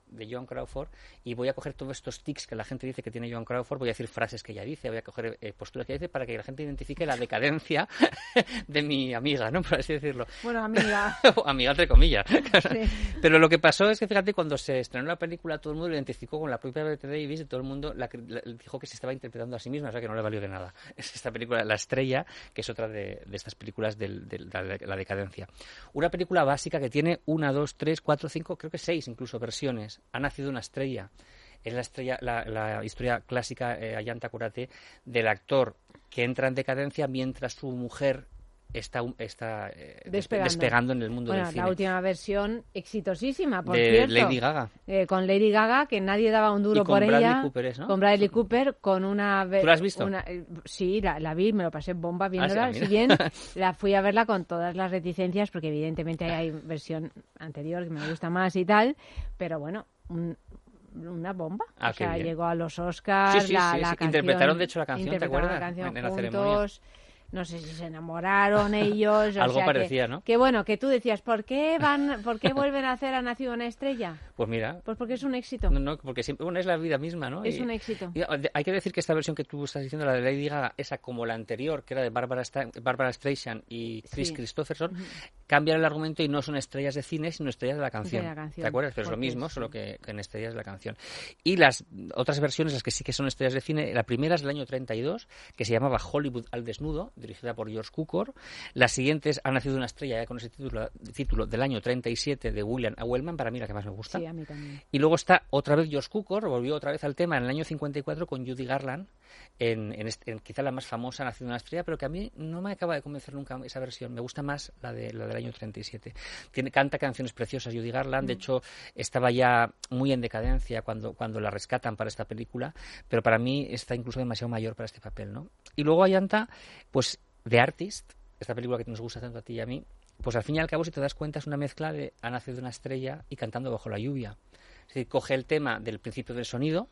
de Joan Crawford y voy a coger todos estos tics que la gente dice que tiene Joan Crawford, voy a decir frases que ella dice, voy a coger eh, posturas que ella dice para que la gente identifique la decadencia de mi amiga, ¿no? Por así decirlo. Bueno, amiga. Amiga entre comillas. Sí. Pero lo que pasó es que, fíjate, cuando se estrenó la película, todo el mundo lo identificó con la propia Bette Davis y todo el mundo la, la, dijo que se estaba interpretando a sí misma, o sea que no le valió de nada. Es esta película, La Estrella, que es otra de, de estas películas de, de, de, de la decadencia. Una película básica que tiene una, dos, tres, cuatro, cinco, creo que seis incluso versiones. Ha nacido una estrella. Es la estrella, la, la historia clásica, eh, Ayanta Kurate, del actor que entra en decadencia mientras su mujer está, está eh, despegando. despegando en el mundo bueno, del cine. La última versión exitosísima, por de cierto. Lady Gaga. Eh, con Lady Gaga, que nadie daba un duro y con por Bradley ella. Cooper es, ¿no? Con Bradley Cooper, con una... ¿Tú la has visto? Una, eh, sí, la, la vi, me lo pasé bomba viéndola. Ah, sí, si bien la fui a verla con todas las reticencias, porque evidentemente hay versión anterior que me gusta más y tal, pero bueno... Un, una bomba. Ah, o sea, bien. llegó a los Oscars, sí, sí, la, sí, la sí. canción... Interpretaron, de hecho, la canción, ¿te acuerdas? La canción en, en la juntos, ceremonia. No sé si se enamoraron ellos. O Algo sea parecía, que, ¿no? Que bueno, que tú decías, ¿por qué van, por qué vuelven a hacer Ha nacido una estrella? Pues mira. Pues porque es un éxito. No, no, porque siempre, bueno, es la vida misma, ¿no? Es y, un éxito. Y hay que decir que esta versión que tú estás diciendo, la de Lady Gaga, esa como la anterior, que era de Barbara, Sta Barbara Streisand y Chris Sí. Christopherson, Uh-huh. cambian el argumento y no son estrellas de cine, sino estrellas de la canción. De la canción. ¿Te acuerdas? Pero es lo Porque mismo, sí. solo que, que en estrellas de la canción. Y las otras versiones, las que sí que son estrellas de cine, la primera es del año treinta y dos, que se llamaba Hollywood al desnudo, dirigida por George Cukor. Las siguientes Ha nacido una estrella, ya con ese título, título del año treinta y siete, de William A. Wellman, para mí la que más me gusta. Sí, a mí también. Y luego está otra vez George Cukor, volvió otra vez al tema en el año cincuenta y cuatro con Judy Garland, en, en, este, en quizá la más famosa, Ha nacido una estrella, pero que a mí no me acaba de convencer nunca esa versión. Me gusta más la, de, la del año treinta y siete. Tiene, canta canciones preciosas Judy Garland, mm. de hecho estaba ya muy en decadencia cuando, cuando la rescatan para esta película, pero para mí está incluso demasiado mayor para este papel, ¿no? Y luego Ayanta, pues The Artist, esta película que nos gusta tanto a ti y a mí, pues al fin y al cabo, si te das cuenta, es una mezcla de Ha nacido una estrella y Cantando bajo la lluvia. Es decir, coge el tema del principio del sonido,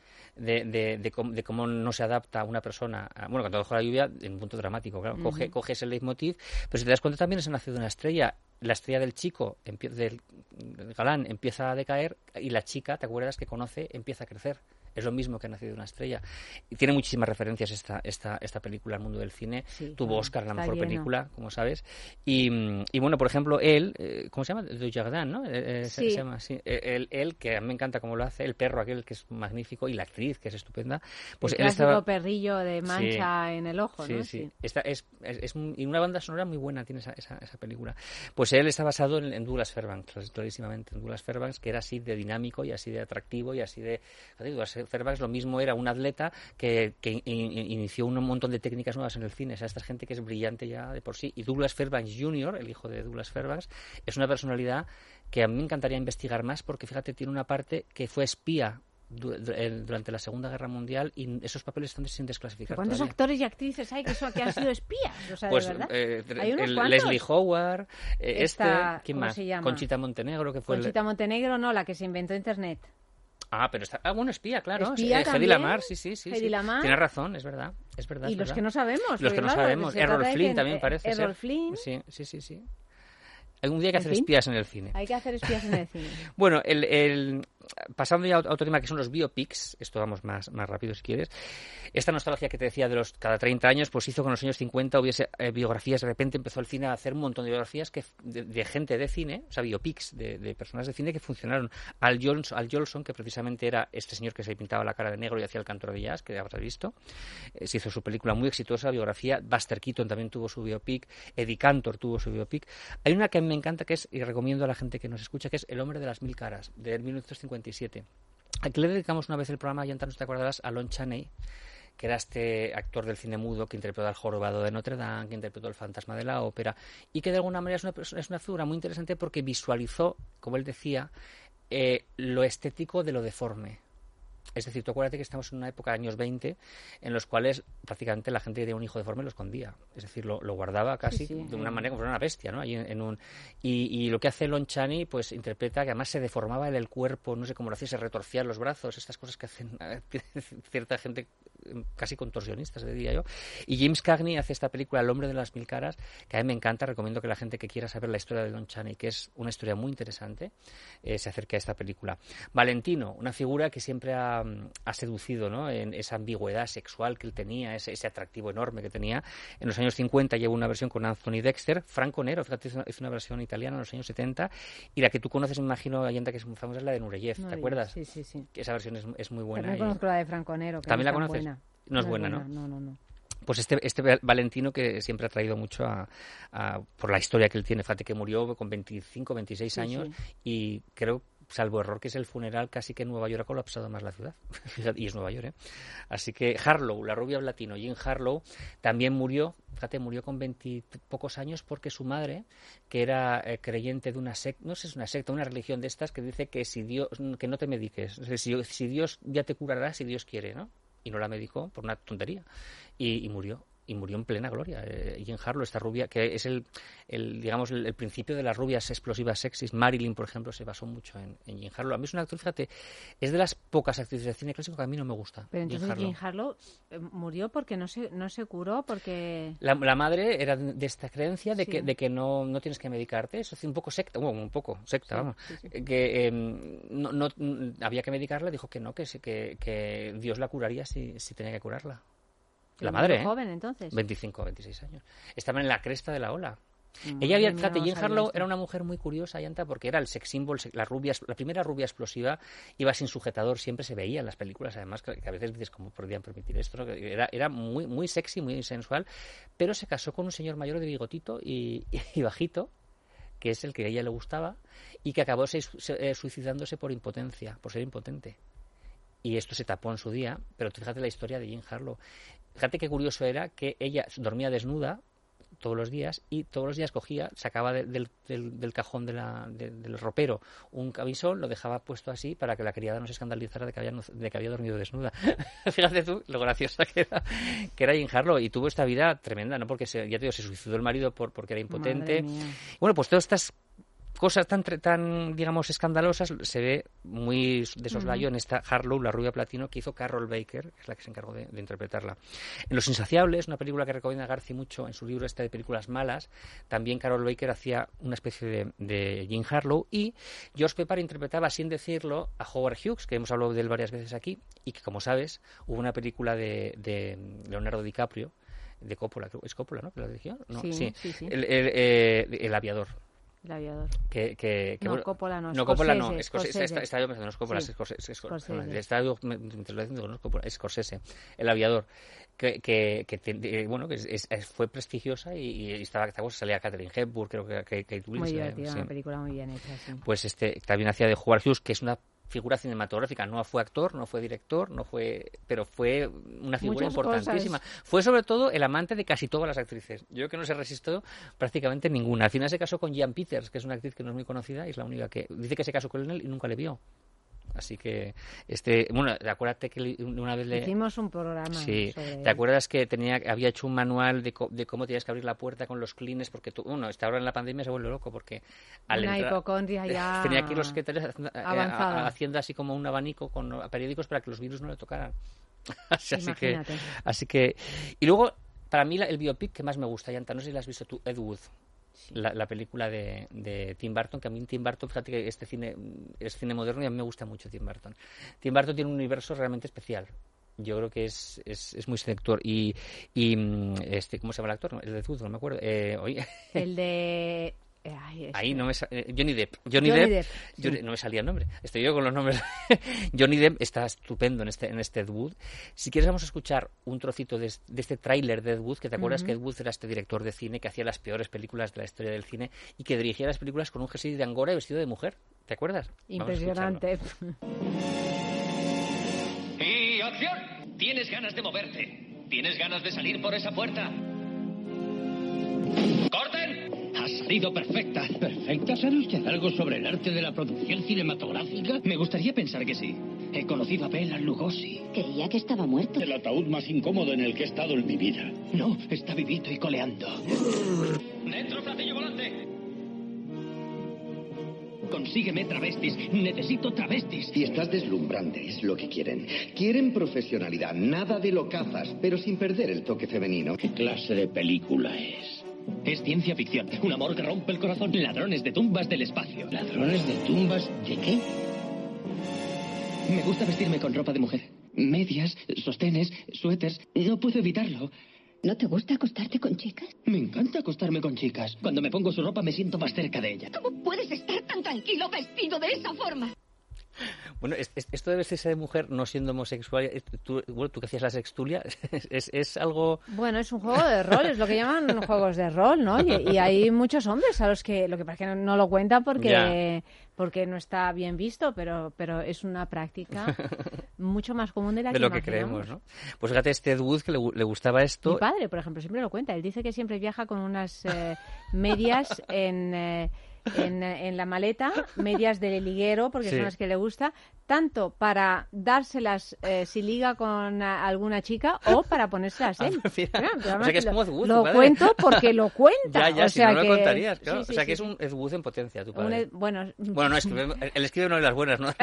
de, de, de, cómo, de cómo no se adapta una persona, a, bueno, Cantando bajo la lluvia en un punto dramático, claro, uh-huh. coge, coge ese leitmotiv, pero si te das cuenta también es Ha nacido una estrella. La estrella del chico, del, del galán, empieza a decaer y la chica, ¿te acuerdas?, que conoce, empieza a crecer. Es lo mismo que Ha nacido una estrella. Y tiene muchísimas referencias esta, esta, esta película al mundo del cine. Sí, Tuvo claro, Oscar a la mejor lleno. película, como sabes. Y, y bueno, por ejemplo, él, eh, ¿cómo se llama? Dujardin, ¿no? Eh, sí. Se, se llama así. Él, él, que a mí me encanta cómo lo hace, el perro aquel que es magnífico y la actriz que es estupenda. Pues el él clásico estaba... perrillo de mancha sí. en el ojo, sí, ¿no? Sí, sí. Esta es, es, es un, y una banda sonora muy buena tiene esa, esa, esa película. Pues él está basado en, en Douglas Fairbanks, clarísimamente en Douglas Fairbanks, que era así de dinámico y así de atractivo y así de... Douglas Fairbanks lo mismo era un atleta que, que in, inició un montón de técnicas nuevas en el cine. O sea, esta gente que es brillante ya de por sí. Y Douglas Fairbanks junior, el hijo de Douglas Fairbanks, es una personalidad que a mí me encantaría investigar más porque, fíjate, tiene una parte que fue espía durante la Segunda Guerra Mundial y esos papeles están sin desclasificar. ¿Cuántos todavía. actores y actrices hay que, son, que han sido espías? O sea, pues, ¿de verdad? Eh, ¿Hay unos el, cuantos? Leslie Howard, eh, Esta, este, ¿quién ¿cómo más? se llama? Conchita Montenegro, que fue Conchita el... Montenegro, no, la que se inventó Internet. Ah, pero está... Ah, bueno, espía, claro. Espía eh, también. Hedy Lamar, sí, sí, sí. Hedy sí. Lamar. Tienes razón, es verdad. Es verdad y es los verdad. que no sabemos. Los que no claro, sabemos. Errol Flynn también que, parece Errol ser. Flynn. Sí, sí, sí, sí. Algún día hay que en hacer fin, espías en el cine. Hay que hacer espías en el cine. Bueno, el, el, pasando ya a otro tema que son los biopics, esto vamos más, más rápido si quieres. Esta nostalgia que te decía de los cada treinta años, pues hizo con los años cincuenta hubiese eh, biografías, de repente empezó el cine a hacer un montón de biografías que de, de gente de cine, o sea, biopics de, de personas de cine que funcionaron. Al Jolson, Al Jolson, que precisamente era este señor que se pintaba la cara de negro y hacía el cantor de jazz, que ya habrás visto, eh, se hizo su película muy exitosa, biografía. Buster Keaton también tuvo su biopic, Eddie Cantor tuvo su biopic. Hay una que a mí me encanta, que es, y recomiendo a la gente que nos escucha, que es El hombre de las mil caras, de mil novecientos cincuenta y siete. Aquí le dedicamos una vez el programa, ya no te acordarás, a Lon Chaney, que era este actor del cine mudo que interpretó al Jorobado de Notre Dame, que interpretó el fantasma de la ópera, y que de alguna manera es una, es una figura muy interesante porque visualizó, como él decía, eh, lo estético de lo deforme. Es decir, tú acuérdate que estamos en una época, años veinte, en los cuales prácticamente la gente que tenía un hijo deforme lo escondía. Es decir, lo, lo guardaba casi sí, sí, de una manera como si fuera una bestia, ¿no? Ahí en, en un, y, y lo que hace Lon Chaney, pues interpreta que además se deformaba el, el cuerpo, no sé cómo lo hacía, se retorcía los brazos, estas cosas que hacen cierta gente casi contorsionistas, diría yo. Y James Cagney hace esta película El hombre de las mil caras, que a mí me encanta. Recomiendo que la gente que quiera saber la historia de Lon Chaney, que es una historia muy interesante, eh, se acerque a esta película. Valentino, una figura que siempre ha, ha seducido, ¿no? En esa ambigüedad sexual que él tenía, ese, ese atractivo enorme que tenía. En los años cincuenta llevó una versión con Anthony Dexter. Franco Nero, fíjate, es una, es una versión italiana en los años setenta. Y la que tú conoces, me imagino, Allende, que es muy famosa, es la de Nureyev, ¿te acuerdas? Sí, sí, sí. Esa versión es, es muy buena. También conozco la de Franco Nero. ¿También la conoces? Buena. No es buena, ¿no? No, no, no. Pues este, este Valentino, que siempre ha traído mucho a, a, por la historia que él tiene. Fíjate que murió con veinticinco, veintiséis sí, años sí. Y creo, salvo error, que es el funeral casi que en Nueva York ha colapsado más la ciudad. Y es Nueva York, ¿eh? Así que Harlow, la rubia latino, Jean Harlow, también murió, fíjate, murió con veintipocos años porque su madre, que era eh, creyente de una secta, no sé si es una secta, una religión de estas, que dice que si Dios, que no te mediques, si, si Dios ya te curará si Dios quiere, ¿no? Y no la medicó por una tontería. Y, y murió. Y murió en plena gloria. Eh, Jean Harlow, esta rubia, que es el, el digamos, el, el principio de las rubias explosivas sexys. Marilyn, por ejemplo, se basó mucho en, en Jean Harlow. A mí es una actriz, fíjate, es de las pocas actrices de cine clásico que a mí no me gusta. Pero entonces Jean Harlow, Jean Harlow murió porque no se, no se curó, porque... La, la madre era de esta creencia de sí. que, de que no, no tienes que medicarte. Eso es un poco secta, bueno, un poco secta, sí, vamos. Sí, sí. Que eh, no, no, había que medicarla, dijo que no, que, que, que Dios la curaría si, si tenía que curarla. La madre, ¿eh? Joven, entonces. veinticinco, veintiséis años. Estaba en la cresta de la ola. Mm, Ella había, fíjate, no Jean Harlow esto. Era una mujer muy curiosa, Yanta, porque era el sex symbol, la rubia, la primera rubia explosiva, iba sin sujetador, siempre se veía en las películas, además, que, que a veces dices, ¿cómo podrían permitir esto? ¿No? Era, era muy, muy sexy, muy sensual, pero se casó con un señor mayor de bigotito y, y, y bajito, que es el que a ella le gustaba, y que acabó se, se, eh, suicidándose por impotencia, por ser impotente. Y esto se tapó en su día, pero fíjate la historia de Jean Harlow. Fíjate qué curioso era que ella dormía desnuda todos los días y todos los días cogía, sacaba de, del, del, del cajón de la, de, del ropero un camisón, lo dejaba puesto así para que la criada no se escandalizara de que había, de que había dormido desnuda. Fíjate tú lo graciosa que era, que era Jean Harlow, y tuvo esta vida tremenda, ¿no? Porque se, ya te digo, se suicidó el marido por, porque era impotente. Bueno, pues todas estas cosas tan, tan, digamos, escandalosas se ve muy de soslayo uh-huh. en esta Harlow, la rubia platino, que hizo Carol Baker, que es la que se encargó de, de interpretarla. En Los Insaciables, una película que recomienda Garci mucho en su libro este de películas malas, también Carol Baker hacía una especie de, de Jean Harlow, y George Pepper interpretaba, sin decirlo, a Howard Hughes, que hemos hablado de él varias veces aquí, y que, como sabes, hubo una película de, de Leonardo DiCaprio, de Coppola, ¿es Coppola, no? ¿Que la dirigió? No, sí, sí. sí, sí. El, el, el, el aviador. El aviador. Que, que, que, no, bueno, Coppola no. No, Coppola no. Scorsese, Scorsese. Está, está yo pensando, no es Coppola, sí. es Scorsese. Es Scorsese. Está yo, me, me, te lo diciendo, no es Coppola, es Scorsese. El aviador. Que, que, que, que bueno, que es, es, fue prestigiosa y, y estaba, salía Catherine Hepburn, creo que Kate Winslet. Muy divertida, sí. Una película muy bien hecha, sí. Pues este, también hacía de Howard Hughes, que es una figura cinematográfica, no fue actor, no fue director, no fue, pero fue una figura Muchas importantísima. Cosas. Fue sobre todo el amante de casi todas las actrices. Yo creo que no se resistió prácticamente ninguna. Al final se casó con Jan Peters, que es una actriz que no es muy conocida y es la única que dice que se casó con él y nunca le vio. Así que, este, bueno, acuérdate que una vez le... Hicimos un programa Sí, sobre... ¿te acuerdas que tenía, había hecho un manual de, co- de cómo tenías que abrir la puerta con los clines? Porque tú, bueno, este ahora en la pandemia se vuelve loco porque al una entrar... hipocondria ya tenía aquí los secretarios avanzada. haciendo así como un abanico con periódicos para que los virus no le tocaran. así, Imagínate. que, así que... Y luego, para mí, la, el biopic que más me gusta, Yanta, no sé si la has visto tú, Ed Wood. Sí. La, la película de, de Tim Burton, que a mí Tim Burton, fíjate que este cine es cine moderno y a mí me gusta mucho Tim Burton. Tim Burton tiene un universo realmente especial. Yo creo que es, es, es muy seductor. Y, y este, ¿cómo se llama el actor? El de fútbol, no me acuerdo. Eh, oye. El de... Ay, este... Ahí no me sa- Johnny Depp. Johnny, Johnny Depp, Depp Johnny, sí. no me salía el nombre. Estoy yo con los nombres. Johnny Depp está estupendo en este en este Ed Wood. Si quieres vamos a escuchar un trocito de, de este tráiler de Ed Wood, que te acuerdas uh-huh. que Ed Wood era este director de cine que hacía las peores películas de la historia del cine y que dirigía las películas con un jersey de angora y vestido de mujer. ¿Te acuerdas? Impresionante. ¡Y acción! Tienes ganas de moverte. Tienes ganas de salir por esa puerta. ¡Corten! Ha salido perfecta. ¿Perfecta? ¿Sabe usted algo sobre el arte de la producción cinematográfica? Me gustaría pensar que sí. He conocido a Bela Lugosi. Creía que estaba muerto. El ataúd más incómodo en el que he estado en mi vida. No, está vivito y coleando. ¡Dentro, platillo volante! Consígueme travestis. Necesito travestis. Y estás deslumbrante, es lo que quieren. Quieren profesionalidad, nada de locazas, pero sin perder el toque femenino. ¿Qué clase de película es? Es ciencia ficción. Un amor que rompe el corazón. Ladrones de tumbas del espacio. ¿Ladrones de tumbas de qué? Me gusta vestirme con ropa de mujer. Medias, sostenes, suéteres. No puedo evitarlo. ¿No te gusta acostarte con chicas? Me encanta acostarme con chicas. Cuando me pongo su ropa me siento más cerca de ella. ¿Cómo puedes estar tan tranquilo vestido de esa forma? Bueno, es, es, esto de vestirse de mujer no siendo homosexual, es- tú, bueno, tú que hacías la sextulia, es, es, es algo... Bueno, es un juego de rol, es lo que llaman juegos de rol, ¿no? Y, y hay muchos hombres a los que lo que pasa es que no, no lo cuentan porque Ya. porque no está bien visto, pero pero es una práctica mucho más común de la de que lo que imaginamos. creemos, ¿no? Pues fíjate, este Ed Wood que le, gu- le gustaba esto... Mi padre, por ejemplo, siempre lo cuenta. Él dice que siempre viaja con unas eh, medias en, eh, en, eh, en la maleta, medias de liguero, porque Sí. son las que le gusta, tanto para dárselas eh, si liga con a- alguna chica o para ponérselas él. Ah, mira. Claro, pero O sea además que es lo, como Ed Wood, lo tu padre. cuento porque lo cuenta. Ya, ya, o si sea no lo que... contarías, claro. sí, sí, o sea sí, que es sí. un Ed Wood en potencia, tu Un padre. Ed- bueno, Bueno, no, escribe, él escribe una de las buenas, ¿no?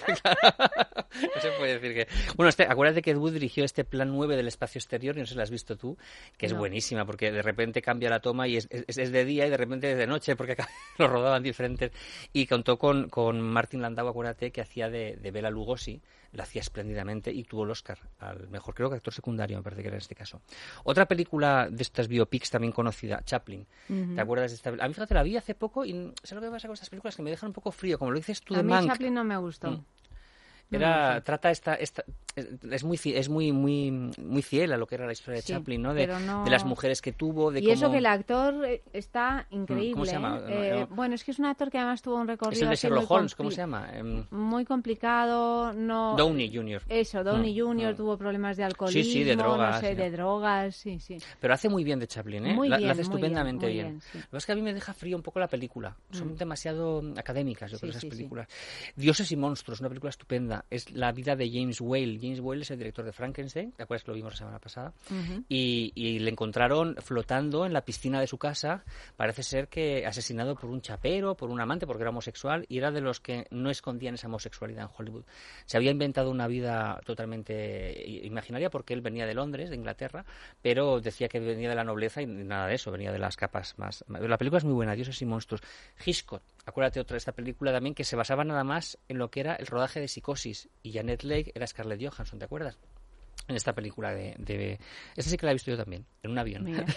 No se puede decir que... Bueno, este, acuérdate que Ed Wood dirigió este Plan nueve del espacio exterior, y no sé si lo has visto tú, que es No. buenísima, porque de repente cambia la toma y es, es, es de día y de repente es de noche, porque acá lo rodaban diferentes. Y contó con, con Martin Landau, acuérdate, que hacía de, de Bela Lugosi, lo hacía espléndidamente y tuvo el Oscar al mejor, creo que actor secundario, me parece que era en este caso. Otra película de estas biopics también conocida, Chaplin. Ujú. ¿Te acuerdas de esta? A mí, fíjate, la vi hace poco y ¿sabes lo que pasa con estas películas? Que me dejan un poco frío, como lo dices tú A de mí Mank. Chaplin no me gustó. Mm. No me Era, gustó. trata esta, esta es, es muy fi- es muy muy muy fiel a lo que era la historia de Sí, Chaplin, ¿no? De, pero no- de las mujeres que tuvo, de Y cómo... eso que el actor eh, está increíble. ¿Cómo se llama? ¿eh? No, Eh, no. bueno, es que es un actor que además tuvo un Es recorrido el de así muy Sherlock Holmes, ¿cómo compli- se llama? Em, Muy complicado, no... Downey junior Eso, Downey Mm, junior mm. tuvo problemas de alcoholismo, Sí, sí, de drogas, no sé, sí. de drogas, sí, sí. Pero hace muy bien de Chaplin, ¿eh? Muy la, bien, la hace muy estupendamente bien, muy bien. bien, sí. Lo que pasa es que a mí me deja frío un poco la película. Son Mm. demasiado académicas, yo creo, Sí, esas sí, sí. películas. Dioses y monstruos, una película estupenda. Es la vida de James Whale. James Whale es el director de Frankenstein, ¿te acuerdas que lo vimos la semana pasada? Ujú. Y, y le encontraron flotando en la piscina de su casa, parece ser que asesinado por un chapero, por un amante, porque era homosexual, y era de los que no escondían esa homosexualidad en Hollywood. Se había inventado una vida totalmente imaginaria, porque él venía de Londres, de Inglaterra, pero decía que venía de la nobleza y nada de eso, venía de las capas más... La película es muy buena, Dioses y monstruos. Hitchcock, acuérdate otra de esta película también, que se basaba nada más en lo que era el rodaje de Psicosis, y Janet Leigh era Scarlett Johansson, ¿te acuerdas? En esta película de, de... Esta sí que la he visto yo también, en un avión. Mira.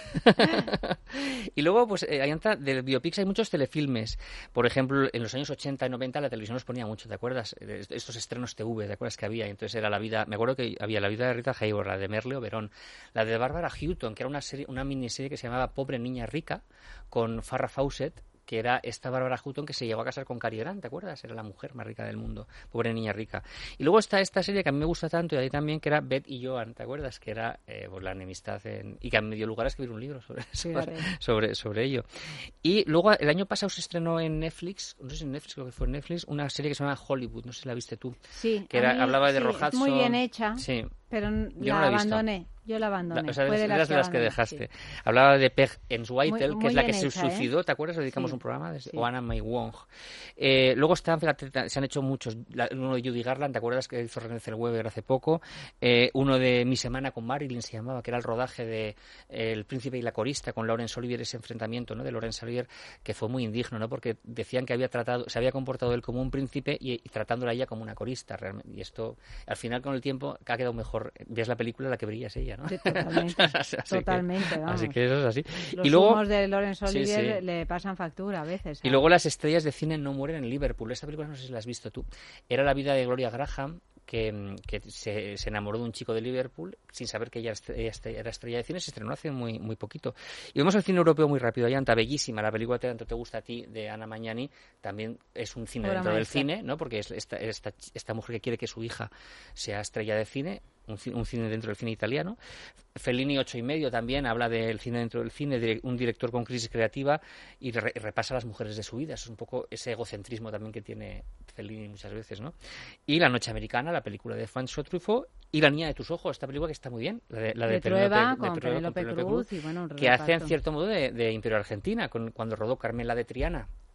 Y luego, pues, eh, Ayanta, del biopics hay muchos telefilmes. Por ejemplo, en los años ochenta y noventa la televisión los ponía mucho, ¿te acuerdas? Eh, Estos estrenos T V, ¿te acuerdas que había? Entonces era la vida... Me acuerdo que había la vida de Rita Hayworth, la de Merle Oberon, la de Barbara Houghton, que era una serie, una miniserie que se llamaba Pobre Niña Rica, con Farrah Fawcett, que era esta Barbara Houghton que se llegó a casar con Cary Grant, ¿te acuerdas? Era la mujer más rica del mundo, Pobre Niña Rica. Y luego está esta serie que a mí me gusta tanto, y a ti también, que era Beth y Joan, ¿te acuerdas? Que era eh, pues, la enemistad en... y que me dio lugar a escribir un libro sobre, sobre, Fíjate. sobre, sobre ello. Y luego el año pasado se estrenó en Netflix, no sé si en Netflix, creo que fue en Netflix, una serie que se llama Hollywood, no sé si la viste tú. Sí, Que a era, mí, hablaba de sí, Rock es Hudson. muy bien hecha, Sí. pero n- Yo la, no la he visto. abandoné. Yo la abandoné. La- o sea, Fue de eras las de las que abandoné, dejaste. sí. Hablaba de Peg Ensweitel, Muy- que es muy la que bien se hecha, ¿eh? suicidó, ¿te acuerdas? Le dedicamos Sí. un programa, de- Sí. o Anna May Wong. Eh, luego están, fíjate, se han hecho muchos. La- uno de Judy Garland, ¿te acuerdas que hizo René Zellweger hace poco? Eh, uno de Mi semana con Marilyn se llamaba, que era el rodaje de eh, El príncipe y la corista con Laurence Olivier, ese enfrentamiento, ¿no? De Laurence Olivier, que fue muy indigno, ¿no? Porque decían que había tratado, se había comportado él como un príncipe y, y tratándola a ella como una corista, realmente. Y esto, al final, con el tiempo, ha quedado mejor. Ves la película, la que brilla es ella, ¿no? Sí, totalmente, Así que- totalmente, vamos. Así que eso es así. Los y luego, humos de Laurence Sí, Olivier sí. le pasan factura a veces. Y ¿eh? luego las estrellas de cine no mueren en Liverpool. Esta película no sé si la has visto tú. Era la vida de Gloria Graham, que, que se, se enamoró de un chico de Liverpool sin saber que ella, ella este- era estrella de cine. Se estrenó hace muy, muy poquito. Y vemos el cine europeo muy rápido. Ayanta, bellísima. La película que tanto te gusta a ti, de Ana Magnani, también es un cine Obra dentro del maestra. cine, ¿no? Porque es esta, esta, esta mujer que quiere que su hija sea estrella de cine. Un, ci- un cine dentro del cine italiano. Fellini ocho y medio también habla del cine dentro del cine, de un director con crisis creativa y re- repasa a las mujeres de su vida. Eso es un poco ese egocentrismo también que tiene Fellini muchas veces, ¿no? Y La noche americana, la película de François Truffaut, y La niña de tus ojos, esta película que está muy bien, la de, la de, De Penélope- Trueba, de con Trueba Penélope Cruz, y bueno, un que hace en reparto. cierto modo de, de Imperio Argentina, con, cuando rodó Carmela de Triana.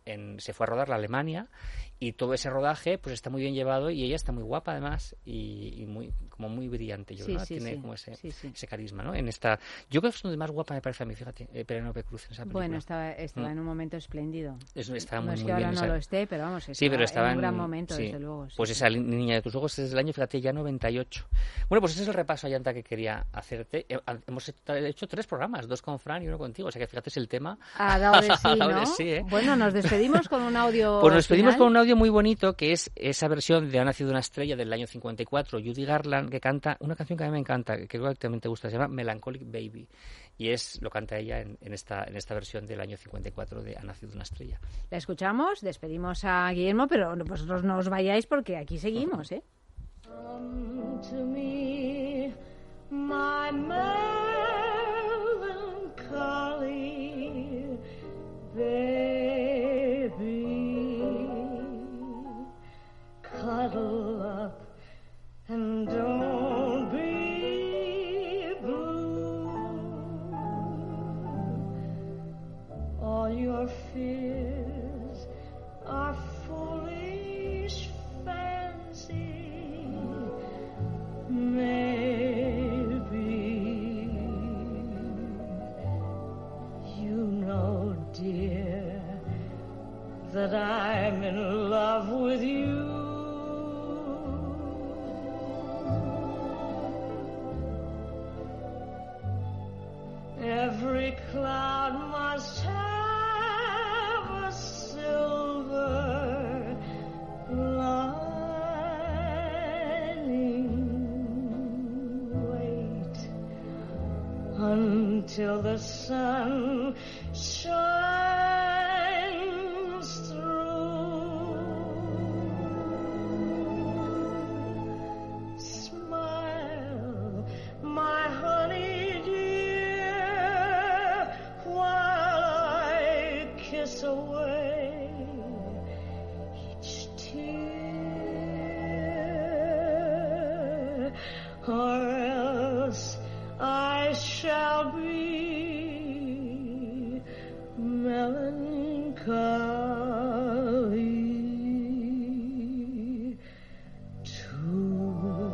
en, se fue a rodar a Alemania y todo ese rodaje pues está muy bien llevado y ella está muy guapa además y, y muy como muy brillante, yo Sí, creo, sí, tiene sí. como ese, Sí, sí. ese carisma, ¿no? En esta, yo creo que es donde más guapa me parece a mí, fíjate, eh, Penélope Cruz en esa película. Bueno, estaba, estaba Mm. en un momento espléndido. Es- estaba no muy, es muy que ahora bien no esa- lo esté, pero vamos, Sí, pero estaba en un gran en- momento, sí. desde luego. sí, Pues sí. esa li- niña de tus ojos es del año, fíjate, ya noventa y ocho. Bueno, pues ese es el repaso, Ayanta, que quería hacerte. Eh, ha- Hemos hecho, hecho tres programas, dos con Fran y uno contigo, o sea que fíjate, es el tema. Ha dado de sí, Ha dado ¿no? de sí, ¿eh? Bueno, nos despedimos con un audio Pues nos despedimos final. con un audio muy bonito, que es esa versión de Ha nacido una estrella del año cincuenta y cuatro, Judy Garland, que canta una canción que a mí me encanta, que creo que también te gusta, se llama Melancholic Baby. Y es lo canta ella en, en esta en esta versión del año cincuenta y cuatro de Ha nacido una estrella. La escuchamos, despedimos a Guillermo, pero vosotros no os vayáis porque aquí seguimos, ¿eh? Come to me, my melancholy baby. Cuddle up and don't be blue. All your fears are foolish fancy. Maybe you know, dear, that I'm in love with you. Every cloud must have a silver lining. Wait until the sun shines through. Smile, my honey dear, while I kiss away each tear, or else I shall be melancholy too.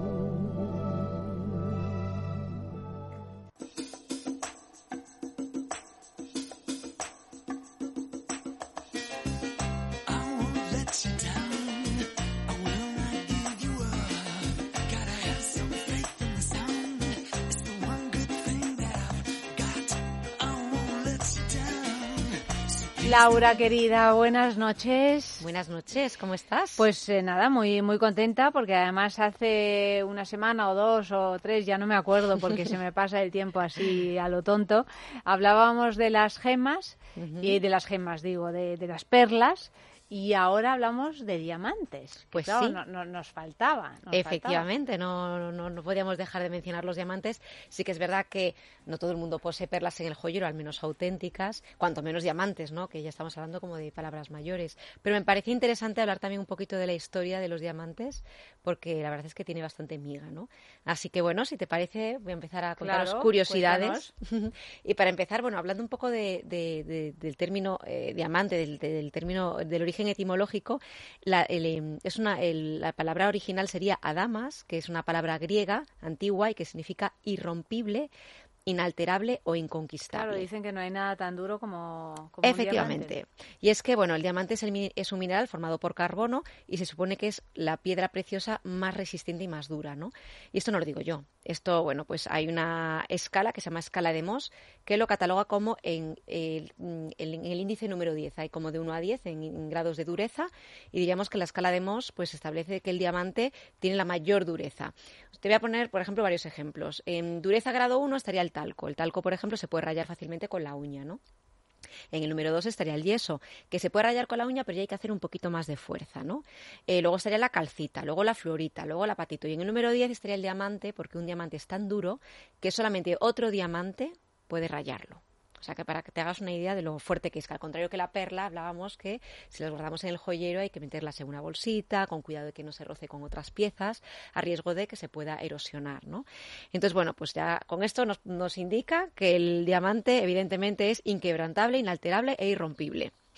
Laura, querida, buenas noches. Buenas noches, ¿cómo estás? Pues eh, nada, muy muy contenta porque además hace una semana o dos o tres, ya no me acuerdo porque se me pasa el tiempo así a lo tonto, hablábamos de las gemas, Ujú. y de las gemas digo, de, de las perlas, y ahora hablamos de diamantes. que Pues claro, sí. no- no- nos faltaba. nos Efectivamente, no, no, no podíamos dejar de mencionar los diamantes. Sí que es verdad que no todo el mundo posee perlas en el joyero, al menos auténticas, cuanto menos diamantes, ¿no? Que ya estamos hablando como de palabras mayores. Pero me parecía interesante hablar también un poquito de la historia de los diamantes, porque la verdad es que tiene bastante miga, ¿no? Así que bueno, si te parece, voy a empezar a contaros Claro, curiosidades. Y para empezar, bueno, hablando un poco de, de- de- del término eh, diamante, del, del término del origen etimológico, la, el, em, es una, el- la palabra original sería adamas, que es una palabra griega antigua y que significa irrompible, inalterable o inconquistable. Claro, dicen que no hay nada tan duro como, como un Efectivamente. diamante. Y es que, bueno, el diamante es, el mi- es un mineral formado por carbono y se supone que es la piedra preciosa más resistente y más dura, ¿no? Y esto no lo digo yo. Esto, bueno, pues hay una escala que se llama escala de Mohs que lo cataloga como en el, en el índice número diez. Hay como de uno a diez en, en grados de dureza y diríamos que la escala de Mohs pues establece que el diamante tiene la mayor dureza. Te voy a poner, por ejemplo, varios ejemplos. En dureza grado uno estaría el talco. El talco, por ejemplo, se puede rayar fácilmente con la uña, ¿no? En el número dos estaría el yeso, que se puede rayar con la uña, pero ya hay que hacer un poquito más de fuerza, ¿no? Eh, luego estaría la calcita, luego la fluorita, luego la apatito. Y en el número diez estaría el diamante, porque un diamante es tan duro que solamente otro diamante puede rayarlo. O sea, que para que te hagas una idea de lo fuerte que es, que al contrario que la perla, hablábamos que si las guardamos en el joyero hay que meterlas en una bolsita, con cuidado de que no se roce con otras piezas, a riesgo de que se pueda erosionar, ¿no? Entonces, bueno, pues ya con esto nos, nos indica que el diamante evidentemente es inquebrantable, inalterable e irrompible.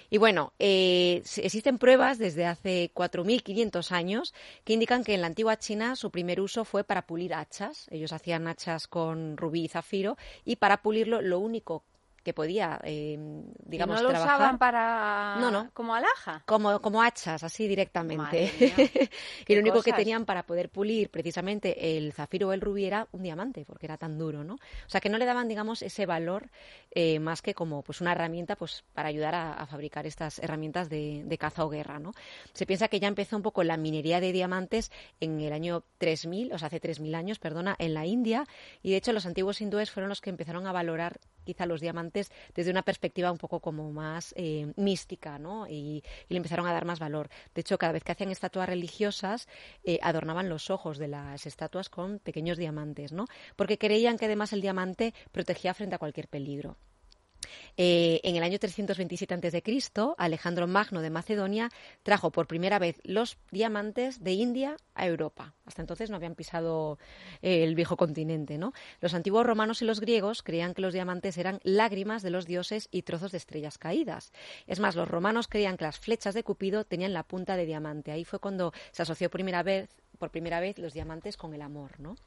Y bueno, eh, existen pruebas desde hace cuatro mil quinientos años que indican que en la antigua China su primer uso fue para pulir hachas. Ellos hacían hachas con rubí y zafiro y para pulirlo lo único que podía, eh, digamos, ¿Y no lo trabajar... usaban para... No, no. como alhaja? Como, como hachas, así directamente. Y lo único cosas. que tenían para poder pulir precisamente el zafiro o el rubí era un diamante, porque era tan duro, ¿no? O sea, que no le daban, digamos, ese valor eh, más que como pues una herramienta pues para ayudar a, a fabricar estas herramientas de, de caza o guerra, ¿no? Se piensa que ya empezó un poco la minería de diamantes en el año tres mil, o sea, hace tres mil años, perdona, en la India, y de hecho los antiguos hindúes fueron los que empezaron a valorar quizá los diamantes desde una perspectiva un poco como más eh, mística, ¿no? Y, y le empezaron a dar más valor. De hecho, cada vez que hacían estatuas religiosas, eh, adornaban los ojos de las estatuas con pequeños diamantes, ¿no? Porque creían que además el diamante protegía frente a cualquier peligro. Eh, en el año trescientos veintisiete antes de Cristo, Alejandro Magno de Macedonia trajo por primera vez los diamantes de India a Europa. Hasta entonces no habían pisado eh, el viejo continente, ¿no? Los antiguos romanos y los griegos creían que los diamantes eran lágrimas de los dioses y trozos de estrellas caídas. Es más, los romanos creían que las flechas de Cupido tenían la punta de diamante. Ahí fue cuando se asoció primera vez, por primera vez los diamantes con el amor, ¿no?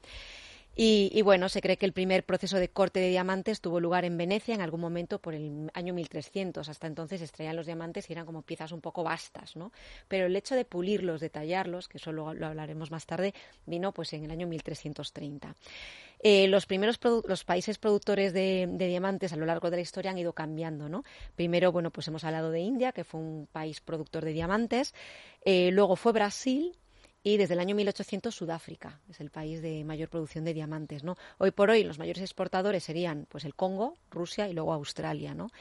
Y, y bueno, se cree que el primer proceso de corte de diamantes tuvo lugar en Venecia en algún momento por el año mil trescientos. Hasta entonces extraían los diamantes y eran como piezas un poco vastas, ¿no? Pero el hecho de pulirlos, de tallarlos, que eso lo, lo hablaremos más tarde, vino pues en el año mil trescientos treinta. Eh, los primeros produ- los países productores de, de diamantes a lo largo de la historia han ido cambiando, ¿no? Primero, bueno, pues hemos hablado de India, que fue un país productor de diamantes. Eh, luego fue Brasil. Y desde el año mil ochocientos Sudáfrica es el país de mayor producción de diamantes, ¿no? Hoy por hoy los mayores exportadores serían pues el Congo, Rusia y luego Australia, ¿no?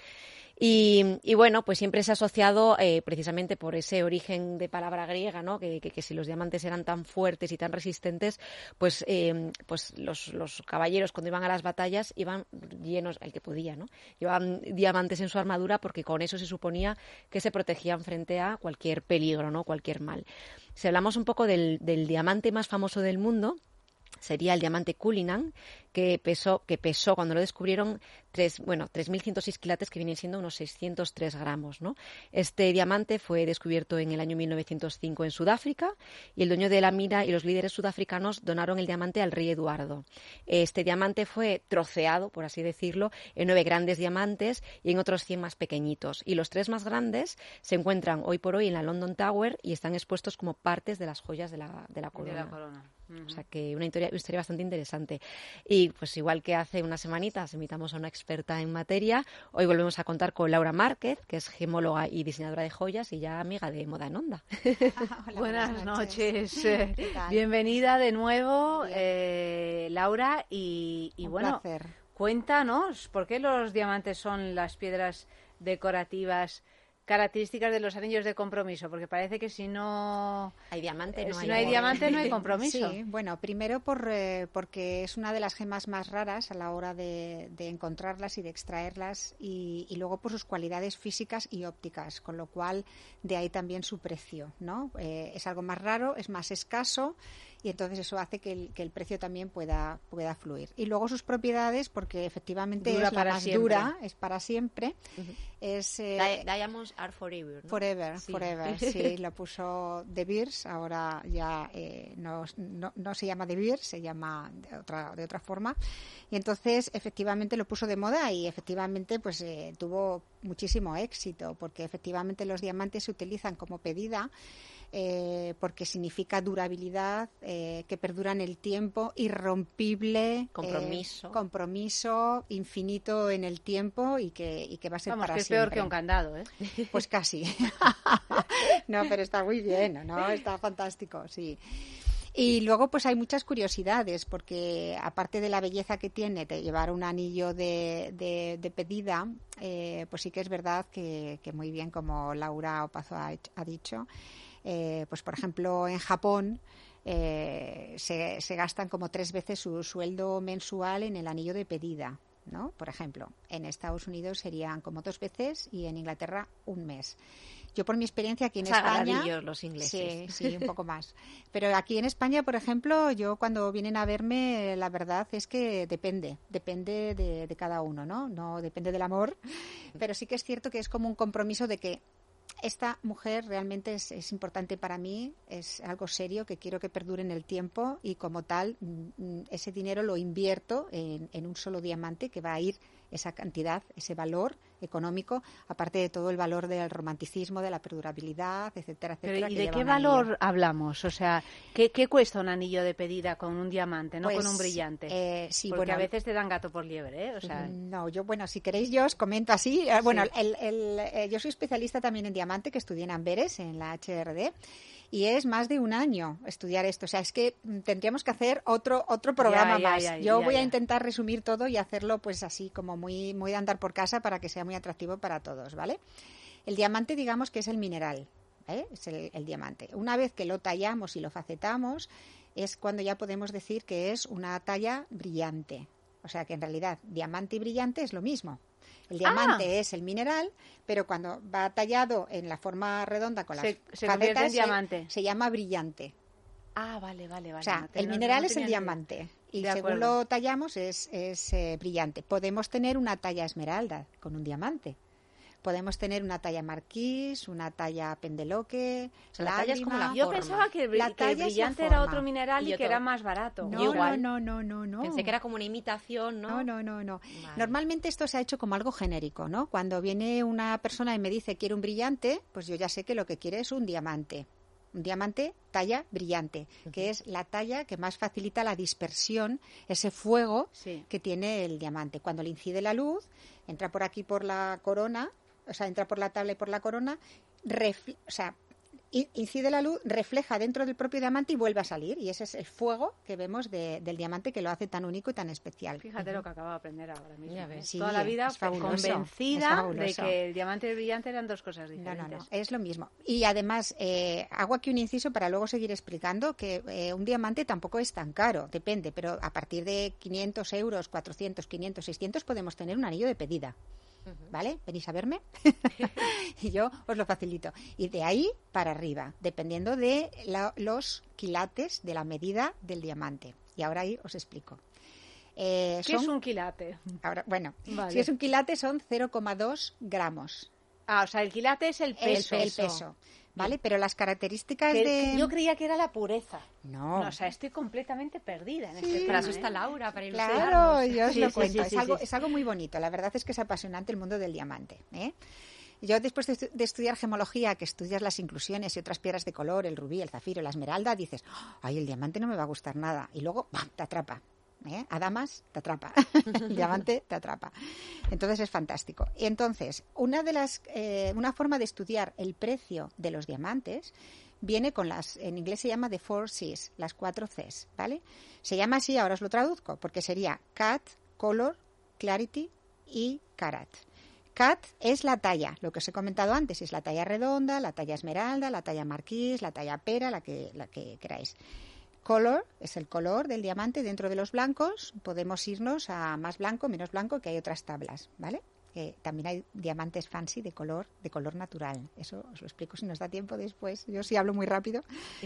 Y, y bueno, pues siempre se ha asociado eh, precisamente por ese origen de palabra griega, ¿no? Que, que, que si los diamantes eran tan fuertes y tan resistentes, pues, eh, pues los, los caballeros cuando iban a las batallas iban llenos, el que podía, ¿no? Llevaban diamantes en su armadura porque con eso se suponía que se protegían frente a cualquier peligro, ¿no? Cualquier mal. Si hablamos un poco del, del diamante más famoso del mundo, sería el diamante Cullinan, que pesó, que pesó cuando lo descubrieron tres, bueno, tres mil ciento seis quilates, que vienen siendo unos seiscientos tres gramos, ¿no? Este diamante fue descubierto en el año mil novecientos cinco en Sudáfrica y el dueño de la mina y los líderes sudafricanos donaron el diamante al rey Eduardo. Este diamante fue troceado, por así decirlo, en nueve grandes diamantes y en otros cien más pequeñitos. Y los tres más grandes se encuentran hoy por hoy en la London Tower y están expuestos como partes de las joyas de la, de la corona. De la corona. Uh-huh. O sea que una historia, una historia bastante interesante. Y pues igual que hace unas semanitas invitamos a una experta en materia, hoy volvemos a contar con Laura Márquez, que es gemóloga y diseñadora de joyas y ya amiga de Moda en Onda. Hola, buenas, buenas noches. noches. Bienvenida de nuevo, eh, Laura. Y, y Un bueno, placer. Cuéntanos, ¿por qué los diamantes son las piedras decorativas características de los anillos de compromiso? Porque parece que si no hay diamante no, si hay, no hay diamante no hay compromiso. Sí, bueno, primero por eh, porque es una de las gemas más raras a la hora de, de encontrarlas y de extraerlas y, y luego por sus cualidades físicas y ópticas, con lo cual de ahí también su precio, ¿no? Eh, es algo más raro, es más escaso y entonces eso hace que el, que el precio también pueda pueda fluir. Y luego sus propiedades, porque efectivamente Dura es la más siempre. dura, es para siempre. Uh-huh. Es eh, Diamonds are forever, ¿no? Forever, sí. forever, sí, lo puso De Beers, ahora ya eh, no, no, no se llama De Beers, se llama de otra, de otra forma. Y entonces efectivamente lo puso de moda y efectivamente pues eh, tuvo muchísimo éxito, porque efectivamente los diamantes se utilizan como pedida. Eh, porque significa durabilidad, eh, que perdura en el tiempo, irrompible, compromiso, eh, compromiso infinito en el tiempo y que, y que va a ser Vamos, para que es siempre. peor que un candado, ¿eh? Pues casi. No, pero está muy bien, ¿no? Está fantástico, sí. Y luego pues hay muchas curiosidades, porque aparte de la belleza que tiene de llevar un anillo de, de, de pedida, eh, pues sí que es verdad que, que muy bien, como Laura Opazo ha, ha dicho, eh, pues por ejemplo en Japón eh, se, se gastan como tres veces su sueldo mensual en el anillo de pedida, ¿no? Por ejemplo, en Estados Unidos serían como dos veces y en Inglaterra un mes. Yo por mi experiencia aquí en Sagradillos España... los ingleses. Sí, sí, un poco más. Pero aquí en España, por ejemplo, yo cuando vienen a verme, la verdad es que depende, depende de, de cada uno, ¿no? No depende del amor, pero sí que es cierto que es como un compromiso de que esta mujer realmente es, es importante para mí, es algo serio que quiero que perdure en el tiempo y como tal mm, ese dinero lo invierto en, en un solo diamante que va a ir esa cantidad, ese valor económico, aparte de todo el valor del romanticismo, de la perdurabilidad, etcétera, etcétera. Pero, ¿y que de lleva qué un valor anillo. hablamos? O sea, ¿qué, ¿qué cuesta un anillo de pedida con un diamante, no Pues, con un brillante? eh, sí, Porque bueno, a veces te dan gato por liebre, ¿eh? O sea, no, yo, bueno, si queréis yo os comento así. Eh, Bueno, Sí. el, el, eh, yo soy especialista también en diamante, que estudié en Amberes, en la H R D, y es más de un año estudiar esto. O sea, es que mm, tendríamos que hacer otro otro programa Ya, ya, más. ya, yo ya, voy a ya. intentar resumir todo y hacerlo pues así como muy, muy de andar por casa para que sea muy atractivo para todos, ¿vale? El diamante, digamos que es el mineral, ¿eh? Es el, el diamante. Una vez que lo tallamos y lo facetamos, es cuando ya podemos decir que es una talla brillante. O sea que en realidad diamante y brillante es lo mismo. El diamante Ah. es el mineral, pero cuando va tallado en la forma redonda con las Se- se convierte en facetas, diamante. se llama brillante. ah, vale, vale, vale. O sea, no te- el no- mineral no es el tenía ni idea. diamante y De según acuerdo. lo tallamos es, es eh, brillante. Podemos tener una talla esmeralda con un diamante. Podemos tener una talla marquís, una talla pendeloque, O sea, la talla es como la lágrima. Yo pensaba que el, bri- La que el talla es la brillante era forma. otro mineral y, Y yo que todo. era más barato. No, Yo igual. no, no, no, no. Pensé que era como una imitación, ¿no? No, no, no, no. Vale. Normalmente esto se ha hecho como algo genérico, ¿no? Cuando viene una persona y me dice quiero un brillante, pues yo ya sé que lo que quiere es un diamante. Un diamante talla brillante, que es la talla que más facilita la dispersión, ese fuego Sí. que tiene el diamante. Cuando le incide la luz, entra por aquí por la corona, o sea, entra por la tabla y por la corona, refle- o sea, i- incide la luz, refleja dentro del propio diamante y vuelve a salir. Y ese es el fuego que vemos de- del diamante que lo hace tan único y tan especial. Fíjate lo que acabo de aprender ahora mismo. Ya ¿eh? ves. Sí, Toda la vida es fabuloso, es convencida de fabuloso. que el diamante y el brillante eran dos cosas No, diferentes. no, no, es lo mismo. Y además, eh, hago aquí un inciso para luego seguir explicando que eh, un diamante tampoco es tan caro, depende, pero a partir de quinientos euros, cuatrocientos, quinientos, seiscientos podemos tener un anillo de pedida. ¿Vale? ¿Venís a verme? Y yo os lo facilito. Y de ahí para arriba, dependiendo de la- los quilates de la medida del diamante. Y ahora ahí os explico. Eh, ¿Qué son- es un quilate? Ahora, bueno, Vale. si es un quilate son cero coma dos gramos. Ah, o sea, el quilate es el peso. El, el peso, ¿vale? Pero las características Que- de... que yo creía que era la pureza. No. No, o sea, estoy completamente perdida en Sí. este tema. Para eso está ¿eh? Laura, para Claro, ilustrarnos. yo os Sí, lo sí, cuento. sí, es, sí, algo, sí. es algo muy bonito. La verdad es que es apasionante el mundo del diamante. ¿eh? Yo, después de, estu- de estudiar gemología, que estudias las inclusiones y otras piedras de color, el rubí, el zafiro, la esmeralda, dices, ay, el diamante no me va a gustar nada. Y luego, ¡pam!, te atrapa. ¿eh? A damas, te atrapa. El diamante te atrapa. Entonces es fantástico. Y entonces, una, de las, eh, una forma de estudiar el precio de los diamantes viene con las, en inglés se llama the four C's, las cuatro C's, ¿vale? Se llama así, ahora os lo traduzco, porque sería cat, color, clarity y carat. Cat es la talla, lo que os he comentado antes, es la talla redonda, la talla esmeralda, la talla marquís, la talla pera, la que, la que queráis. Color es el color del diamante. Dentro de los blancos podemos irnos a más blanco, menos blanco, que hay otras tablas, ¿vale? Eh, también hay diamantes fancy de color, de color natural. Eso os lo explico si nos da tiempo después. Yo sí hablo muy rápido.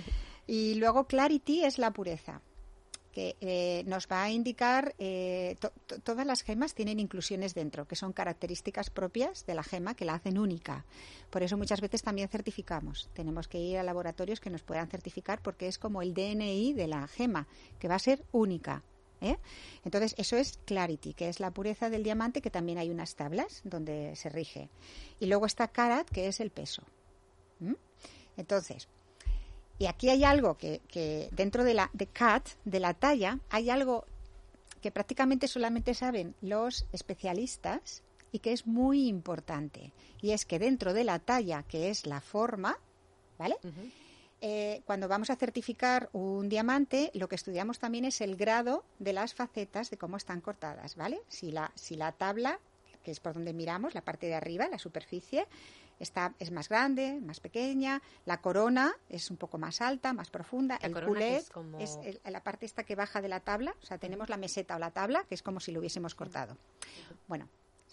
Y luego clarity es la pureza, que eh, nos va a indicar, eh, to- to- todas las gemas tienen inclusiones dentro, que son características propias de la gema que la hacen única. Por eso muchas veces también certificamos. Tenemos que ir a laboratorios que nos puedan certificar porque es como el D N I de la gema, que va a ser única. ¿eh? Entonces, eso es clarity, que es la pureza del diamante, que también hay unas tablas donde se rige. Y luego está carat, que es el peso. ¿Mm? Entonces, y aquí hay algo que, que dentro de la de cat, de la talla, hay algo que prácticamente solamente saben los especialistas y que es muy importante. Y es que dentro de la talla, que es la forma, ¿vale? Eh, cuando vamos a certificar un diamante, lo que estudiamos también es el grado de las facetas, de cómo están cortadas, ¿vale? Si la, si la tabla, que es por donde miramos, la parte de arriba, la superficie, está, es más grande, más pequeña, la corona es un poco más alta, más profunda, La el corona, que culet es como- es el- la parte esta que baja de la tabla, o sea, tenemos la meseta o la tabla, que es como si lo hubiésemos cortado. Bueno, esperad,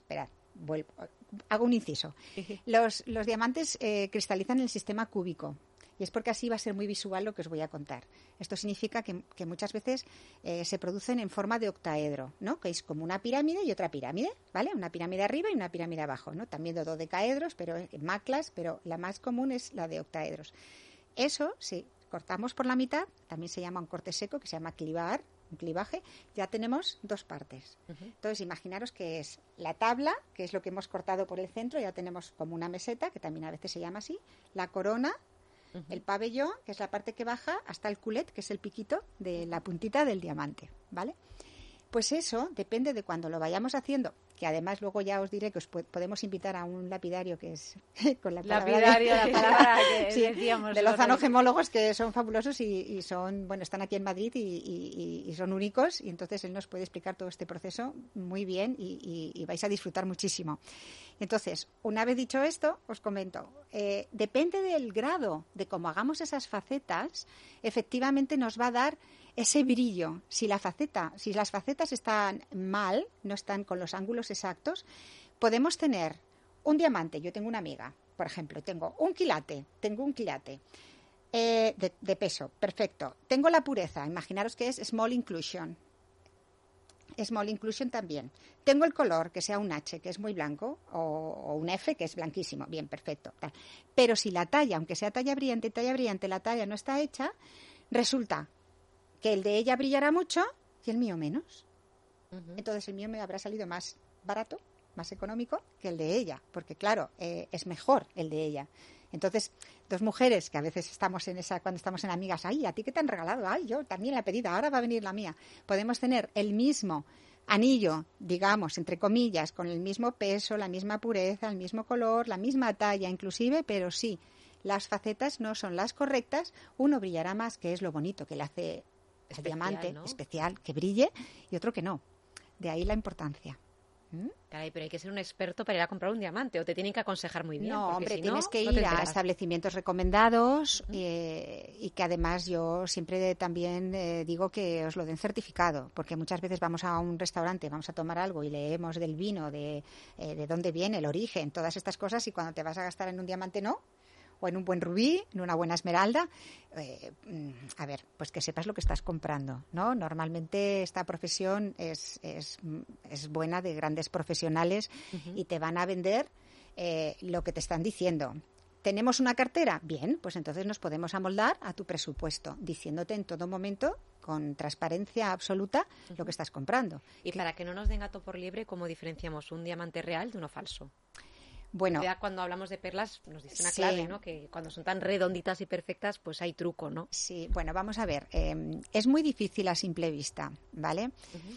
vuelvo, hago un inciso. Los, los diamantes eh, cristalizan en el sistema cúbico. Y es porque así va a ser muy visual lo que os voy a contar. Esto significa que, que muchas veces eh, se producen en forma de octaedro, ¿no? Que es como una pirámide y otra pirámide, ¿vale? Una pirámide arriba y una pirámide abajo, ¿no? También de dodecaedros, pero maclas, pero la más común es la de octaedros. Eso, si cortamos por la mitad, también se llama un corte seco, que se llama clivar, un clivaje, ya tenemos dos partes. Uh-huh. Entonces, imaginaros que es la tabla, que es lo que hemos cortado por el centro, ya tenemos como una meseta, que también a veces se llama así, la corona, uh-huh. el pabellón, que es la parte que baja, hasta el culet, que es el piquito de la puntita del diamante, ¿vale? Pues eso depende de cuando lo vayamos haciendo, que además luego ya os diré que os po- podemos invitar a un lapidario que es con la palabra lapidario, de, la palabra que sí, decíamos de los gemólogos que son fabulosos y, y son, bueno, están aquí en Madrid y, y, y son únicos, y entonces él nos puede explicar todo este proceso muy bien y, y, y vais a disfrutar muchísimo. Entonces, una vez dicho esto, os comento, eh, depende del grado de cómo hagamos esas facetas, efectivamente nos va a dar ese brillo. Si la faceta, si las facetas están mal, no están con los ángulos exactos, podemos tener un diamante. Yo tengo una amiga, por ejemplo, tengo un quilate, tengo un quilate eh, de, de peso, perfecto. Tengo la pureza, imaginaros que es small inclusion. Small inclusion también. Tengo el color, que sea un H, que es muy blanco, o, o un F, que es blanquísimo. Bien, perfecto. Pero si la talla, aunque sea talla brillante, talla brillante, la talla no está hecha, resulta que el de ella brillará mucho y el mío menos. Uh-huh. Entonces el mío me habrá salido más barato, más económico que el de ella, porque claro, eh, es mejor el de ella. Entonces, dos mujeres que a veces estamos en esa, cuando estamos en amigas, ay, ¿a ti qué te han regalado? Ay, yo también la he pedido, ahora va a venir la mía. Podemos tener el mismo anillo, digamos, entre comillas, con el mismo peso, la misma pureza, el mismo color, la misma talla inclusive, pero sí, las facetas no son las correctas, uno brillará más, que es lo bonito que le hace el diamante, ¿no? Especial, que brille, y otro que no. De ahí la importancia. ¿Mm? Caray, pero hay que ser un experto para ir a comprar un diamante, o te tienen que aconsejar muy bien. No, hombre, si tienes no, que no ir a establecimientos recomendados uh-huh. eh, y que además yo siempre también eh, digo que os lo den certificado, porque muchas veces vamos a un restaurante, vamos a tomar algo y leemos del vino, de, eh, de dónde viene, el origen, todas estas cosas, y cuando te vas a gastar en un diamante no, o en un buen rubí, en una buena esmeralda, eh, a ver, pues que sepas lo que estás comprando, ¿no? Normalmente esta profesión es, es, es buena, de grandes profesionales, uh-huh. y te van a vender eh, lo que te están diciendo. ¿Tenemos una cartera? Bien, pues entonces nos podemos amoldar a tu presupuesto, diciéndote en todo momento, con transparencia absoluta, uh-huh. lo que estás comprando. Y para que no nos den gato por liebre, ¿cómo diferenciamos un diamante real de uno falso? Bueno, ya cuando hablamos de perlas nos dice una sí. clave, ¿no? Que cuando son tan redonditas y perfectas, pues hay truco, ¿no? Sí, bueno, vamos a ver. Eh, es muy difícil a simple vista, ¿vale? Uh-huh.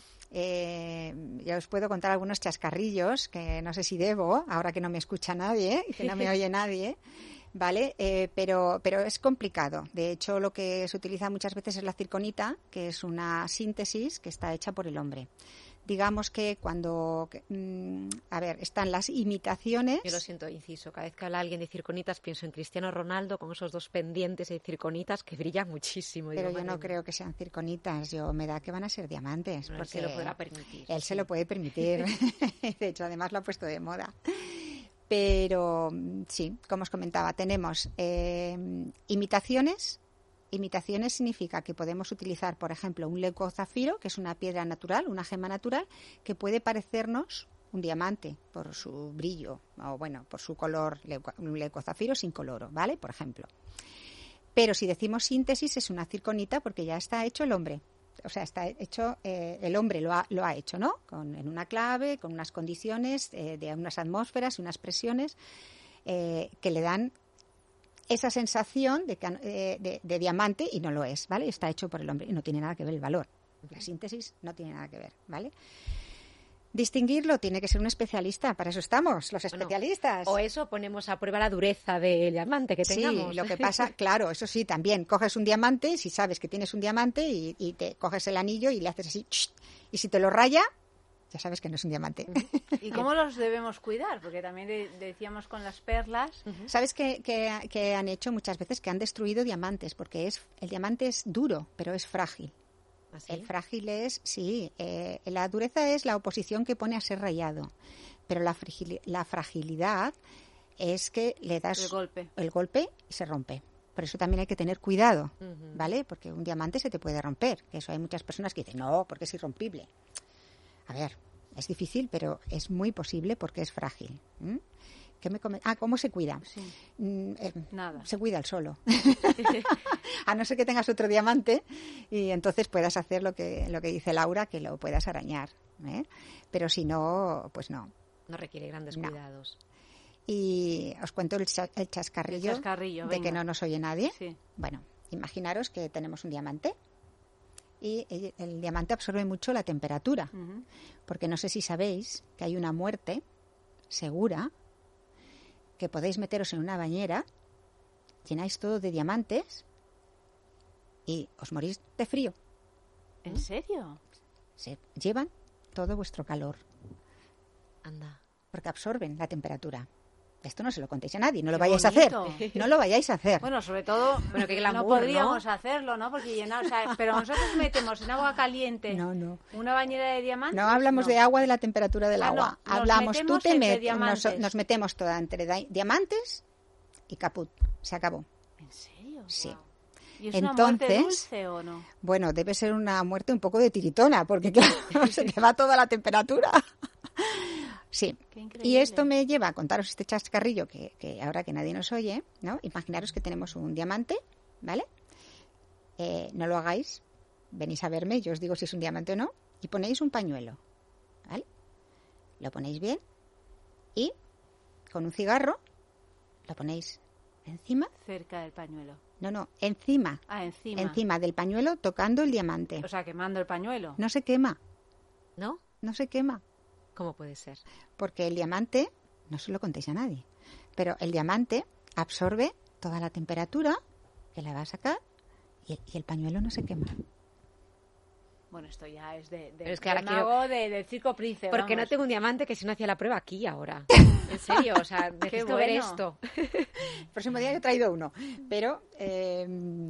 Eh, ya os puedo contar algunos chascarrillos que no sé si debo, ahora que no me escucha nadie, que no me oye nadie, ¿vale? Eh, pero, pero es complicado. De hecho, lo que se utiliza muchas veces es la circonita, que es una síntesis que está hecha por el hombre. Digamos que cuando, mmm, a ver, están las imitaciones. Yo lo siento, inciso, cada vez que habla alguien de circonitas pienso en Cristiano Ronaldo con esos dos pendientes de circonitas que brillan muchísimo. Pero digo, yo no creo que sean circonitas, yo me da que van a ser diamantes. Bueno, porque él se lo podrá permitir. Él sí. se lo puede permitir, de hecho además lo ha puesto de moda. Pero sí, como os comentaba, tenemos eh, imitaciones. Imitaciones significa que podemos utilizar, por ejemplo, un leucozafiro, que es una piedra natural, una gema natural, que puede parecernos un diamante por su brillo, o bueno, por su color, un leucozafiro sin coloro, ¿vale? Por ejemplo. Pero si decimos síntesis, es una circonita porque ya está hecho el hombre. O sea, está hecho, eh, el hombre lo ha, lo ha hecho, ¿no? Con, en una clave, con unas condiciones, eh, de unas atmósferas y unas presiones eh, que le dan esa sensación de, eh, de, de diamante, y no lo es, ¿vale? Está hecho por el hombre y no tiene nada que ver el valor. La síntesis no tiene nada que ver, ¿vale? Distinguirlo tiene que ser un especialista, para eso estamos, los especialistas. Bueno, o eso, ponemos a prueba la dureza del diamante que tengamos. Sí, lo que pasa, claro, eso sí, también, coges un diamante, si sabes que tienes un diamante, y, y te coges el anillo y le haces así, y si te lo raya, ya sabes que no es un diamante. ¿Y cómo los debemos cuidar? Porque también de, decíamos con las perlas. Uh-huh. ¿Sabes qué, qué, qué han hecho muchas veces? Que han destruido diamantes, porque es el diamante es duro, pero es frágil. ¿Ah, sí? El frágil es, sí, eh, la dureza es la oposición que pone a ser rayado. pero la, fragili- la fragilidad es que le das El golpe. el golpe y se rompe. Por eso también hay que tener cuidado, Ujú. ¿vale? Porque un diamante se te puede romper. Que eso hay muchas personas que dicen, no, porque es irrompible. A ver, es difícil, pero es muy posible porque es frágil. ¿Mm? ¿Qué me come- ah, ¿cómo se cuida? Sí. Mm, eh, Nada. Se cuida el solo. A no ser que tengas otro diamante y entonces puedas hacer lo que, lo que dice Laura, que lo puedas arañar. ¿eh? Pero si no, pues no. No requiere grandes No. cuidados. Y os cuento el, cha- el chascarrillo, El chascarrillo, de venga. que no nos oye nadie. Sí. Bueno, imaginaros que tenemos un diamante y el, el diamante absorbe mucho la temperatura, Ujú. porque no sé si sabéis que hay una muerte segura, que podéis meteros en una bañera, llenáis todo de diamantes y os morís de frío. ¿En serio? Se llevan todo vuestro calor, Anda. porque absorben la temperatura. Esto no se lo contéis a nadie, no lo Qué vayáis a hacer. bonito. No lo vayáis a hacer. Bueno, sobre todo, Bueno, qué no glamour, podríamos ¿no? hacerlo, ¿no? Porque llenar, o sea, pero nosotros metemos en agua caliente No, no. una bañera de diamantes. No hablamos no. de agua, de la temperatura del Ah, no, agua. nos Hablamos, tú metemos te entre met- nos, diamantes. nos metemos toda entre di- diamantes y caput. Se acabó. ¿En serio? Sí. Wow. ¿Y es una muerte Entonces, dulce o no? bueno, debe ser una muerte un poco de tiritona, porque claro, se te va toda la temperatura. Sí. Qué increíble. Y esto me lleva a contaros este chascarrillo que, que ahora que nadie nos oye, ¿no? Imaginaros que tenemos un diamante, ¿vale? Eh, no lo hagáis, venís a verme, yo os digo si es un diamante o no, y ponéis un pañuelo, ¿vale? Lo ponéis bien y con un cigarro lo ponéis encima, Cerca del pañuelo. no, no, encima, Ah, encima. encima del pañuelo tocando el diamante. O sea, quemando el pañuelo. No se quema, ¿No? no se quema. ¿Cómo puede ser? Porque el diamante, no se lo contéis a nadie, pero el diamante absorbe toda la temperatura que la va a sacar y el, y el pañuelo no se quema. Bueno, esto ya es de, de, Pero es que de ahora quiero- mago de, del circo príncipe. Porque no vamos. tengo un diamante que si no hacía la prueba aquí ahora. En serio, o sea, necesito ver bueno. esto. El próximo día yo he traído uno, pero eh,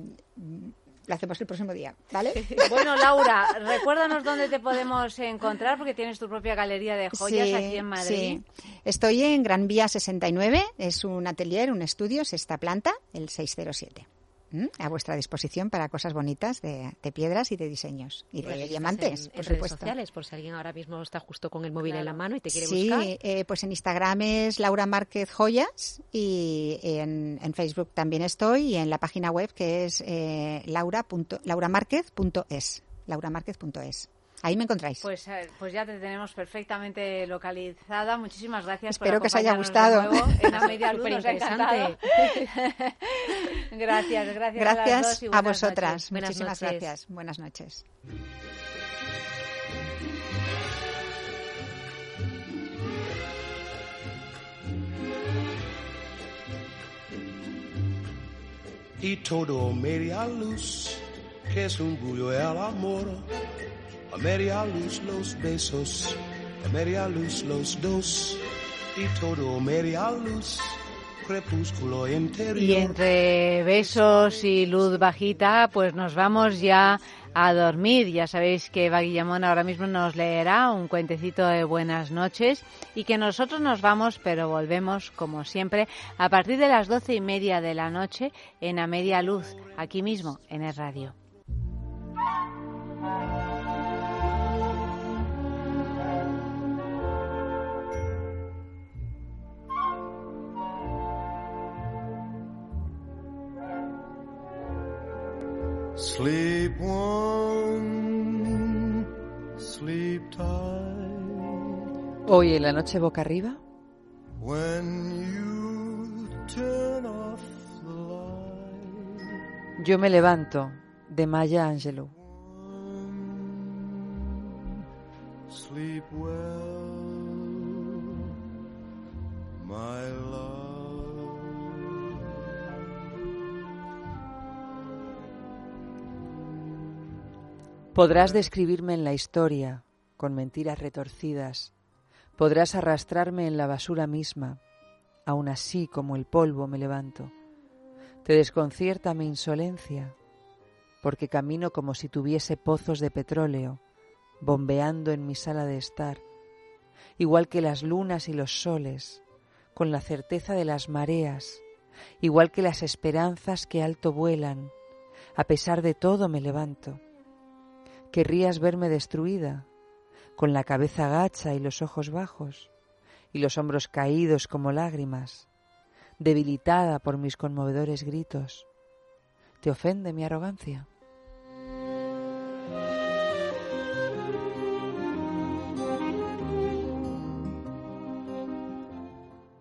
lo hacemos el próximo día, ¿vale? Bueno, Laura, recuérdanos dónde te podemos encontrar, porque tienes tu propia galería de joyas Sí, aquí en Madrid. sí. Estoy en Gran Vía sesenta y nueve, es un atelier, un estudio, sexta planta, el seiscientos cero siete. ¿Mm? A vuestra disposición para cosas bonitas de, de piedras y de diseños y Pues de estás diamantes, en, por en redes supuesto. sociales, por si alguien ahora mismo está justo con el móvil en la Claro. mano y te quiere Sí, buscar. eh, pues en Instagram es Laura Márquez Joyas y en, en Facebook también estoy y en la página web que es eh, laura punto lauramarquez punto es. lauramarquez punto es. Ahí me encontráis. Pues, eh, pues ya te tenemos perfectamente localizada. Muchísimas gracias Espero por que os haya acompañarnos de gustado. nuevo en La Media Luz. Nos ha Superinteresante. encantado. Gracias, gracias, a las dos Gracias y a buenas vosotras. noches. Buenas Muchísimas noches. gracias. Buenas noches. Y todo media luz, que es un bullo el amor. A media luz los besos, a media luz los dos. Y todo media luz, crepúsculo interior. Y entre besos y luz bajita, pues nos vamos ya a dormir. Ya sabéis que Eva Guillamón ahora mismo nos leerá un cuentecito de buenas noches y que nosotros nos vamos, pero volvemos, como siempre, a partir de las doce y media de la noche en A Media Luz, aquí mismo, en el radio. Sleep one, sleep tight. Hoy en la noche boca arriba, When you turn off the light. yo me levanto, de Maya Angelou. Sleep well, my love. Podrás describirme en la historia, con mentiras retorcidas. Podrás arrastrarme en la basura misma. Aún así, como el polvo, me levanto. Te desconcierta mi insolencia, porque camino como si tuviese pozos de petróleo, bombeando en mi sala de estar, igual que las lunas y los soles, con la certeza de las mareas, igual que las esperanzas que alto vuelan. A pesar de todo me levanto. ¿Querrías verme destruida, con la cabeza gacha y los ojos bajos, y los hombros caídos como lágrimas, debilitada por mis conmovedores gritos? ¿Te ofende mi arrogancia?